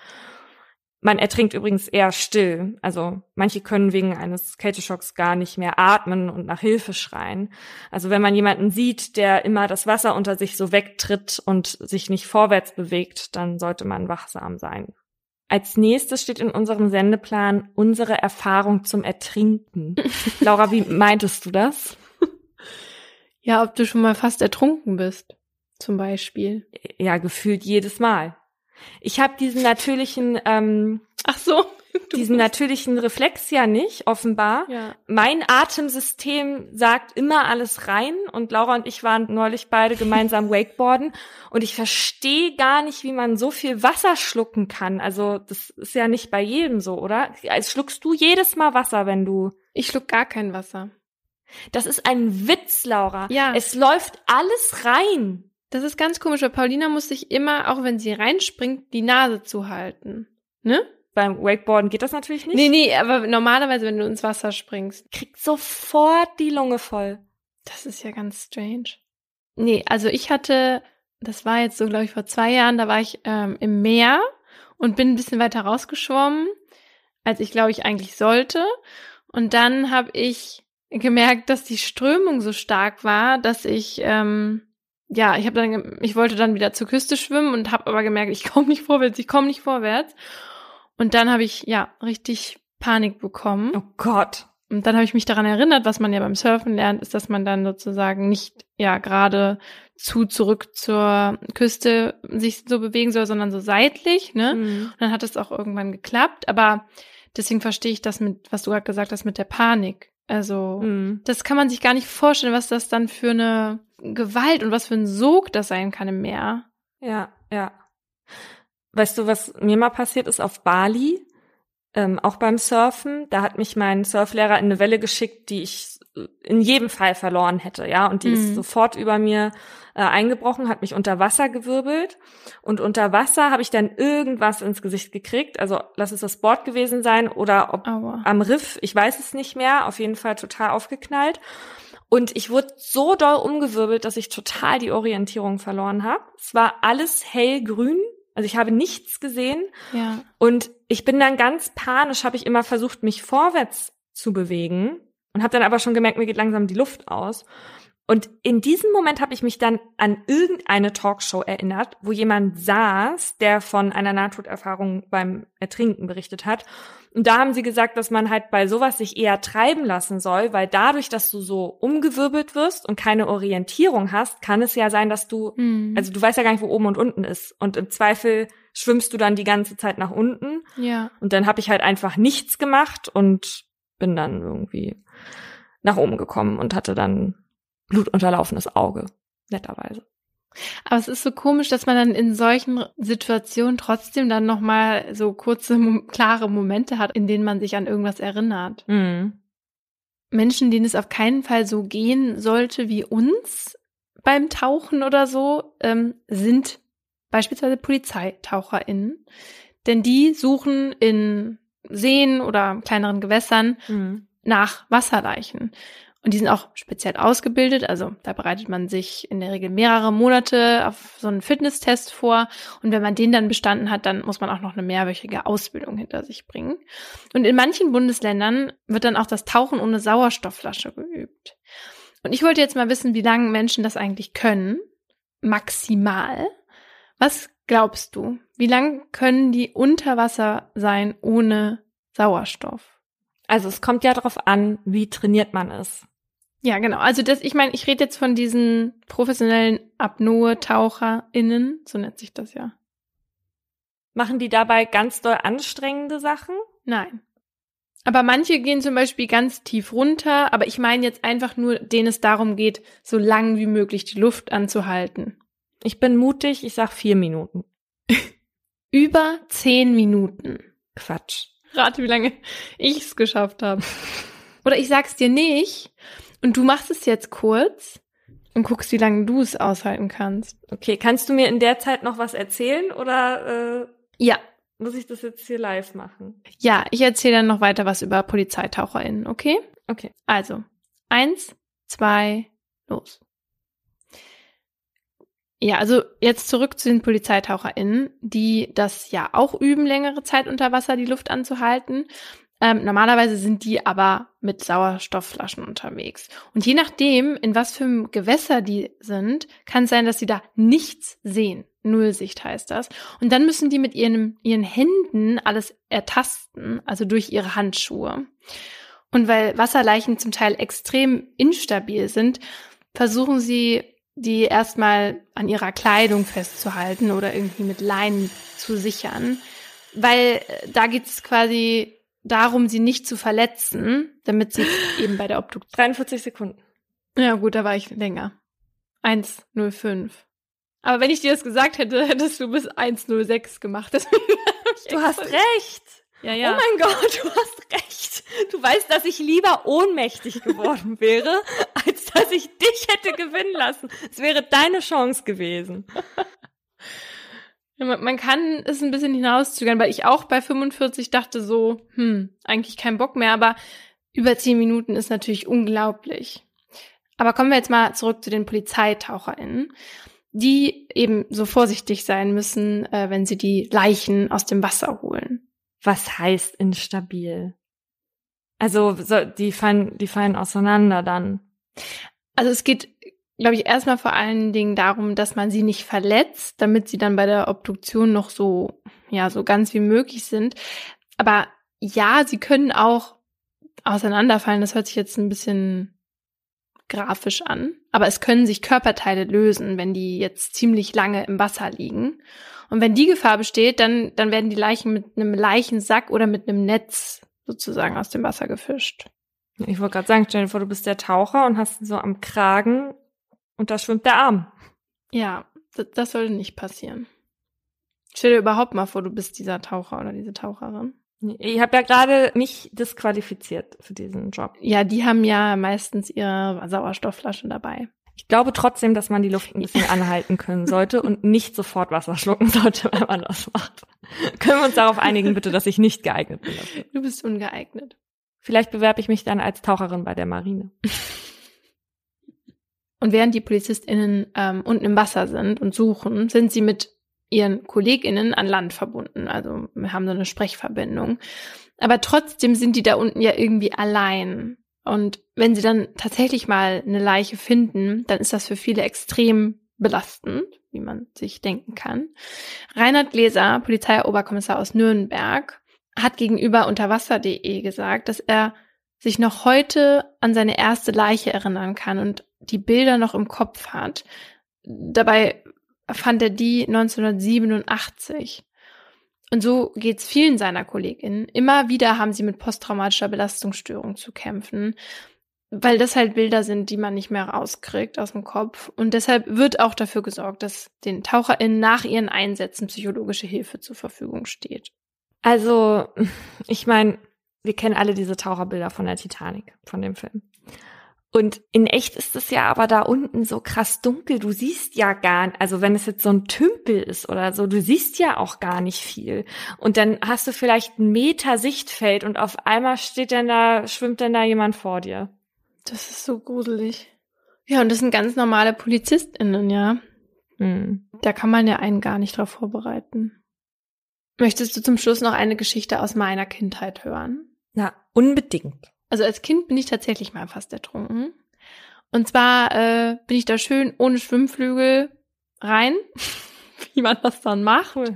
Man ertrinkt übrigens eher still. Also manche können wegen eines Kälteschocks gar nicht mehr atmen und nach Hilfe schreien. Also wenn man jemanden sieht, der immer das Wasser unter sich so wegtritt und sich nicht vorwärts bewegt, dann sollte man wachsam sein. Als nächstes steht in unserem Sendeplan unsere Erfahrung zum Ertrinken. Laura, wie meintest du das? Ja, ob du schon mal fast ertrunken bist, zum Beispiel. Ja, gefühlt jedes Mal. Ich habe diesen natürlichen, ähm, ach so, diesen natürlichen Reflex ja nicht, offenbar. Ja. Mein Atemsystem sagt immer alles rein und Laura und ich waren neulich beide gemeinsam Wakeboarden und ich verstehe gar nicht, wie man so viel Wasser schlucken kann. Also das ist ja nicht bei jedem so, oder? Also schluckst du jedes Mal Wasser, wenn du... Ich schluck gar kein Wasser. Das ist ein Witz, Laura. Ja. Es läuft alles rein. Das ist ganz komisch, weil Paulina muss sich immer, auch wenn sie reinspringt, die Nase zuhalten. Ne? Beim Wakeboarden geht das natürlich nicht. Nee, nee, aber normalerweise, wenn du ins Wasser springst. Kriegt sofort die Lunge voll. Das ist ja ganz strange. Nee, also ich hatte, das war jetzt so, glaube ich, vor zwei Jahren, da war ich ähm, im Meer und bin ein bisschen weiter rausgeschwommen, als ich, glaube ich, eigentlich sollte. Und dann habe ich gemerkt, dass die Strömung so stark war, dass ich... ähm ja, ich habe dann, ich wollte dann wieder zur Küste schwimmen und habe aber gemerkt, ich komme nicht vorwärts, ich komme nicht vorwärts. Und dann habe ich, ja, richtig Panik bekommen. Oh Gott. Und dann habe ich mich daran erinnert, was man ja beim Surfen lernt, ist, dass man dann sozusagen nicht, ja, gerade zu zurück zur Küste sich so bewegen soll, sondern so seitlich, ne? Mhm. Und dann hat es auch irgendwann geklappt. Aber deswegen verstehe ich das mit, was du gerade gesagt hast, mit der Panik. Also, Mhm. das kann man sich gar nicht vorstellen, was das dann für eine Gewalt und was für ein Sog das sein kann im Meer. Ja, ja. Weißt du, was mir mal passiert ist auf Bali, ähm, auch beim Surfen? Da hat mich mein Surflehrer in eine Welle geschickt, die ich in jedem Fall verloren hätte, ja. Und die Mhm. ist sofort über mir äh, eingebrochen, hat mich unter Wasser gewirbelt. Und unter Wasser habe ich dann irgendwas ins Gesicht gekriegt. Also lass es das Board gewesen sein oder ob Aua. am Riff, ich weiß es nicht mehr. Auf jeden Fall total aufgeknallt. Und ich wurde so doll umgewirbelt, dass ich total die Orientierung verloren habe. Es war alles hellgrün. Also ich habe nichts gesehen. Ja. Und ich bin dann ganz panisch, habe ich immer versucht, mich vorwärts zu bewegen und habe dann aber schon gemerkt, mir geht langsam die Luft aus. Und in diesem Moment habe ich mich dann an irgendeine Talkshow erinnert, wo jemand saß, der von einer Nahtoderfahrung beim Ertrinken berichtet hat. Und da haben sie gesagt, dass man halt bei sowas sich eher treiben lassen soll, weil dadurch, dass du so umgewirbelt wirst und keine Orientierung hast, kann es ja sein, dass du, Mhm. also du weißt ja gar nicht, wo oben und unten ist. Und im Zweifel schwimmst du dann die ganze Zeit nach unten. Ja. Und dann habe ich halt einfach nichts gemacht und bin dann irgendwie nach oben gekommen und hatte dann blutunterlaufenes Auge, netterweise. Aber es ist so komisch, dass man dann in solchen Situationen trotzdem dann nochmal so kurze, mom- klare Momente hat, in denen man sich an irgendwas erinnert. Mhm. Menschen, denen es auf keinen Fall so gehen sollte wie uns beim Tauchen oder so, ähm, sind beispielsweise PolizeitaucherInnen. Denn die suchen in Seen oder kleineren Gewässern Mhm. nach Wasserleichen. Und die sind auch speziell ausgebildet, also da bereitet man sich in der Regel mehrere Monate auf so einen Fitnesstest vor. Und wenn man den dann bestanden hat, dann muss man auch noch eine mehrwöchige Ausbildung hinter sich bringen. Und in manchen Bundesländern wird dann auch das Tauchen ohne Sauerstoffflasche geübt. Und ich wollte jetzt mal wissen, wie lange Menschen das eigentlich können. Maximal. Was glaubst du? Wie lange können die unter Wasser sein ohne Sauerstoff? Also es kommt ja darauf an, wie trainiert man ist. Ja, genau. Also das, ich meine, ich rede jetzt von diesen professionellen Apnoe-TaucherInnen, so nennt sich das ja. Machen die dabei ganz doll anstrengende Sachen? Nein. Aber manche gehen zum Beispiel ganz tief runter, aber ich meine jetzt einfach nur, denen es darum geht, so lang wie möglich die Luft anzuhalten. Ich bin mutig, ich sag vier Minuten. Über zehn Minuten. Quatsch. Rate, wie lange ich es geschafft habe. Oder ich sag's dir nicht und du machst es jetzt kurz und guckst, wie lange du es aushalten kannst. Okay, kannst du mir in der Zeit noch was erzählen oder äh, Ja. muss ich das jetzt hier live machen? Ja, ich erzähle dann noch weiter was über PolizeitaucherInnen, okay? Okay. Also, eins, zwei, los. Ja, also jetzt zurück zu den PolizeitaucherInnen, die das ja auch üben, längere Zeit unter Wasser die Luft anzuhalten. Ähm, normalerweise sind die aber mit Sauerstoffflaschen unterwegs. Und je nachdem, in was für einem Gewässer die sind, kann es sein, dass sie da nichts sehen. Nullsicht heißt das. Und dann müssen die mit ihren, ihren Händen alles ertasten, also durch ihre Handschuhe. Und weil Wasserleichen zum Teil extrem instabil sind, versuchen sie, die erstmal an ihrer Kleidung festzuhalten oder irgendwie mit Leinen zu sichern. Weil da geht es quasi darum, sie nicht zu verletzen, damit sie eben bei der Obduktion... dreiundvierzig Sekunden. Ja gut, da war ich länger. eins null fünf. Aber wenn ich dir das gesagt hätte, hättest du bis eins null sechs gemacht. Du hast recht. Ja, ja. Oh mein Gott, du hast recht. Du weißt, dass ich lieber ohnmächtig geworden wäre, als dass ich dich hätte gewinnen lassen. Es wäre deine Chance gewesen. Ja, man, man kann es ein bisschen hinauszögern, weil ich auch bei fünfundvierzig dachte so, hm, eigentlich kein Bock mehr, aber über zehn Minuten ist natürlich unglaublich. Aber kommen wir jetzt mal zurück zu den PolizeitaucherInnen, die eben so vorsichtig sein müssen, äh, wenn sie die Leichen aus dem Wasser holen. Was heißt instabil? Also so, die fallen, die fallen auseinander dann. Also es geht glaube ich, erstmal vor allen Dingen darum, dass man sie nicht verletzt, damit sie dann bei der Obduktion noch so, ja, so ganz wie möglich sind. Aber ja, sie können auch auseinanderfallen. Das hört sich jetzt ein bisschen grafisch an. Aber es können sich Körperteile lösen, wenn die jetzt ziemlich lange im Wasser liegen. Und wenn die Gefahr besteht, dann, dann werden die Leichen mit einem Leichensack oder mit einem Netz sozusagen aus dem Wasser gefischt. Ich wollte gerade sagen, stell dir vor, du bist der Taucher und hast ihn so am Kragen und da schwimmt der Arm. Ja, das, das sollte nicht passieren. Stell dir überhaupt mal vor, du bist dieser Taucher oder diese Taucherin. Ich habe ja gerade mich disqualifiziert für diesen Job. Ja, die haben ja meistens ihre Sauerstoffflasche dabei. Ich glaube trotzdem, dass man die Luft ein bisschen anhalten können sollte und nicht sofort Wasser schlucken sollte, wenn man das macht. Können wir uns darauf einigen, bitte, dass ich nicht geeignet bin dafür? Du bist ungeeignet. Vielleicht bewerbe ich mich dann als Taucherin bei der Marine. Und während die PolizistInnen ähm, unten im Wasser sind und suchen, sind sie mit ihren KollegInnen an Land verbunden. Also wir haben so eine Sprechverbindung. Aber trotzdem sind die da unten ja irgendwie allein. Und wenn sie dann tatsächlich mal eine Leiche finden, dann ist das für viele extrem belastend, wie man sich denken kann. Reinhard Gläser, Polizeioberkommissar aus Nürnberg, hat gegenüber unterwasser punkt de gesagt, dass er sich noch heute an seine erste Leiche erinnern kann und die Bilder noch im Kopf hat. Dabei fand er die neunzehnhundertsiebenundachtzig. Und so geht's vielen seiner KollegInnen. Immer wieder haben sie mit posttraumatischer Belastungsstörung zu kämpfen, weil das halt Bilder sind, die man nicht mehr rauskriegt aus dem Kopf. Und deshalb wird auch dafür gesorgt, dass den TaucherInnen nach ihren Einsätzen psychologische Hilfe zur Verfügung steht. Also, ich meine, wir kennen alle diese Taucherbilder von der Titanic, von dem Film. Und in echt ist es ja aber da unten so krass dunkel. Du siehst ja gar nicht, also wenn es jetzt so ein Tümpel ist oder so, du siehst ja auch gar nicht viel. Und dann hast du vielleicht einen Meter Sichtfeld und auf einmal steht dann da, schwimmt dann da jemand vor dir. Das ist so gruselig. Ja, und das sind ganz normale PolizistInnen, ja. Hm. Da kann man ja einen gar nicht drauf vorbereiten. Möchtest du zum Schluss noch eine Geschichte aus meiner Kindheit hören? Na, unbedingt. Also als Kind bin ich tatsächlich mal fast ertrunken. Und zwar äh, bin ich da schön ohne Schwimmflügel rein, wie man das dann macht. Cool.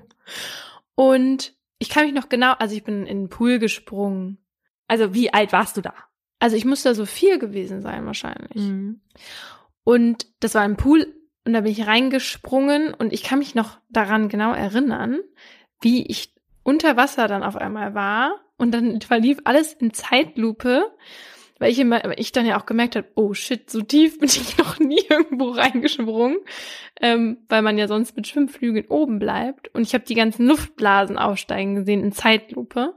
Und ich kann mich noch genau, also ich bin in den Pool gesprungen. Also wie alt warst du da? Also ich muss da so vier gewesen sein wahrscheinlich. Mhm. Und das war ein Pool und da bin ich reingesprungen und ich kann mich noch daran genau erinnern, wie ich unter Wasser dann auf einmal war und dann verlief alles in Zeitlupe, weil ich, immer, ich dann ja auch gemerkt habe, oh shit, so tief bin ich noch nie irgendwo reingesprungen, ähm, weil man ja sonst mit Schwimmflügeln oben bleibt. Und ich habe die ganzen Luftblasen aufsteigen gesehen in Zeitlupe.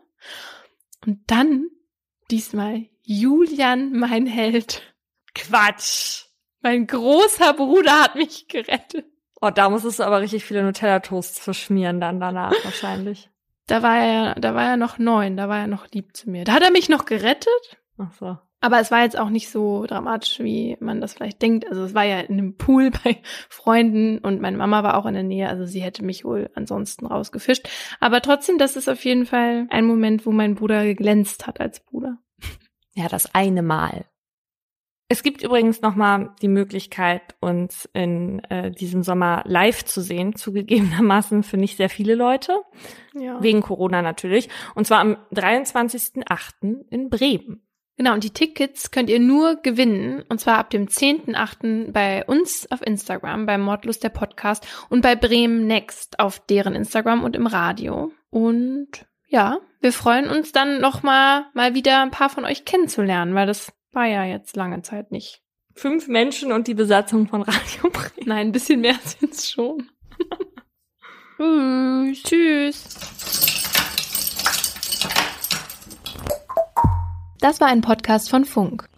Und dann diesmal Julian, mein Held. Quatsch. Mein großer Bruder hat mich gerettet. Oh, da musstest du aber richtig viele Nutella-Toasts verschmieren dann danach wahrscheinlich. Da war er, da war er noch neun, da war er noch lieb zu mir. Da hat er mich noch gerettet. Ach so. Aber es war jetzt auch nicht so dramatisch, wie man das vielleicht denkt. Also es war ja in einem Pool bei Freunden und meine Mama war auch in der Nähe. Also sie hätte mich wohl ansonsten rausgefischt. Aber trotzdem, das ist auf jeden Fall ein Moment, wo mein Bruder geglänzt hat als Bruder. Ja, das eine Mal. Es gibt übrigens nochmal die Möglichkeit, uns in äh, diesem Sommer live zu sehen, zugegebenermaßen für nicht sehr viele Leute, Ja. wegen Corona natürlich, und zwar am dreiundzwanzigsten achten in Bremen. Genau, und die Tickets könnt ihr nur gewinnen, und zwar ab dem zehnten achten bei uns auf Instagram, bei Mordlust der Podcast und bei Bremen Next auf deren Instagram und im Radio. Und ja, wir freuen uns dann nochmal mal wieder ein paar von euch kennenzulernen, weil das war ja jetzt lange Zeit nicht. Fünf Menschen und die Besatzung von Radio Bremen. Nein, ein bisschen mehr sind's schon. Tschüss. Tschüss. Das war ein Podcast von Funk.